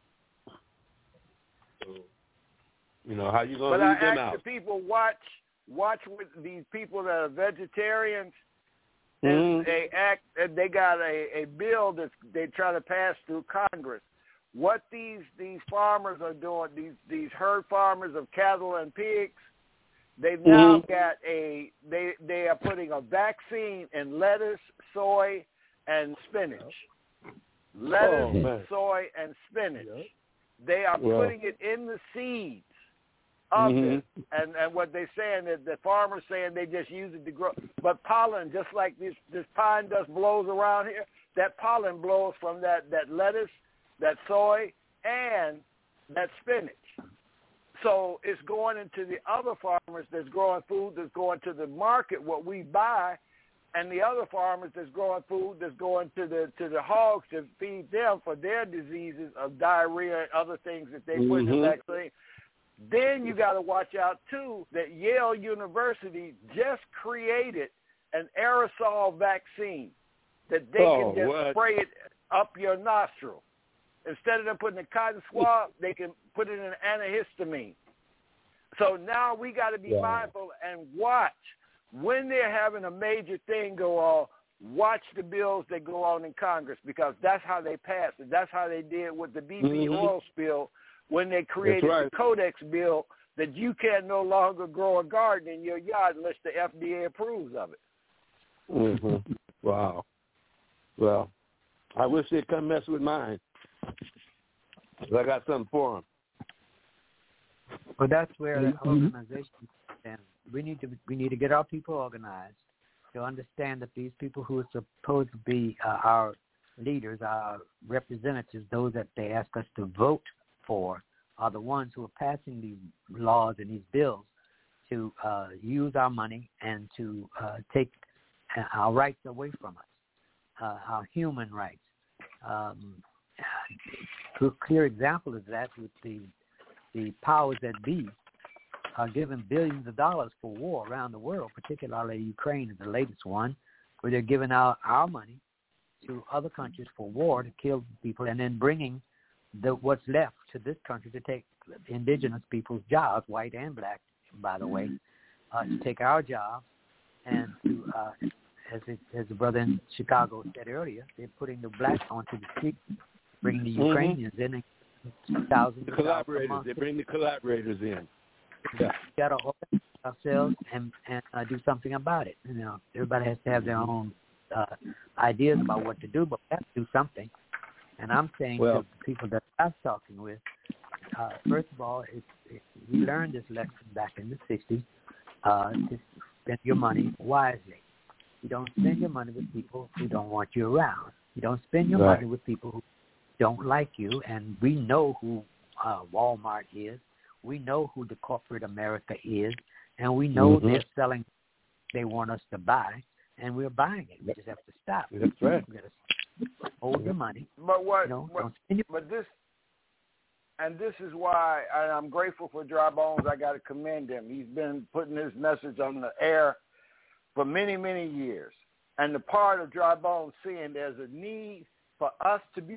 You know, how you going to leave them out? But I ask the people, watch, watch with these people that are vegetarians, mm-hmm. and they act, and they got a, a bill that they try to pass through Congress. what these these farmers are doing, these these herd farmers of cattle and pigs, they've now Mm-hmm. got a they they are putting a vaccine in lettuce, soy, and spinach. Lettuce, Oh, man. soy, and spinach. They are Yeah. putting it in the seeds of Mhm. it, and and what they're saying is the farmers saying they just use it to grow. But pollen, just like this this pine dust blows around here, that pollen blows from that that lettuce, that soy, and that spinach. So it's going into the other farmers that's growing food that's going to the market, what we buy, and the other farmers that's growing food that's going to the to the hogs to feed them for their diseases of diarrhea and other things that they put in the Mhm. vaccine. Then you got to watch out, too, that Yale University just created an aerosol vaccine that they Oh, can just what? spray it up your nostril. Instead of them putting a cotton swab, they can put it in antihistamine. So now we got to be Wow. mindful and watch. When they're having a major thing go on, watch the bills that go on in Congress, because that's how they pass it. That's how they did with the B P Mhm. oil spill when they created right. the Codex bill that you can no longer grow a garden in your yard unless the F D A approves of it. hmm Wow. Well, I wish they'd come mess with mine. 'Cause I got something for them. Well, that's where the Mhm. organization and we need to we need to get our people organized to understand that these people who are supposed to be uh, our leaders, our representatives, those that they ask us to vote for, are the ones who are passing these laws and these bills to uh, use our money and to uh, take our rights away from us, uh, our human rights. Um, a clear example of that with the the powers that be are giving billions of dollars for war around the world, particularly Ukraine is the latest one, where they're giving out our money to other countries for war to kill people, and then bringing the what's left to this country to take indigenous people's jobs, white and black, by the way, uh, to take our jobs and to, uh, as it, as the brother in Chicago said earlier, they're putting the blacks onto the street, bringing the Mhm. Ukrainians in, and thousands The of dollars a collaborators. month. They bring the collaborators in. Yeah. We got to organize ourselves and and uh, do something about it. You know, everybody has to have their own uh, ideas about what to do, but we have to do something. And I'm saying Well- to the people that I'm talking with, uh, first of all, it's, it's, we learned this lesson back in the sixties, uh, to spend your money wisely. You don't spend your money with people who don't want you around. You don't spend your Right. money with people who don't like you, and we know who uh, Walmart is. We know who the corporate America is, and we know Mhm. they're selling they want us to buy, and we're buying it. We just have to stop. That's right. We got to hold your money. But what, You know, what don't spend your but this, and this is why, and I'm grateful for Dry Bones. I got to commend him. He's been putting his message on the air for many, many years. And the part of Dry Bones seeing there's a need for us to be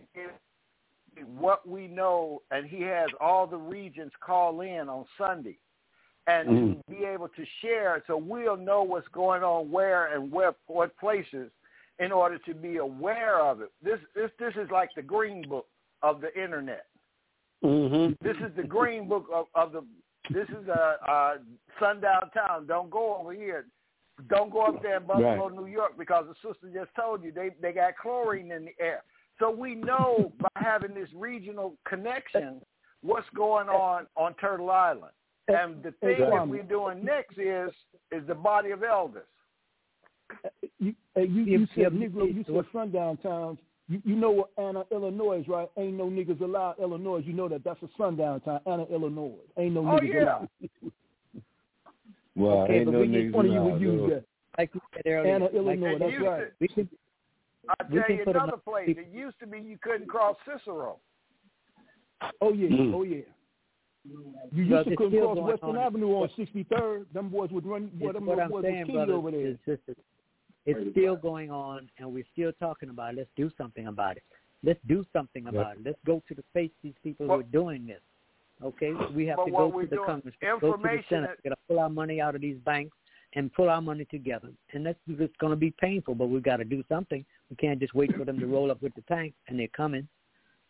what we know, and he has all the regions call in on Sunday and Mm. to be able to share so we'll know what's going on where and where what places in order to be aware of it. This this this is like the green book of the internet. Mm-hmm. This is the green book of, of the this is a, a sundown town. Don't go over here. Don't go up there in Buffalo, Right. New York, because the sister just told you they, they got chlorine in the air. So we know by having this regional connection what's going on on Turtle Island. And the thing that we're doing next is is the body of elders. You, uh, you, you said Negro. You said sundown towns. You, you know what Anna, Illinois is, right? Ain't no niggas allowed, Illinois. You know that that's a sundown town, Anna, Illinois. Ain't no Oh, niggas yeah. allowed. Well, Okay, ain't but no we need niggas One of you would allowed, use though. that. Like you said earlier, Anna, like- Illinois. It That's used right. to- we can I'll We tell can you put another enough place. people- It used to be you couldn't cross Cicero. Oh yeah, Mm. oh yeah. You Well, used to it's couldn't still cross going Western on. Avenue on sixty-third. Them boys would run. Boy, It's them what boys I'm was saying, kitty brother, over there. is just that it's still going on, and we're still talking about it. Let's do something about it. Let's do something about it. Let's go to the face these people who are doing this. Okay, we have But to what go we're to the doing- Congress, go to the information Senate, is- got to pull our money out of these banks and pull our money together. And that's it's going to be painful, but we've got to do something. We can't just wait for them to roll up with the tank, and they're coming.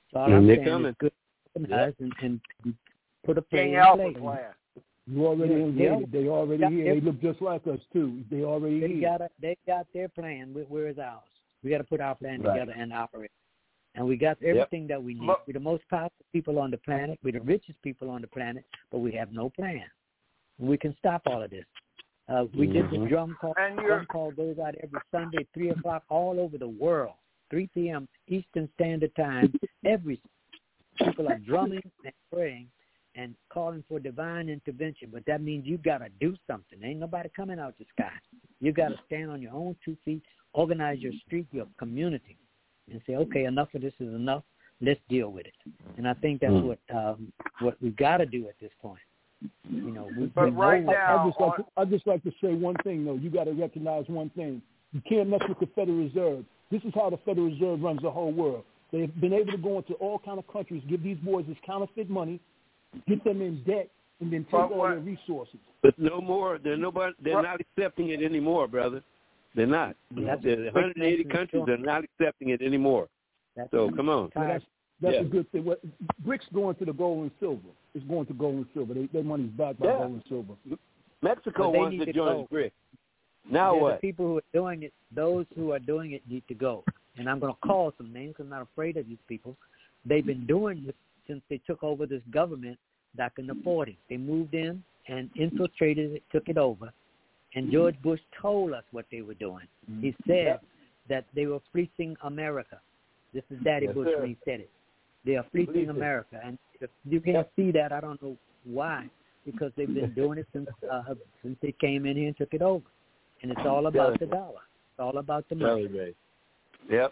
So all And I'm they're saying coming. is good organize Yep. and, and put a plan King in Alpha place. plan. You already Yeah, invaded. They already yeah, here. yeah. They look just like us too. They already They here. got a, they got their plan. Where, where is ours? We got to put our plan Right. together and operate. And we got everything that we need. But- We're the most powerful people on the planet. We're the richest people on the planet, but we have no plan. We can stop all of this. Uh, we did the Mhm. drum call. And you're- Drum call goes out every Sunday, three o'clock, all over the world, three p.m. Eastern Standard Time. Every people are drumming and praying and calling for divine intervention. But that means you got to do something. Ain't nobody coming out the sky. You got to stand on your own two feet, organize your street, your community, and say, okay, enough of this is enough. Let's deal with it. And I think that's Mm. what um, what we got to do at this point. You know, we, But we right know now- I just like to, I just like to say one thing though. You got to recognize one thing. You can't mess with the Federal Reserve. This is how the Federal Reserve runs the whole world. They've been able to go into all kind of countries, give these boys this counterfeit money, get them in debt, and then take But all what- their resources. But no more. They're nobody. They're not accepting it anymore, brother. They're not. That's The one hundred eighty countries are not accepting it anymore. That's So come on. So that's that's Yeah. a good thing. What BRICS going to the gold and silver. It's going to gold and silver. They, their money's backed by Yeah. gold and silver. Mexico But they wants need to to join go. BRICS. Now Yeah, what? The people who are doing it, those who are doing it need to go. And I'm going to call some names. I'm not afraid of these people. They've been doing this since they took over this government back in the forties. They moved in and infiltrated it, took it over. And George Bush told us what they were doing. He said Yep. that they were fleecing America. This is Daddy Yes, Bush sir. when he said it. They are fleecing Fleecing. America. And if you can't see that, I don't know why, because they've been doing it since uh, since they came in here and took it over. And it's all about the dollar. It's all about the money. Totally, Yep.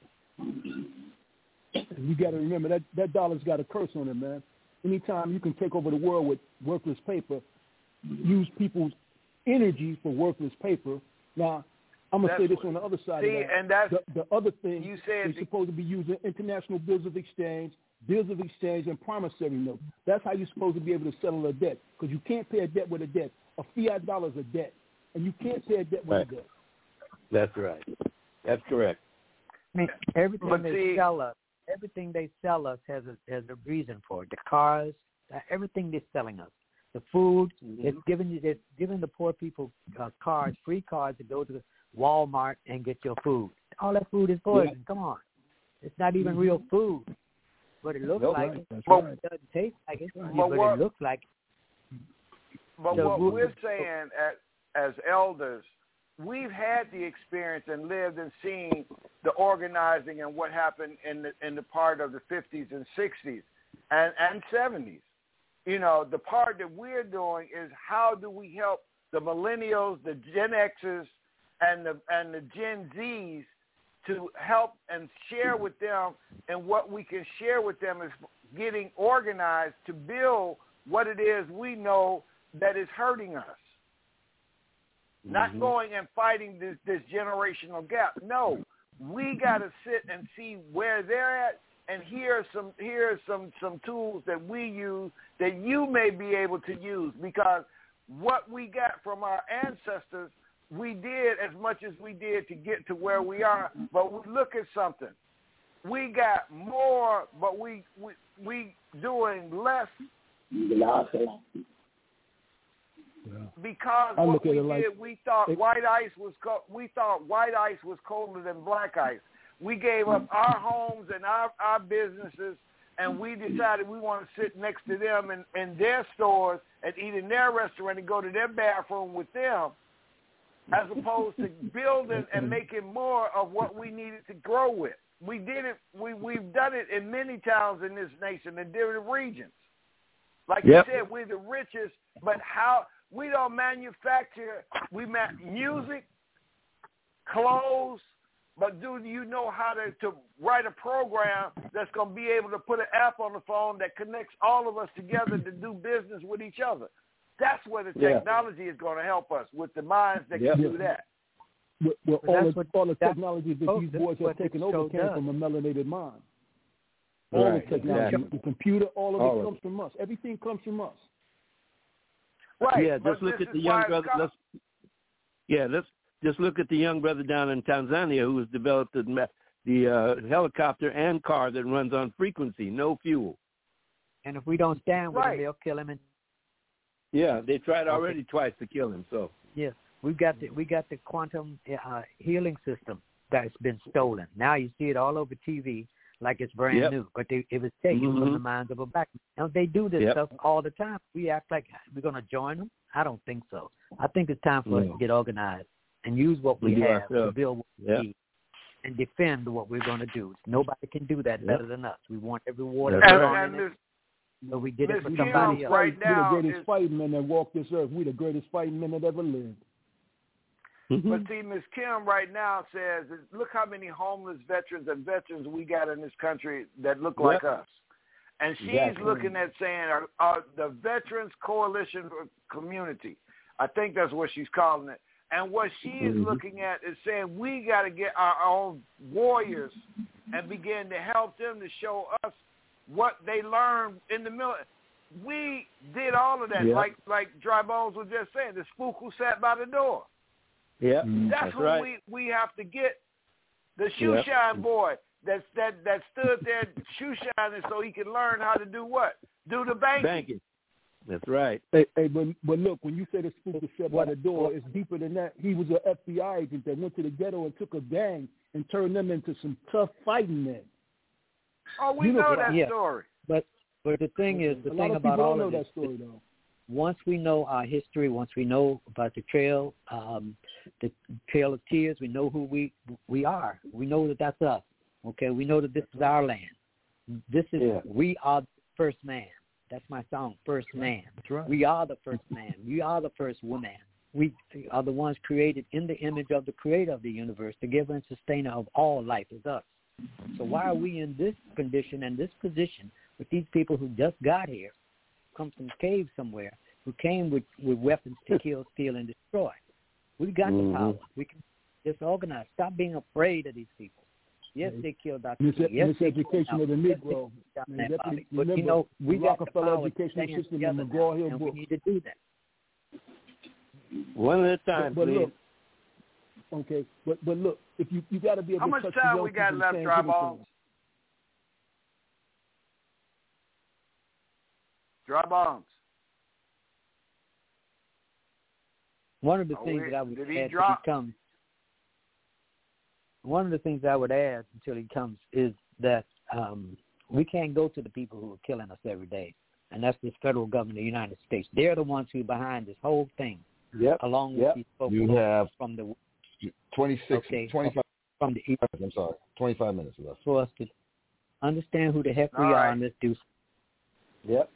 You got to remember that that dollar's got a curse on it, man. Anytime you can take over the world with worthless paper, use people's energy for worthless paper. Now, I'm gonna That's say this what- on the other side see, of that. and that's- the, the other thing. you said they're the- supposed to be using international bills of exchange, bills of exchange, and promissory notes. That's how you're supposed to be able to settle a debt, because you can't pay a debt with a debt. A fiat dollar is a debt, and you can't pay a debt with Right. a debt. That's right. That's correct. I mean, everything But they see- sell us, everything they sell us has a has a reason for it. The cars, uh, everything they're selling us, the food, Mm-hmm. it's giving you, it's giving the poor people uh, cards, free cards to go to Walmart and get your food. All that food is poison. Come on, it's not even real food, but it looks Nope. like Right, it. that's But- right. It doesn't taste like it, But but what- it looks like it. But So what we- we're saying as, as elders, we've had the experience and lived and seen the organizing and what happened in the in the part of the fifties and sixties and, and seventies. You know, the part that we're doing is how do we help the millennials, the Gen Xers, and the and the Gen Zs to help and share with them, and what we can share with them is getting organized to build what it is we know that is hurting us. Not Mhm. going and fighting this, this generational gap. No, we got to sit and see where they're at, and here are some here are some some tools that we use that you may be able to use, because what we got from our ancestors, we did as much as we did to get to where we are. But we look at something, we got more, but we we we doing less. Because I what look at we it like- did, we thought it- white ice was co- we thought white ice was colder than black ice. We gave up our homes and our, our businesses, and we decided we want to sit next to them in, in their stores and eat in their restaurant and go to their bathroom with them, as opposed to building and making more of what we needed to grow with. We did it. We we've done it in many towns in this nation, in different regions. Like Yep. you said, we're the richest, but how we don't manufacture. We ma- music, clothes, but do you know how to, to write a program that's going to be able to put an app on the phone that connects all of us together to do business with each other? That's where the Yeah. technology is going to help us, with the minds that Yep. can do that. Well, well, But all that's the, what- all the that's- technology that oh, these that's boys have what taken this over show came does. from a melanated mind. All Right, the technology, exactly. the computer, all of All it of comes from us. Everything comes from us. Right. Yeah, but just look this at the is young why brother. it's Let's, yeah, let's just look at the young brother down in Tanzania who has developed the me- the uh, helicopter and car that runs on frequency, no fuel. And if we don't stand with Right. him, they'll kill him. And Yeah, they tried Okay. already twice to kill him. So yes, we've got the we got the quantum uh, healing system that's been stolen. Now you see it all over T V like it's brand Yep. new, but they, it was taken Mhm. from the minds of a black man. Now they do this Yep. stuff all the time. We act like we're going to join them. I don't think so. I think it's time for us No. to get organized and use what we We do have to ourselves. build what Yep. we need and defend what we're going to do. Nobody can do that Yep. better than us. We want every water That's And, right. and in it, Miz but we did it Miz for Kim, somebody else. right We're now the greatest is- fighting men that walk this earth. We're the greatest fighting men that ever lived. Mm-hmm. But see, Miz Kim right now says, look how many homeless veterans and veterans we got in this country that look like Yep. us. And she's Exactly. looking at saying, uh, uh, the Veterans Coalition for Community. I think that's what she's calling it. And what she is Mhm. looking at is saying we got to get our own warriors and begin to help them to show us what they learned in the military. We did all of that, Yep. like like Dry Bones was just saying, the spook who sat by the door. Yeah, Mhm. That's, that's who right. we, we have to get. The shoe Yep. shine boy that that that stood there shoe shining so he could learn how to do what? Do the banking. Banking. That's right. Hey, hey, but, but look, when you say the spook was set by the door, it's deeper than that. He was an F B I agent that went to the ghetto and took a gang and turned them into some tough fighting men. Oh, we You know know what- that Yeah. story. But but the thing is, the a lot thing of about people all don't know of this, that story, though. once we know our history, once we know about the trail, um, the Trail of Tears, we know who we we are. We know that that's us. Okay, we know that this is our land. This is Yeah. we are the first man. That's my song, First Man. That's right. We are the first man. We are the first woman. We are the ones created in the image of the creator of the universe, the giver and sustainer of all life is us. So why are we in this condition and this position with these people who just got here, come from caves somewhere, who came with, with weapons to kill, steal, and destroy? We got Mhm. the power. We can disorganize. Stop being afraid of these people. Yes, they killed Doctor Mis- King. Yes, they killed miseducation of the Malcolm. Yes, they Negro. killed Man, John that- Bobby. But remember, you know, we the got the Rockefeller power to educational stand system together and now, McGraw-Hill and book. we need to do that. One at a time, But, but please. look, okay, but but look, if you you got to be able How to much touch time the young we got people left, saying Dry different Bones? things. Dry Bones. One of the Oh, things wait, that I would did he add drop? till he comes, one of the things I would add until he comes is that um, we can't go to the people who are killing us every day, and that's this federal government of the United States. They're the ones who are behind this whole thing, Yep. along with Yep. these folks You have from the twenty-six, okay, twenty-five, from the east I'm sorry, twenty-five minutes left. for us to understand who the heck we All are right. and let's do. Yep.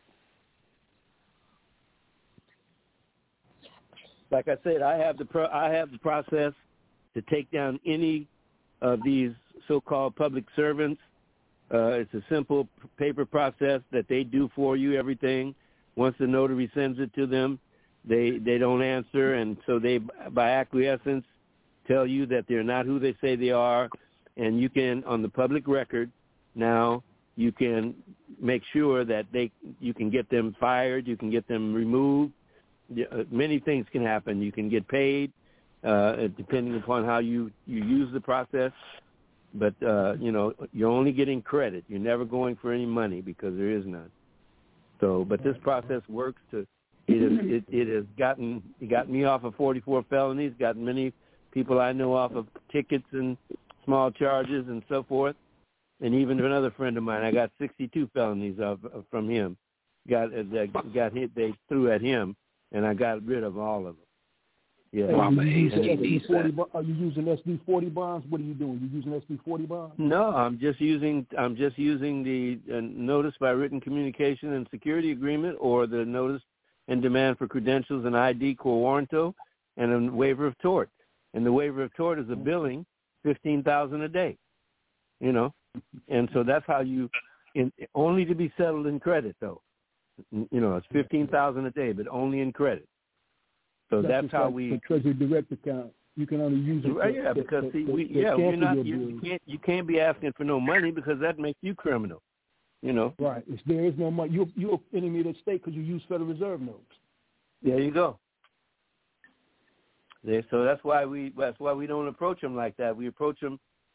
Like I said, I have the pro- I have the process to take down any of these so-called public servants. Uh, it's a simple p- paper process that they do for you everything. Once the notary sends it to them, they they don't answer, and so they, by acquiescence, tell you that they're not who they say they are, and you can, on the public record, now you can make sure that they you can get them fired, you can get them removed. Yeah, uh, many things can happen. You can get paid, uh, depending upon how you, you use the process. But, uh, you know, you're only getting credit. You're never going for any money because there is none. So, but this process works to, it, is, it, it has gotten, it got me off of forty-four felonies, gotten many people I know off of tickets and small charges and so forth. And even another friend of mine, I got sixty-two felonies of, of from him. Got, uh, got hit, they threw at him. And I got rid of all of them. Yeah. Hey, Mama you using A C S D D forty bo- are you using S D forty bonds? What are you doing? You using S D forty bonds? No, I'm just using I'm just using the uh, notice by written communication and security agreement, or the notice and demand for credentials and I D quo warranto, and a waiver of tort. And the waiver of tort is a billing fifteen thousand a day. You know, and so that's how you, in, only to be settled in credit though. You know, it's fifteen thousand a day, but only in credit. So that's, just how like we. the Treasury Direct account. You can only use it. Right, to, yeah, to, because to, see, to, we, to yeah, we're cancel not. your You, bills. you can't. You can't be asking for no money because that makes you criminal. You know. Right. It's, there is no money. You you're an enemy of the state because you use Federal Reserve notes. There you go. There, so that's why we. That's why we don't approach them like that. We approach them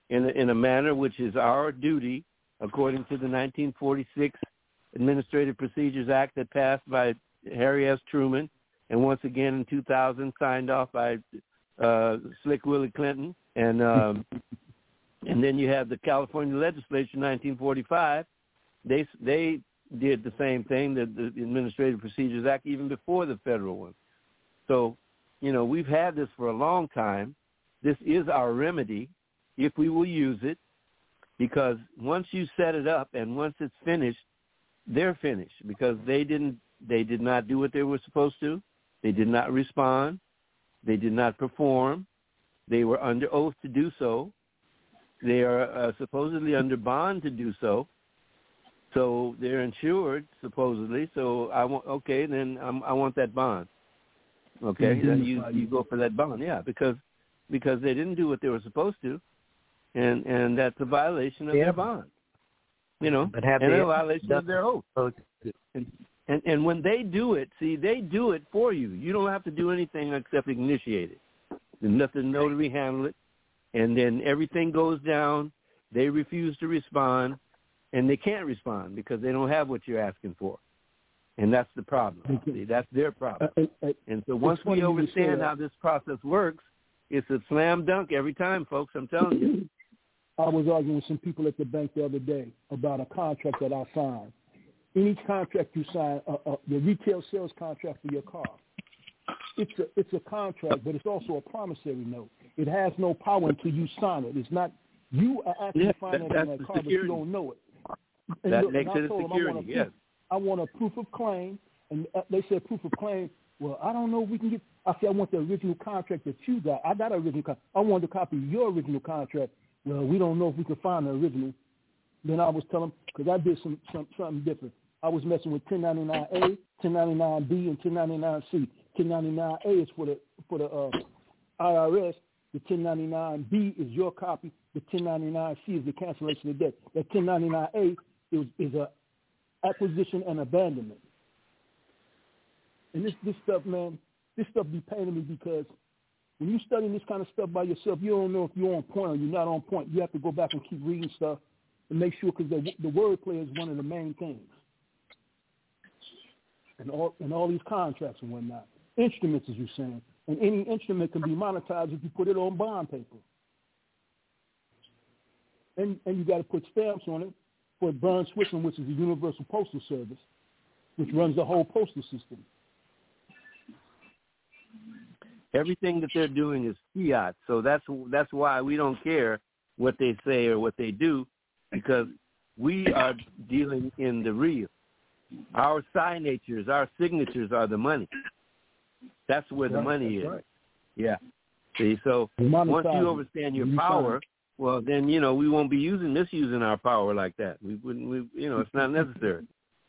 in a, in a manner which is our duty according to the nineteen forty-six Administrative Procedures Act that passed by Harry S. Truman, and once again in two thousand signed off by uh, Slick Willie Clinton. And um, and then you have the California legislature, nineteen forty-five. They they did the same thing, the, the Administrative Procedures Act, even before the federal one. So, you know, we've had this for a long time. This is our remedy if we will use it, because once you set it up and once it's finished, they're finished, because they didn't they did not do what they were supposed to. They did not respond. They did not perform. They were under oath to do so. They are uh, supposedly under bond to do so. So they're insured, supposedly. So I want, okay, then I'm, I want that bond. Okay, then you, you go for that bond, yeah, because because they didn't do what they were supposed to, and, and that's a violation of yeah. their bond. You know, but have and they, a violation of their oath. And, and and when they do it, see, they do it for you. You don't have to do anything except initiate it. There's nothing notary handle it, and then everything goes down. They refuse to respond, and they can't respond because they don't have what you're asking for, and that's the problem. See, that's their problem. Uh, uh, and so once we understand how this process works, it's a slam dunk every time, folks. I'm telling you. I was arguing with some people at the bank the other day about a contract that I signed. Any contract you sign, uh, uh, the retail sales contract for your car, it's a it's a contract, but it's also a promissory note. It has no power until you sign it. It's not you are actually yeah, financing that, that car, security. But you don't know it. And that look, makes it a them, security. I yes. Proof, I want a proof of claim, and they said proof of claim. Well, I don't know if we can get. I said I want the original contract that you got. I got an original contract. I wanted a copy of your original contract. Well, we don't know if we can find the original. Then I was telling them, because I did some, some something different. I was messing with ten ninety-nine A, ten ninety-nine B, and ten ninety-nine C. ten ninety-nine A is for the for the uh, I R S. The ten ninety-nine B is your copy. The ten ninety-nine C is the cancellation of debt. The ten ninety-nine A is is a acquisition and abandonment. And this this stuff, man, this stuff be paining me because when you're studying this kind of stuff by yourself, you don't know if you're on point or you're not on point. You have to go back and keep reading stuff and make sure, because the, the wordplay is one of the main things. And all and all these contracts and whatnot. Instruments, as you're saying. And any instrument can be monetized if you put it on bond paper. And and you got to put stamps on it for Bern Switzerland, which is the Universal Postal Service, which runs the whole postal system. Everything that they're doing is fiat, so that's that's why we don't care what they say or what they do, because we are dealing in the real. Our signatures, our signatures are the money. That's where the right, money is. Right. Yeah. See, so once you understand your power, well, then you know we won't be using misusing our power like that. We wouldn't. We, you know, it's not necessary.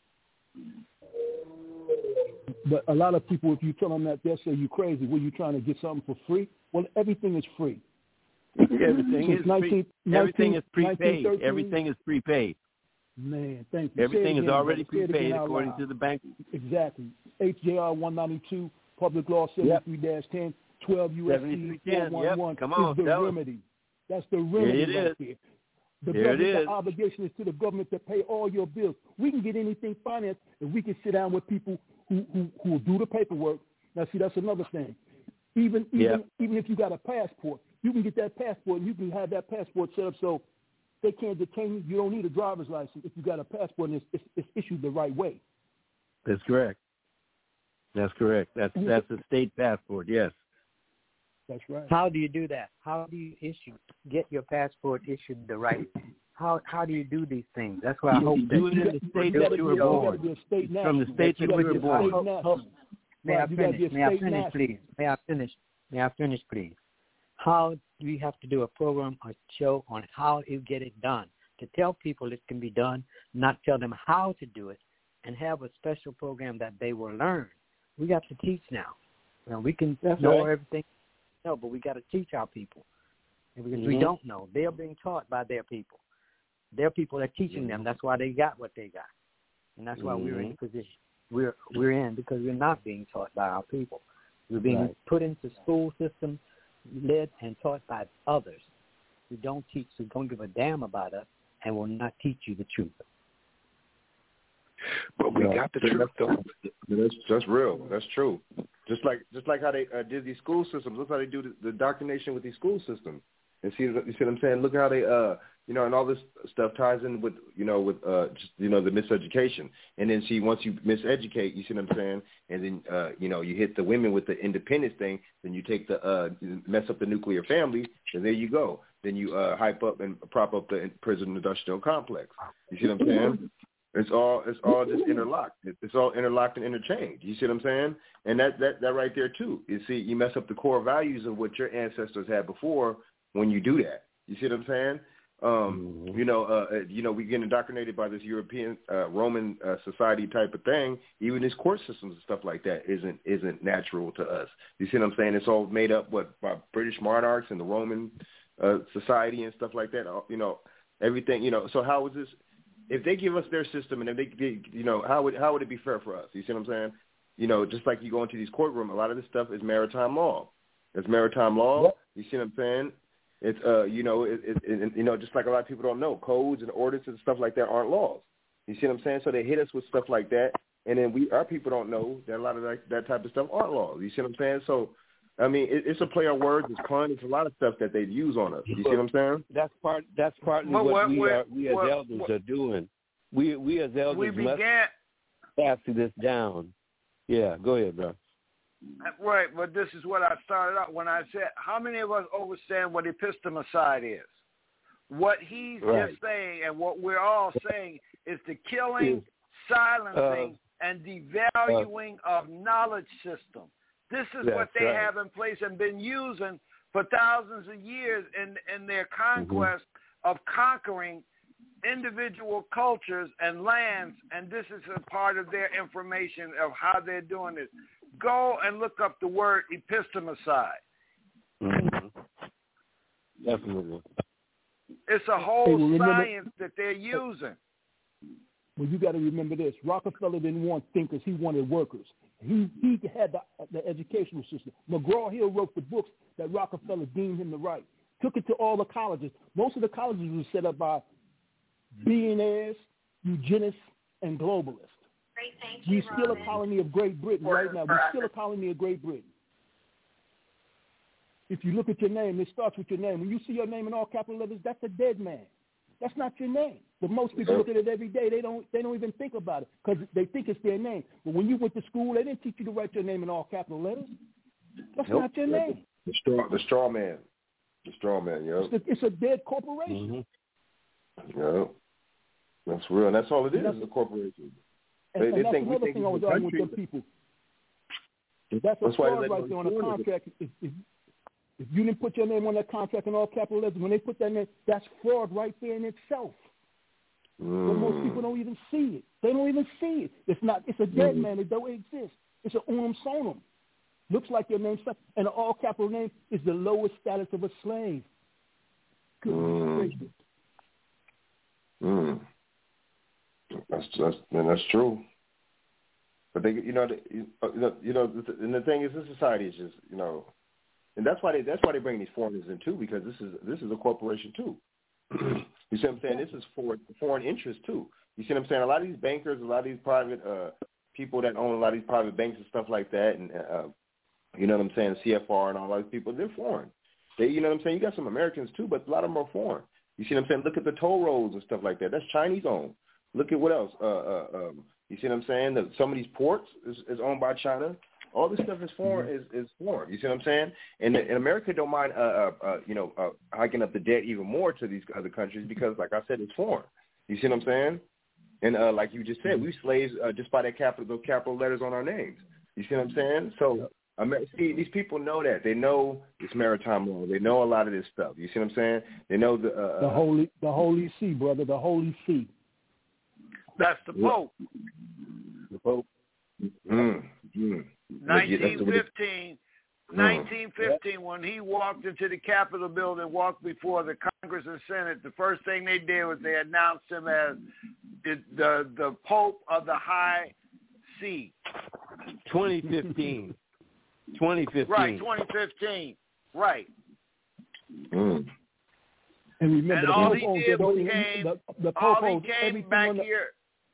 But a lot of people, if you tell them that, they'll say you're crazy. Were you trying to get something for free? Well, everything is free. Everything is nineteen, pre- everything is prepaid. nineteen thirteen Everything is prepaid. Man, thank you. Everything again, is already brother. prepaid according to the bank. Exactly. H J R one ninety-two, Public Law seventy-three dash ten, twelve U S C four one one yep. Come on, is the remedy. That's the remedy it right is. there. The There government, it is. the obligation is to the government to pay all your bills. We can get anything financed if we can sit down with people who who, who will do the paperwork. Now, see, that's another thing. Even even Yeah. even if you got a passport, you can get that passport and you can have that passport set up so they can't detain you. You don't need a driver's license if you got a passport and it's, it's, it's issued the right way. That's correct. That's correct. That's that's a state passport. Yes. That's right. How do you do that? How do you issue get your passport issued the right? How how do you do these things? That's why I hope you that do it in the state that you were born. From the state that you were born. May I finish? May I finish, please? May I finish? May I finish, please? How do we have to do a program or show on how you get it done? To tell people it can be done, not tell them how to do it, and have a special program that they will learn. We got to teach now. Now we can That's know right. everything, no, but we got to teach our people. And because Mm-hmm. we don't know, they are being taught by their people. Their people are teaching mm-hmm. them. That's why they got what they got, and that's why mm-hmm. we're in the position we're we're in, because we're not being taught by our people. We're being Right. put into school systems, led and taught by others. who don't teach, who don't give a damn about us, and will not teach you the truth. But we got the truth, though. That's, that's real. That's true. Just like just like how they uh, did these school systems. Look how they do the, the indoctrination with these school systems. And see, you see what I'm saying? Look how they, uh, you know, and all this stuff ties in with, you know, with, uh, just, you know, the miseducation. And then see, once you miseducate, you see what I'm saying? And then, uh, you know, you hit the women with the independence thing. Then you take the, uh, mess up the nuclear family. And there you go. Then you uh, hype up and prop up the prison industrial complex. You see what I'm saying? It's all it's all just interlocked. It's all interlocked and interchanged. You see what I'm saying? And that, that, that right there too. You see, you mess up the core values of what your ancestors had before when you do that. You see what I'm saying? Um, mm-hmm. You know, uh, you know, we get indoctrinated by this European uh, Roman uh, society type of thing. Even these court systems and stuff like that isn't isn't natural to us. You see what I'm saying? It's all made up what by British monarchs and the Roman uh, society and stuff like that. You know, everything. You know, so how is this? If they give us their system and if they, they, you know, how would how would it be fair for us? You see what I'm saying? You know, just like you go into these courtrooms, a lot of this stuff is maritime law. It's maritime law. Yep. You see what I'm saying? It's uh, you know, it, it, it, you know, just like a lot of people don't know, codes and ordinances and stuff like that aren't laws. You see what I'm saying? So they hit us with stuff like that, and then we, our people don't know that a lot of that, that type of stuff aren't laws. You see what I'm saying? So, I mean, it, it's a play on words. It's fun. It's a lot of stuff that they use on us. You see what I'm saying? That's part. That's partly well, what, what we what, are. We as what, elders what, are doing. We we as elders we must began, pass this down. Yeah, go ahead, bro. Right, but this is what I started out when I said, how many of us understand what epistemicide is? What he's right. just saying and what we're all saying is the killing, silencing, uh, and devaluing uh, of knowledge system. This is what they right. have in place and been using for thousands of years in, in their conquest mm-hmm. of conquering individual cultures and lands, and this is a part of their information of how they're doing this. Go and look up the word epistemicide. Mm-hmm. Definitely. It's a whole hey, well, remember, science that they're using. Well, you got to remember this. Rockefeller didn't want thinkers. He wanted workers. He he had the, the educational system. McGraw-Hill wrote the books that Rockefeller deemed him to write. Took it to all the colleges. Most of the colleges were set up by billionaires, eugenists, and globalists. Great, thank you, We're still Robin. a colony of Great Britain right now. We're still a colony of Great Britain. If you look at your name, it starts with your name. When you see your name in all capital letters, that's a dead man. That's not your name. But most people look at it every day. They don't they don't even think about it because they think it's their name. But when you went to school, they didn't teach you to write your name in all capital letters. That's nope. not your name. The straw, the straw man. The straw man, yo. It's, it's a dead corporation. Mm-hmm. Yeah. That's real. And that's all it is, is a corporation. And, they, and they that's think, another think thing I was arguing with them people. That's a fraud right there on a contract. If, if, if you didn't put your name on that contract in all capital letters, when they put that name, that's fraud right there in itself. Mm. But most people don't even see it. They don't even see it. It's not. It's a dead mm. man. It don't exist. It's an unum sonum. Looks like your name, and an all capital name is the lowest status of a slave. Good mm. mm. That's that's and that's true. But they, you know, the, you know, you know, and the thing is, this society is just, you know, and that's why they that's why they bring these foreigners in too, because this is this is a corporation too. You see what I'm saying? This is for foreign interest too. You see what I'm saying? A lot of these bankers, a lot of these private uh, people that own a lot of these private banks and stuff like that, and uh, you know what I'm saying, C F R and all those people, they're foreign. They, you know what I'm saying? You got some Americans too, but a lot of them are foreign. You see what I'm saying? Look at the toll roads and stuff like that. That's Chinese owned. Look at what else. Uh, uh, um, you see what I'm saying? The, some of these ports is, is owned by China. All this stuff is foreign. Mm-hmm. Is, is foreign. You see what I'm saying? And, and America don't mind, uh, uh, uh, you know, uh, hiking up the debt even more to these other countries because, like I said, it's foreign. You see what I'm saying? And uh, like you just said, we slaves uh, just by that capital, those capital letters on our names. You see what I'm saying? So, Amer- see, these people know that. They know it's maritime law. They know a lot of this stuff. You see what I'm saying? They know the uh, the holy, the Holy See, brother, the Holy See. That's the Pope. The Pope. Mm, mm. nineteen fifteen, nineteen fifteen, when he walked into the Capitol building, walked before the Congress and Senate, the first thing they did was they announced him as the the, the Pope of the High See. twenty fifteen. twenty fifteen. Right, twenty fifteen. Right. Mm. And remember, and the all Pope he owns did was everything. came, The, the Pope all he owns came everything back on the, here.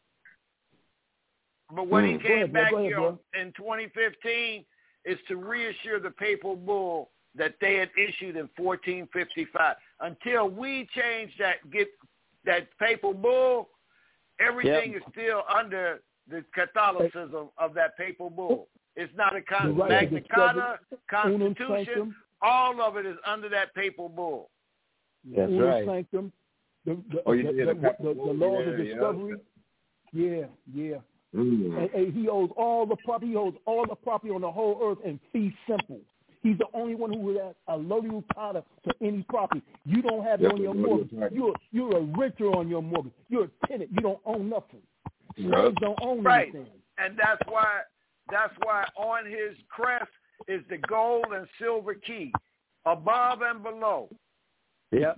But what mm. he came ahead, back bro, here ahead, in twenty fifteen is to reassure the papal bull that they had issued in fourteen fifty-five. Until we change that, get that papal bull, everything Yep. is still under the Catholicism of that papal bull. It's not a con- The right to Magna discover, Carta, unum Constitution. sanctum. All of it is under that papal bull. That's unum right. sanctum, the, the, Oh, you the, did the, the papal the, bull? the laws Yeah, of yeah. discovery. Yeah, yeah. Mm. And, and he owes all the property. He owes all the property on the whole earth in fee simple. He's the only one who has a loyal title to any property. You don't have it Yep, on your loyal mortgage. title. You're you're a renter on your mortgage. You're a tenant. You don't own nothing. Yep. Slaves don't own Right. anything. And that's why that's why on his crest is the gold and silver key, above and below. Yep.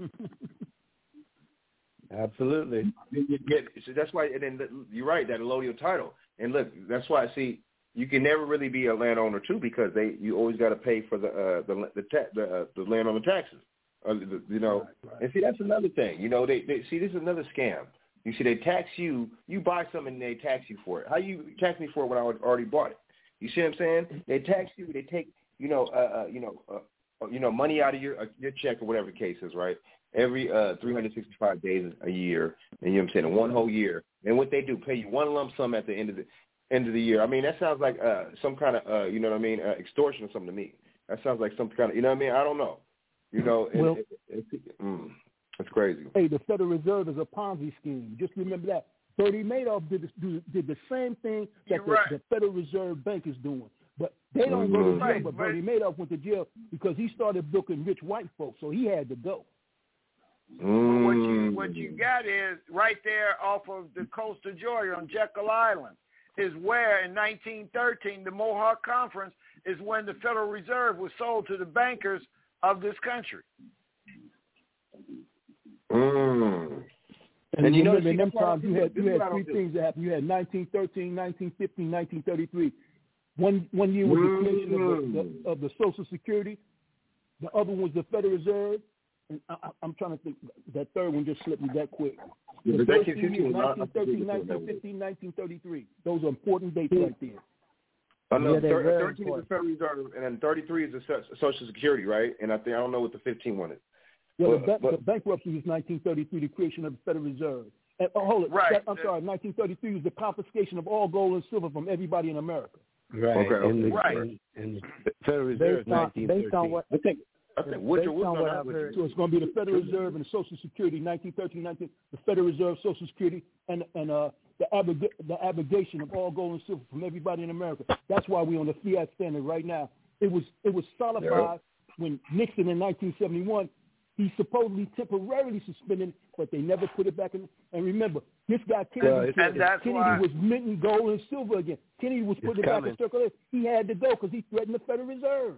Absolutely. You get, so that's why, and then the, you're right, that allodial title. And look, that's why, see, you can never really be a landowner too, because they you always got to pay for the uh, the the, ta- the, uh, the landowner taxes. Uh, the, you know, Right, right. and see that's another thing. You know, they, they see this is another scam. You see, they tax you. You buy something, and they tax you for it. How you tax me for it when I already bought it? You see what I'm saying? They tax you. They take you know uh, uh, you know uh, you know money out of your uh, your check or whatever the case is, right? Every uh, three hundred sixty-five days a year, and you know what I'm saying, in one whole year. And what they do, pay you one lump sum at the end of the end of the year. I mean, that sounds like uh, some kind of, uh, you know what I mean, uh, extortion or something to me. That sounds like some kind of, you know what I mean? I don't know. You know, and, Well, it, it, it, mm, it's crazy. Hey, the Federal Reserve is a Ponzi scheme. Just remember that. Bernie Madoff did, this, do, did the same thing that the, right. the Federal Reserve Bank is doing. But they don't go to jail, Right, but right. Bernie Madoff went to jail because he started booking rich white folks, so he had to go. Mm. What you what you got is right there off of the coast of Georgia on Jekyll Island is where in nineteen thirteen the Mohawk Conference is when the Federal Reserve was sold to the bankers of this country. Mm. And, And you you know, know, in them see, that's times, what you I had do. you This is had what I three don't do. things that happened. You had nineteen thirteen, nineteen fifteen, nineteen thirty-three. One one year was the creation of the, the, of the Social Security. The other one was the Federal Reserve. And I, I, I'm trying to think. That third one just slipped me that quick. Yeah, The but first nineteen two fifteen years, was not- nineteen thirteen, nineteen fifteen, nineteen thirty-three. Those are important dates right there. I know Yeah, they're thir- very thirteen is the Federal Reserve, and then thirty-three is the so- Social Security, right? And I think I don't know what the fifteen one is. Yeah, But- the, ba- but- the bankruptcy was nineteen thirty-three, the creation of the Federal Reserve. And, oh, hold it. Right. That- I'm sorry, nineteen thirty-three was the confiscation of all gold and silver from everybody in America. Right. Okay, And, the, right. and, and the Federal Reserve Based on, nineteen based on thirteen. what I think I think Woodrow based on Wilson. what not I've Woodrow. heard. So it's going to be the Federal Reserve and the Social Security, nineteen thirteen, nineteen, the Federal Reserve, Social Security, and and uh, the, abrog- the abrogation of all gold and silver from everybody in America. That's why we're on the fiat standard right now. It was it was solidified Yeah. when Nixon in nineteen seventy-one, he supposedly temporarily suspended it, but they never put it back in. And remember, this guy Kennedy, Well, it's- said And that's Kennedy why- was minting gold and silver again. Kennedy was It's putting it back coming. in circulation. He had to go because he threatened the Federal Reserve.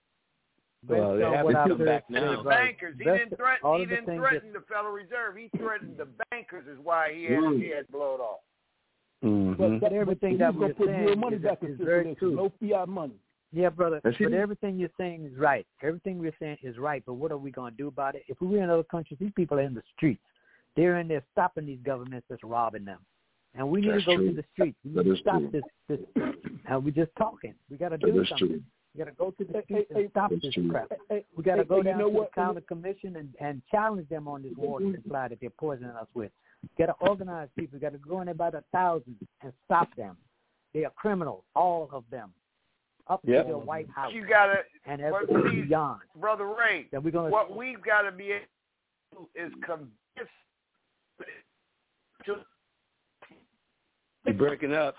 Well, Based they on have what to I've come heard, back And now. the bankers. He Best- didn't threaten. all He of the didn't things threaten the Federal Reserve. He threatened the bankers. Is why he had Mm. he had blowed off. Mhm. But, but everything but that he's going we're to put saying real money is- back in is very circulation, true. no fiat money. Yeah, brother. And see, But this- everything you're saying is right. Everything we're saying is right. But what are we going to do about it? If we were in other countries, these people are in the streets. They're in there stopping these governments that's robbing them. And we need That's to go true. to the streets. We That need is to stop true. this. this and we're just talking. We got to That do is something. true. We got to go to the Hey, streets hey, and stop That's this true. crap. Hey, We got to hey, go hey, down you know to what? the counter commission and, and challenge them on this water supply that they're poisoning us with. We got to organize people. We got to go in there by the thousands and stop them. They are criminals, all of them, up Yep. to the White House You gotta, and but everything see, beyond. Brother Ray. That we're gonna. What we've got to be able to do is convince. You're breaking up.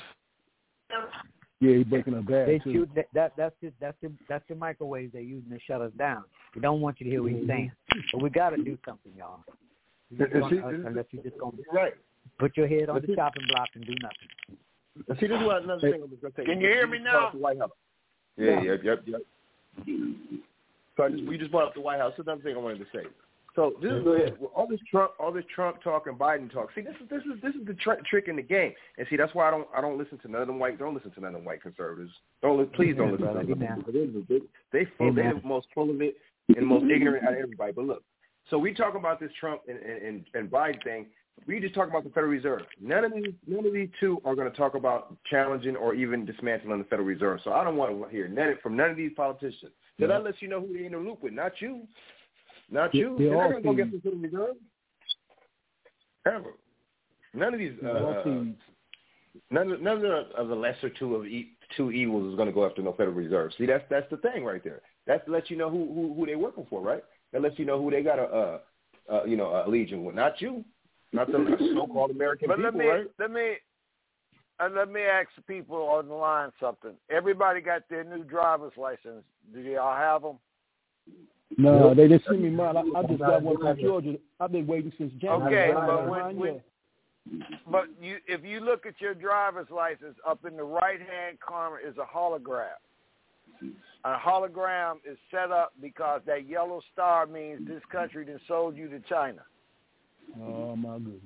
Yeah, he's breaking up bad They too. shoot that, that that's the that's the that's the microwaves they're using to shut us down. We don't want you to hear what he's saying, but we got to do something, y'all. We just And gonna- see, uh, this- unless you just gonna You're right. put your head on But the see- chopping block and do nothing. And see, this is what another thing I was going to say. Can you hear me just brought now? up the White House. Yeah, yep, yep, yep. So I just, we just brought up the White House. That's another thing I wanted to say. So this is all this Trump, all this Trump talk and Biden talk. See, this is this is this is the tr- trick in the game. And see, that's why I don't I don't listen to none of them white. Don't listen to none of them white conservatives. Don't li- please don't listen to them. They they full, they're the most full of it and the most ignorant out of everybody. But look, So we talk about this Trump and, and, and Biden thing. We just talk about the Federal Reserve. None of these, none of these two are going to talk about challenging or even dismantling the Federal Reserve. So I don't want to hear none from none of these politicians. So that lets you know who they're in the loop with, not you. Not you. They're They're not all going to go get thieves. the Federal Reserve. Ever. None of these, uh, uh, none, of, none of the, of the lesser two of e- two evils is going to go after no Federal Reserve. See, that's that's the thing right there. That lets you know who who, who they're working for, right? That lets you know who they got a, uh, uh, you know, a legion with, not you. Not the so-called American but people, let me, right? Let me uh, let me ask the people on the line something. Everybody got their new driver's license. Do y'all have them? No, they didn't send me mine. I, I just got one from Georgia. I've been waiting since January. Okay, but when, when but you if you look at your driver's license, up in the right-hand corner is a hologram. A hologram is set up because that yellow star means this country done sold you to China. Oh my goodness.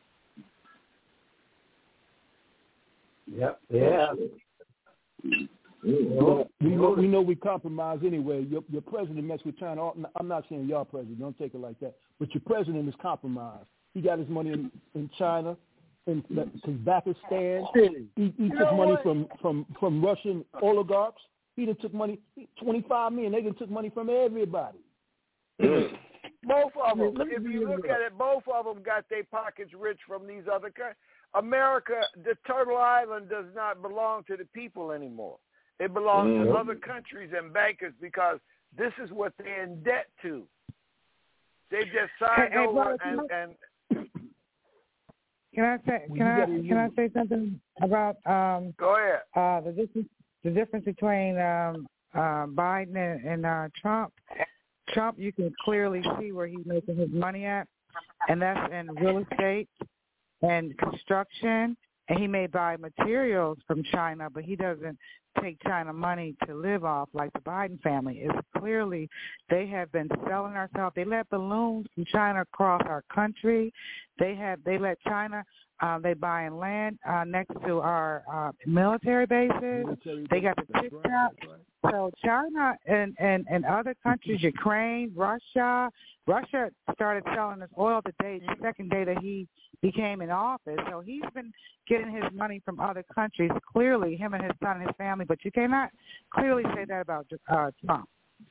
Yep. Yeah. We know, we know we compromise anyway. Your, your president messed with China. I'm not saying your president. Don't take it like that. But your president is compromised. He got his money in, in China, in Kazakhstan. He, he took money from, from, from Russian oligarchs. He done took money, twenty-five million. They done took money from everybody. Both of them. If you look at it, both of them got their pockets rich from these other countries. America, the Turtle Island does not belong to the people anymore. It belongs mm-hmm. to other countries and bankers because this is what they're in debt to. They just signed hey, hey, over brother, and, and. Can I say? Can I? Can I say something about? Um, Go ahead. Uh, the difference. The difference between um, uh, Biden and, and uh, Trump. Trump, you can clearly see where he's making his money at, and that's in real estate and construction. And he may buy materials from China, but he doesn't take China money to live off like the Biden family. It's clearly they have been selling ourselves. They let balloons from China across our country. They have they let China. Uh, they buying land uh, next to our uh, military bases. Military they got the chips out. So China and, and, and other countries, Ukraine, Russia, Russia started selling us oil the day, the second day that he became in office. So he's been getting his money from other countries, clearly, him and his son and his family. But you cannot clearly say that about uh, Trump.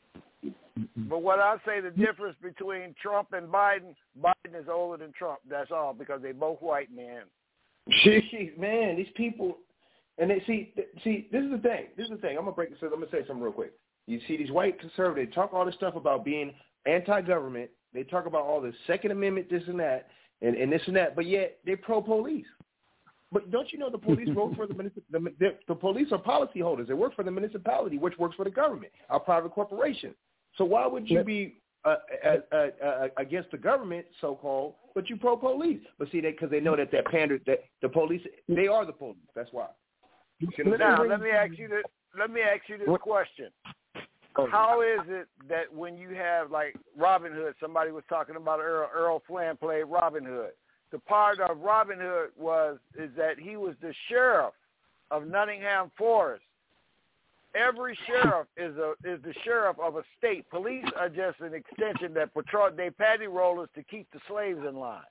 But what I say the difference between Trump and Biden, Biden is older than Trump. That's all, because they both white men. Jeez, man, these people, and they see, see, this is the thing. This is the thing. I'm gonna break this. I'm gonna say something real quick. You see, these white conservatives they talk all this stuff about being anti-government. They talk about all this Second Amendment, this and that, and, and this and that. But yet they're pro-police. But don't you know the police work for the, the, the the police are policyholders. They work for the municipality, which works for the government, our private corporation. So why would you be uh, uh, uh, uh, against the government, so-called, but you pro-police? But see, they because they know that that pander that the police they are the police. That's why. Now let me ask you this. Let me ask you this question. How is it that when you have like Robin Hood, somebody was talking about Earl, Earl Flynn played Robin Hood. The part of Robin Hood was is that he was the sheriff of Nottingham Forest. Every sheriff is a is the sheriff of a state. Police are just an extension that patrol. They patty rollers to keep the slaves in line.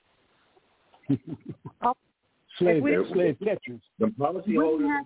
slave, slave catchers. The policyholders.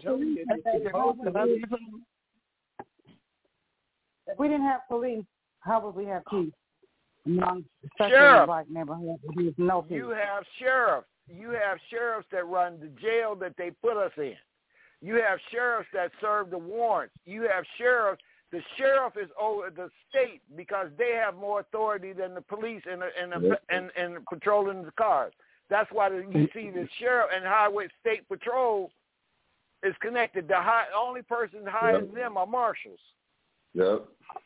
If we didn't have police, how would we have peace? Among, Sheriff. Black neighborhoods, no peace. You have sheriffs. You have sheriffs that run the jail that they put us in. You have sheriffs that serve the warrants. You have sheriffs. The sheriff is over the state because they have more authority than the police and and and, and, and patrolling the cars. That's why you see the sheriff and highway state patrol is connected. The high, only person higher than them are marshals. Yep.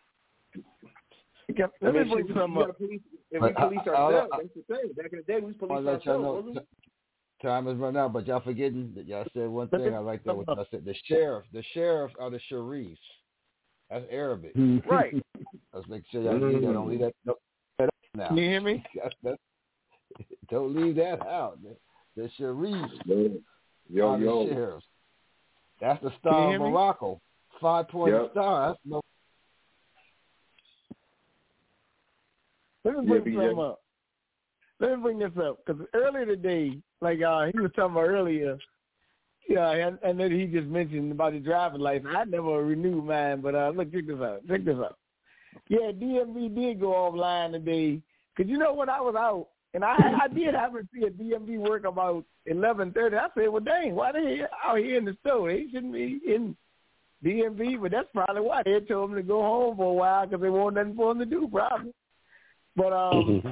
Let I mean, me bring some up. Police, if we police ourselves, that's the thing. Back in the day, we was police ourselves. Know, time is running out, but y'all forgetting that y'all said one thing I like that. What I said, the sheriff, the sheriffs are the sharifs. That's Arabic. Right. Let's make sure y'all mm-hmm. don't leave that, don't leave that out now. Can you hear me? That's, that's, don't leave that out. The, the sharifs yo, are yo. the sheriffs. That's the star of Morocco. Five point yep. star. That's no. Let me bring yeah, something yeah. up. Let me bring this up because earlier today, like uh, he was talking about earlier, yeah, and, and then he just mentioned about the driving license. I never renewed mine, but uh, look, check this out. Check this out. Yeah, D M V did go offline today because you know when I was out, and I I did have to see a D M V work about eleven thirty. I said, well, dang, why they out here in the store? They shouldn't be in D M V, but that's probably why they told them to go home for a while because they want nothing for them to do, probably. But um, mm-hmm.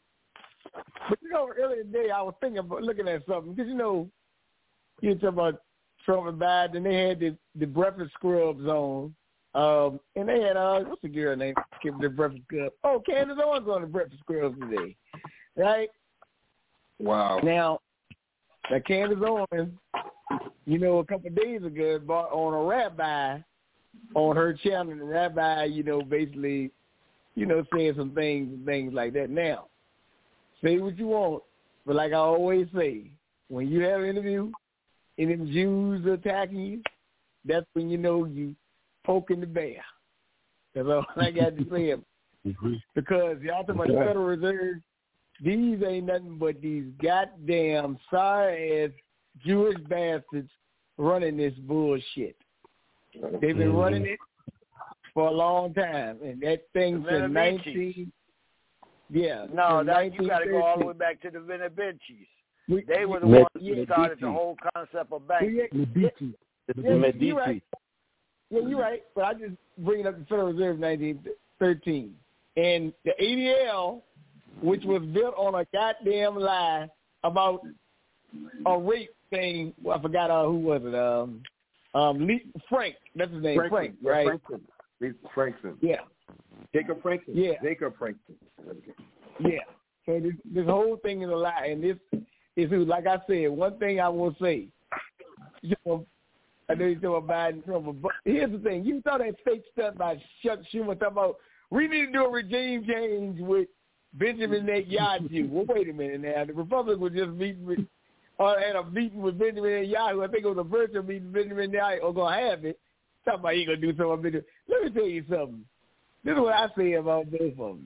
but you know, earlier today I was thinking about looking at something because you know, you talk about Trump and Biden, and they had the the breakfast scrubs on, um, and they had uh, what's the girl name? Give the breakfast scrubs. Oh, Candace Owens on the breakfast scrubs today, right? Wow. Now, now Candace Owens, you know, a couple of days ago, bought on a rabbi on her channel. The rabbi, you know, basically, you know, saying some things and things like that. Now, say what you want, but like I always say, when you have an interview and them Jews are attacking you, that's when you know you poking the bear. That's all I got to say. Mm-hmm. Because y'all talking about the Federal Reserve, these ain't nothing but these goddamn sorry-ass Jewish bastards running this bullshit. They've been mm-hmm. running it for a long time, and that thing since nineteen. Yeah, no, that you got to go all the way back to the Venebencis. They were the ones who started the whole concept of banking. Yeah, Medici. Yeah, yeah, you're right. Yeah, you're right. But I just bring up the Federal Reserve in nineteen thirteen, and the A D L, which was built on a goddamn lie about a rape thing. Well, I forgot uh, who was it. Um, um, Lee, Frank. That's his name. Frank, Frank right? Franklin. Franklin. Yeah. Jacob Franklin. Yeah. Jacob Franklin. Yeah. So this, this whole thing is a lie, and this is like I said. One thing I will say. You know, I know you're talking about Biden, Trump, but here's the thing: you saw that fake stuff by Chuck Schumer talking about we need to do a regime change with Benjamin Netanyahu. Well, wait a minute now. The Republicans were just meeting with, or had a meeting with Benjamin Netanyahu. I think it was a virtual meeting with Benjamin Netanyahu, or going to have it. Talking about he going to do something. Let me tell you something. This is what I say about both of them.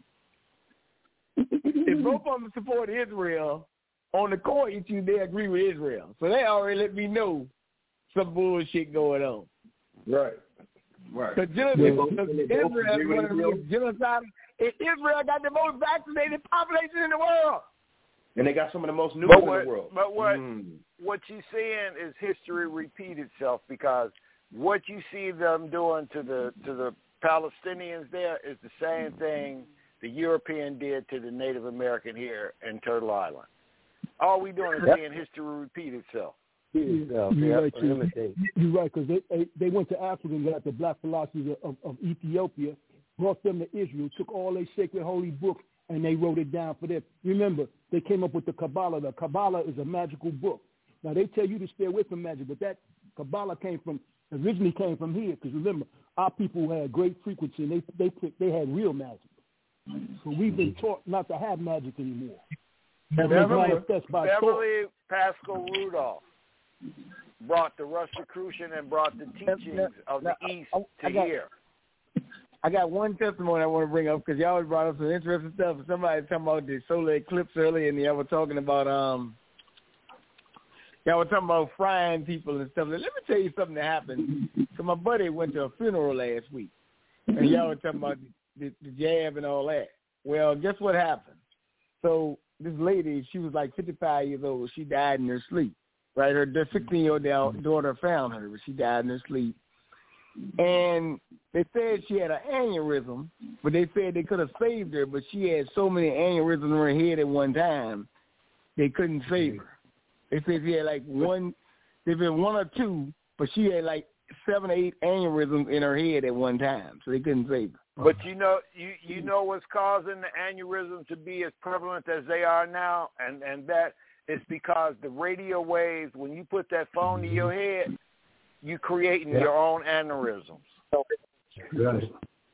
If both of them support Israel, on the core issue, they agree with Israel. So they already let me know some bullshit going on. Right. Right. Because Israel is one of the most genocidal. Israel got the most vaccinated population in the world. And they got some of the most nukes in the world. But what mm. what you're seeing is history repeat itself, because what you see them doing to the to the Palestinians there is the same thing the European did to the Native American here in Turtle Island. All we doing is yep. seeing history repeat itself. Yeah, you're right, you're right, because they, they they went to Africa and got the black philosophers of, of Ethiopia, brought them to Israel, took all their sacred holy books, and they wrote it down for them. Remember, they came up with the Kabbalah. The Kabbalah is a magical book. Now, they tell you to stay away from magic, but that Kabbalah came from, originally came from here, because remember, our people had great frequency, and they, they, they had real magic. So we've been taught not to have magic anymore. Beverly, Beverly Pascal Rudolph brought the Rosicrucian and brought the teachings of the East to here. I got one testimony I want to bring up, because y'all brought up some interesting stuff. Somebody was talking about the solar eclipse earlier, and y'all were talking about um, y'all were talking about frying people and stuff. Let me tell you something that happened. So my buddy went to a funeral last week, and y'all were talking about the, the, the jab and all that. Well, guess what happened? So this lady, she was like fifty-five years old. She died in her sleep. Right, her sixteen-year-old daughter found her, but she died in her sleep. And they said she had an aneurysm, but they said they could have saved her, but she had so many aneurysms in her head at one time, they couldn't save her. They said she had like one, they've been one or two, but she had like seven or eight aneurysms in her head at one time, so they couldn't save her. But you know, you you know what's causing the aneurysms to be as prevalent as they are now, and and that is because the radio waves, when you put that phone to your head, you're creating yeah. your own aneurysms. Right.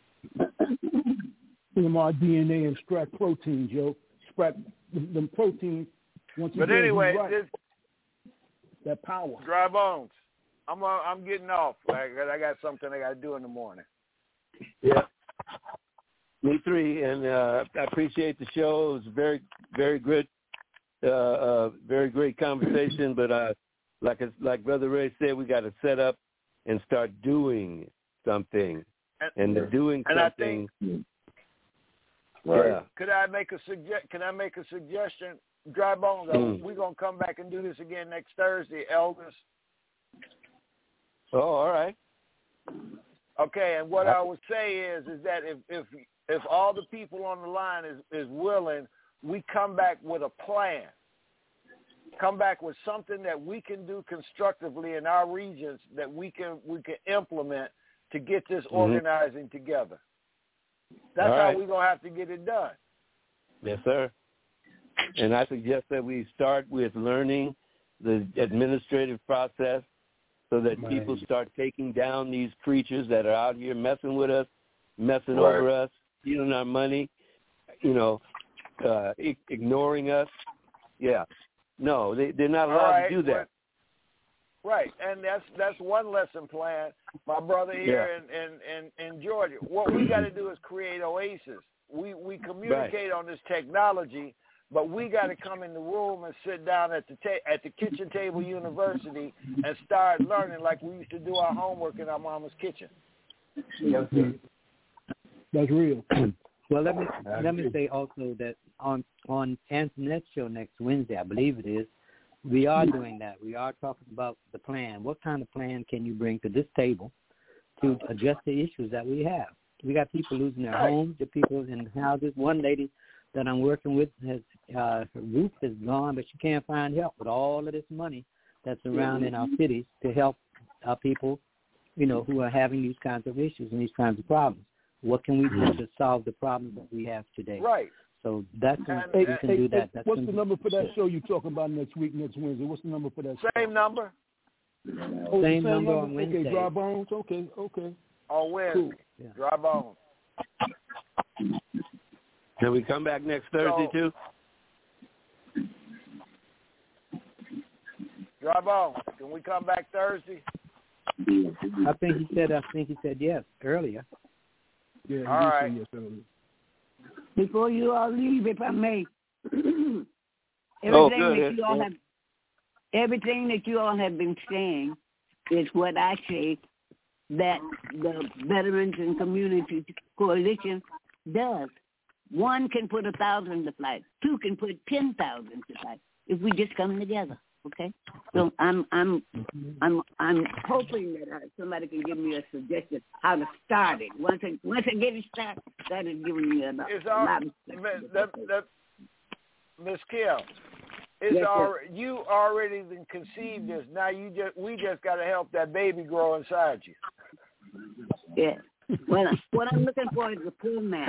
M R D N A and extract proteins, yo. Extract them, them proteins. Once but anyway, right, this that power. Dry bones. I'm uh, I'm getting off. Like I got something I got to do in the morning. Yeah. Me three, and uh, I appreciate the show. It was very, very good, uh, uh, very great conversation. But uh, like like Brother Ray said, we got to set up and start doing something, and, and the doing and something. I think, right. Yeah. Could I make a suggest? Can I make a suggestion? Dry Bones, mm. we're gonna come back and do this again next Thursday, elders. Oh, all right. Okay, and what I would say is, is that if if if all the people on the line is is willing, we come back with a plan. Come back with something that we can do constructively in our regions that we can we can implement to get this mm-hmm. organizing together. That's all how right. we're gonna have to get it done. Yes, sir. And I suggest that we start with learning the administrative process so that right. people start taking down these creatures that are out here messing with us, messing right. over us, stealing our money, you know, uh, I- ignoring us. Yeah. No, they, they're not allowed right. to do that. Right, and that's that's one lesson plan, my brother here yeah. in, in, in, in Georgia. What we got to do is create oases. We we communicate right. on this technology, but we got to come in the room and sit down at the ta- at the kitchen table university and start learning like we used to do our homework in our mama's kitchen. Yes, sir. That's real. Well, let me let me say also that on on Antoinette's show next Wednesday, I believe it is, we are doing that. We are talking about the plan. What kind of plan can you bring to this table to address the issues that we have? We got people losing their homes, the people in houses. One lady that I'm working with has uh, her roof is gone, but she can't find help with all of this money that's around in our cities to help our people, you know, who are having these kinds of issues and these kinds of problems. What can we do to solve the problems that we have today? Right. So that's and, we hey, can hey, do that. Hey, that's what's the number for that show you're talking about next week, next Wednesday? What's the number for that show? Same number. Oh, same, same number, number on Wednesday. Okay, Dry Bones. Okay, okay. On Wednesday. Cool. Yeah. Dry Bones. Can we come back next Thursday so, too? Dry Bones. Can we come back Thursday? I think he said. I think he said yes earlier. Yeah. All right. Yes earlier. Before you all leave, if I may, everything oh, good. that you all have, everything that you all have been saying is what I say that the Veterans and Community Coalition does. One can put a thousand to flight. Two can put ten thousand to flight. If we just come together, okay? So I'm I'm I'm I'm hoping that uh, somebody can give me a suggestion how to start it. Once I once I get it started, that is giving me a, it's a all, lot of that, that, Miss Kim, it's yes, already, you already conceived this. Now you just we just got to help that baby grow inside you. Yeah. Well, what I'm looking for is a pool man.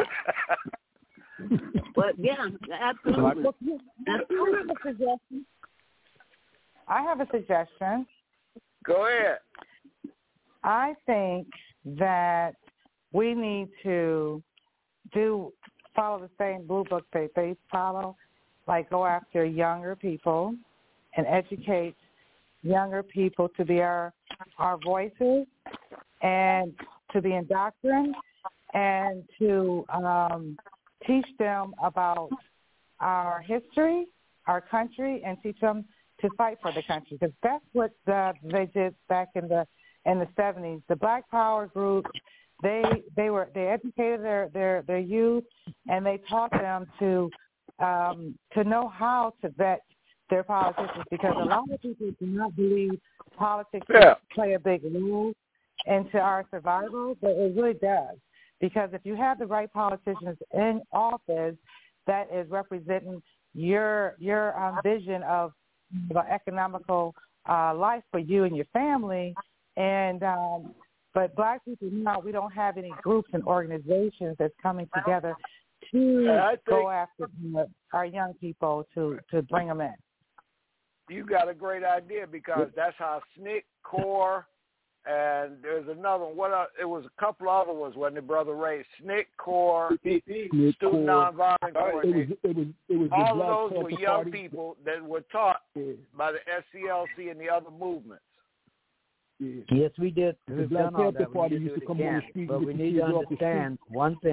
But yeah, absolutely. I have a suggestion. I have a suggestion. Go ahead. I think that we need to do follow the same blue book that they follow, like go after younger people and educate younger people to be our our voices and to be indoctrined and to um, teach them about our history, our country, and teach them to fight for the country, because that's what the, they did back in the in the seventies. The Black Power group, they they were they educated their their, their youth, and they taught them to um, to know how to vet their politicians, because a lot of people do not believe politics yeah. play a big role into our survival, but it really does. Because if you have the right politicians in office that is representing your your um, vision of the economical uh, life for you and your family, and um, but Black people now, we don't have any groups and organizations that's coming together to go after our young people to, to bring them in. You got a great idea, because that's how S N C C, CORE, and there's another one. What uh, it was a couple other ones, wasn't it, Brother Ray? S N C C, CORE, Student Nonviolent Coordinator. It was, it was, it was all the of those Black were Panther young Party. people that were taught yeah. by the S C L C and the other movements. Yeah. Yes, we did. The We've Black done all Panther that. Party We used to come again. on the street, but and we get need the to kids off the understand street. one thing.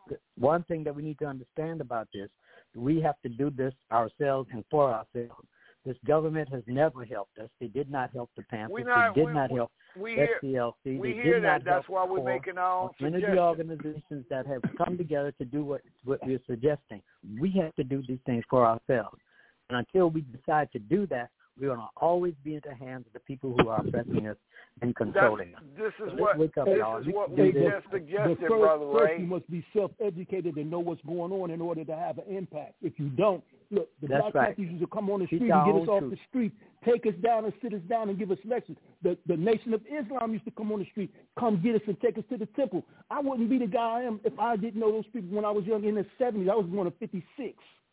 one thing that we need to understand about this, we have to do this ourselves and for ourselves. This government has never helped us. They did not help the Panthers. Not, they did we, not help we S C L C. Hear, we they hear did that. not That's help why we're making our own any of the organizations that have come together to do what, what we're suggesting. We have to do these things for ourselves. And until we decide to do that, we're going to always be in the hands of the people who are oppressing us and controlling us. This is so what, wake up, this y'all. is We what do we this. just suggested, but first, Brother first Ray. you must be self-educated and know what's going on in order to have an impact. If you don't, look, the That's Black right. Panthers used to come on the Keep street and get us off truth. the street, take us down and sit us down and give us lectures. The, the Nation of Islam used to come on the street, come get us and take us to the temple. I wouldn't be the guy I am if I didn't know those people when I was young in the seventies. I was born in fifty-six.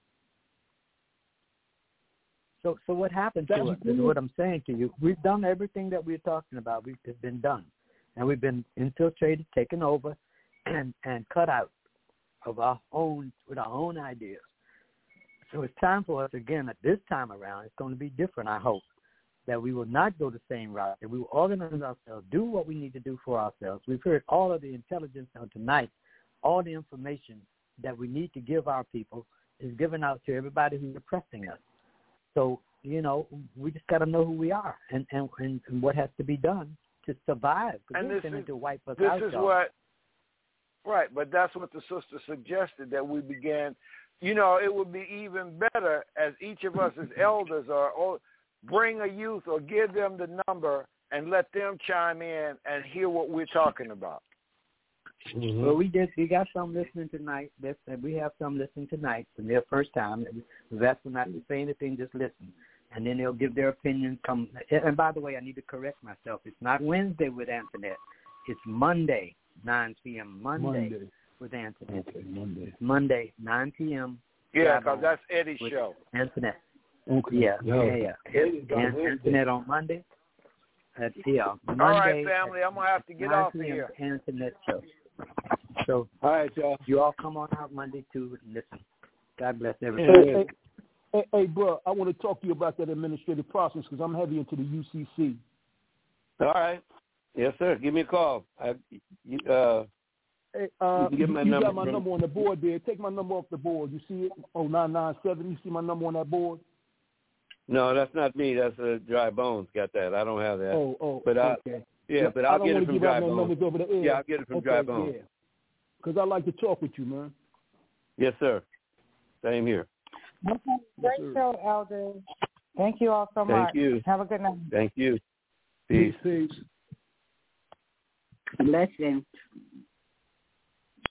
So, so what happened to us is what I'm saying to you. We've done everything that we're talking about. We've it's been done, and we've been infiltrated, taken over, and and cut out of our own with our own ideas. So it's time for us again. At this time around, it's going to be different. I hope that we will not go the same route. That we will organize ourselves, do what we need to do for ourselves. We've heard all of the intelligence on tonight, all the information that we need to give our people is given out to everybody who's oppressing us. So, you know, we just got to know who we are and, and, and, and what has to be done to survive. And this is, to wipe us this out, is y'all. what, right, but that's what the sister suggested, that we began. You know, it would be even better as each of us as elders or, or bring a youth or give them the number and let them chime in and hear what we're talking about. Mm-hmm. Well, we did. We got some listening tonight. This, we have some listening tonight for their first time. That's not to say anything, just listen, and then they'll give their opinion. Come. And by the way, I need to correct myself. It's not Wednesday with Antoinette. It's Monday, nine p.m. Monday, Monday. with Antoinette. Okay, Monday. It's Monday, nine p.m. Yeah, because that's Eddie's show. Antoinette. Okay. Yeah, yeah, yeah, yeah. And, Antoinette on Monday. That's yeah. Monday. All right, family. I'm gonna have to get off of here. Antoinette show. So, all right, y'all. You all come on out Monday to listen. God bless everybody. Hey, hey, hey, hey, bro, I want to talk to you about that administrative process because I'm heavy into the U C C. All right. Yes, sir. Give me a call. I, you, uh, hey, uh, you, you, you got my number on the board there. Take my number off the board. You see it? Oh, nine nine seven. You see my number on that board? No, that's not me. That's uh, Dry Bones. Got that. I don't have that. Oh, oh, but I, okay. Yeah, yeah, but I'll get it from Dry no Bones. Over the air. Yeah, I'll get it from okay, Dry Bones. Yeah. Because I like to talk with you, man. Yes, sir. Same here. Okay. Great yes, show, Elder. Thank you all so Thank much. Thank you. Have a good night. Thank you. Peace. Peace. Blessings.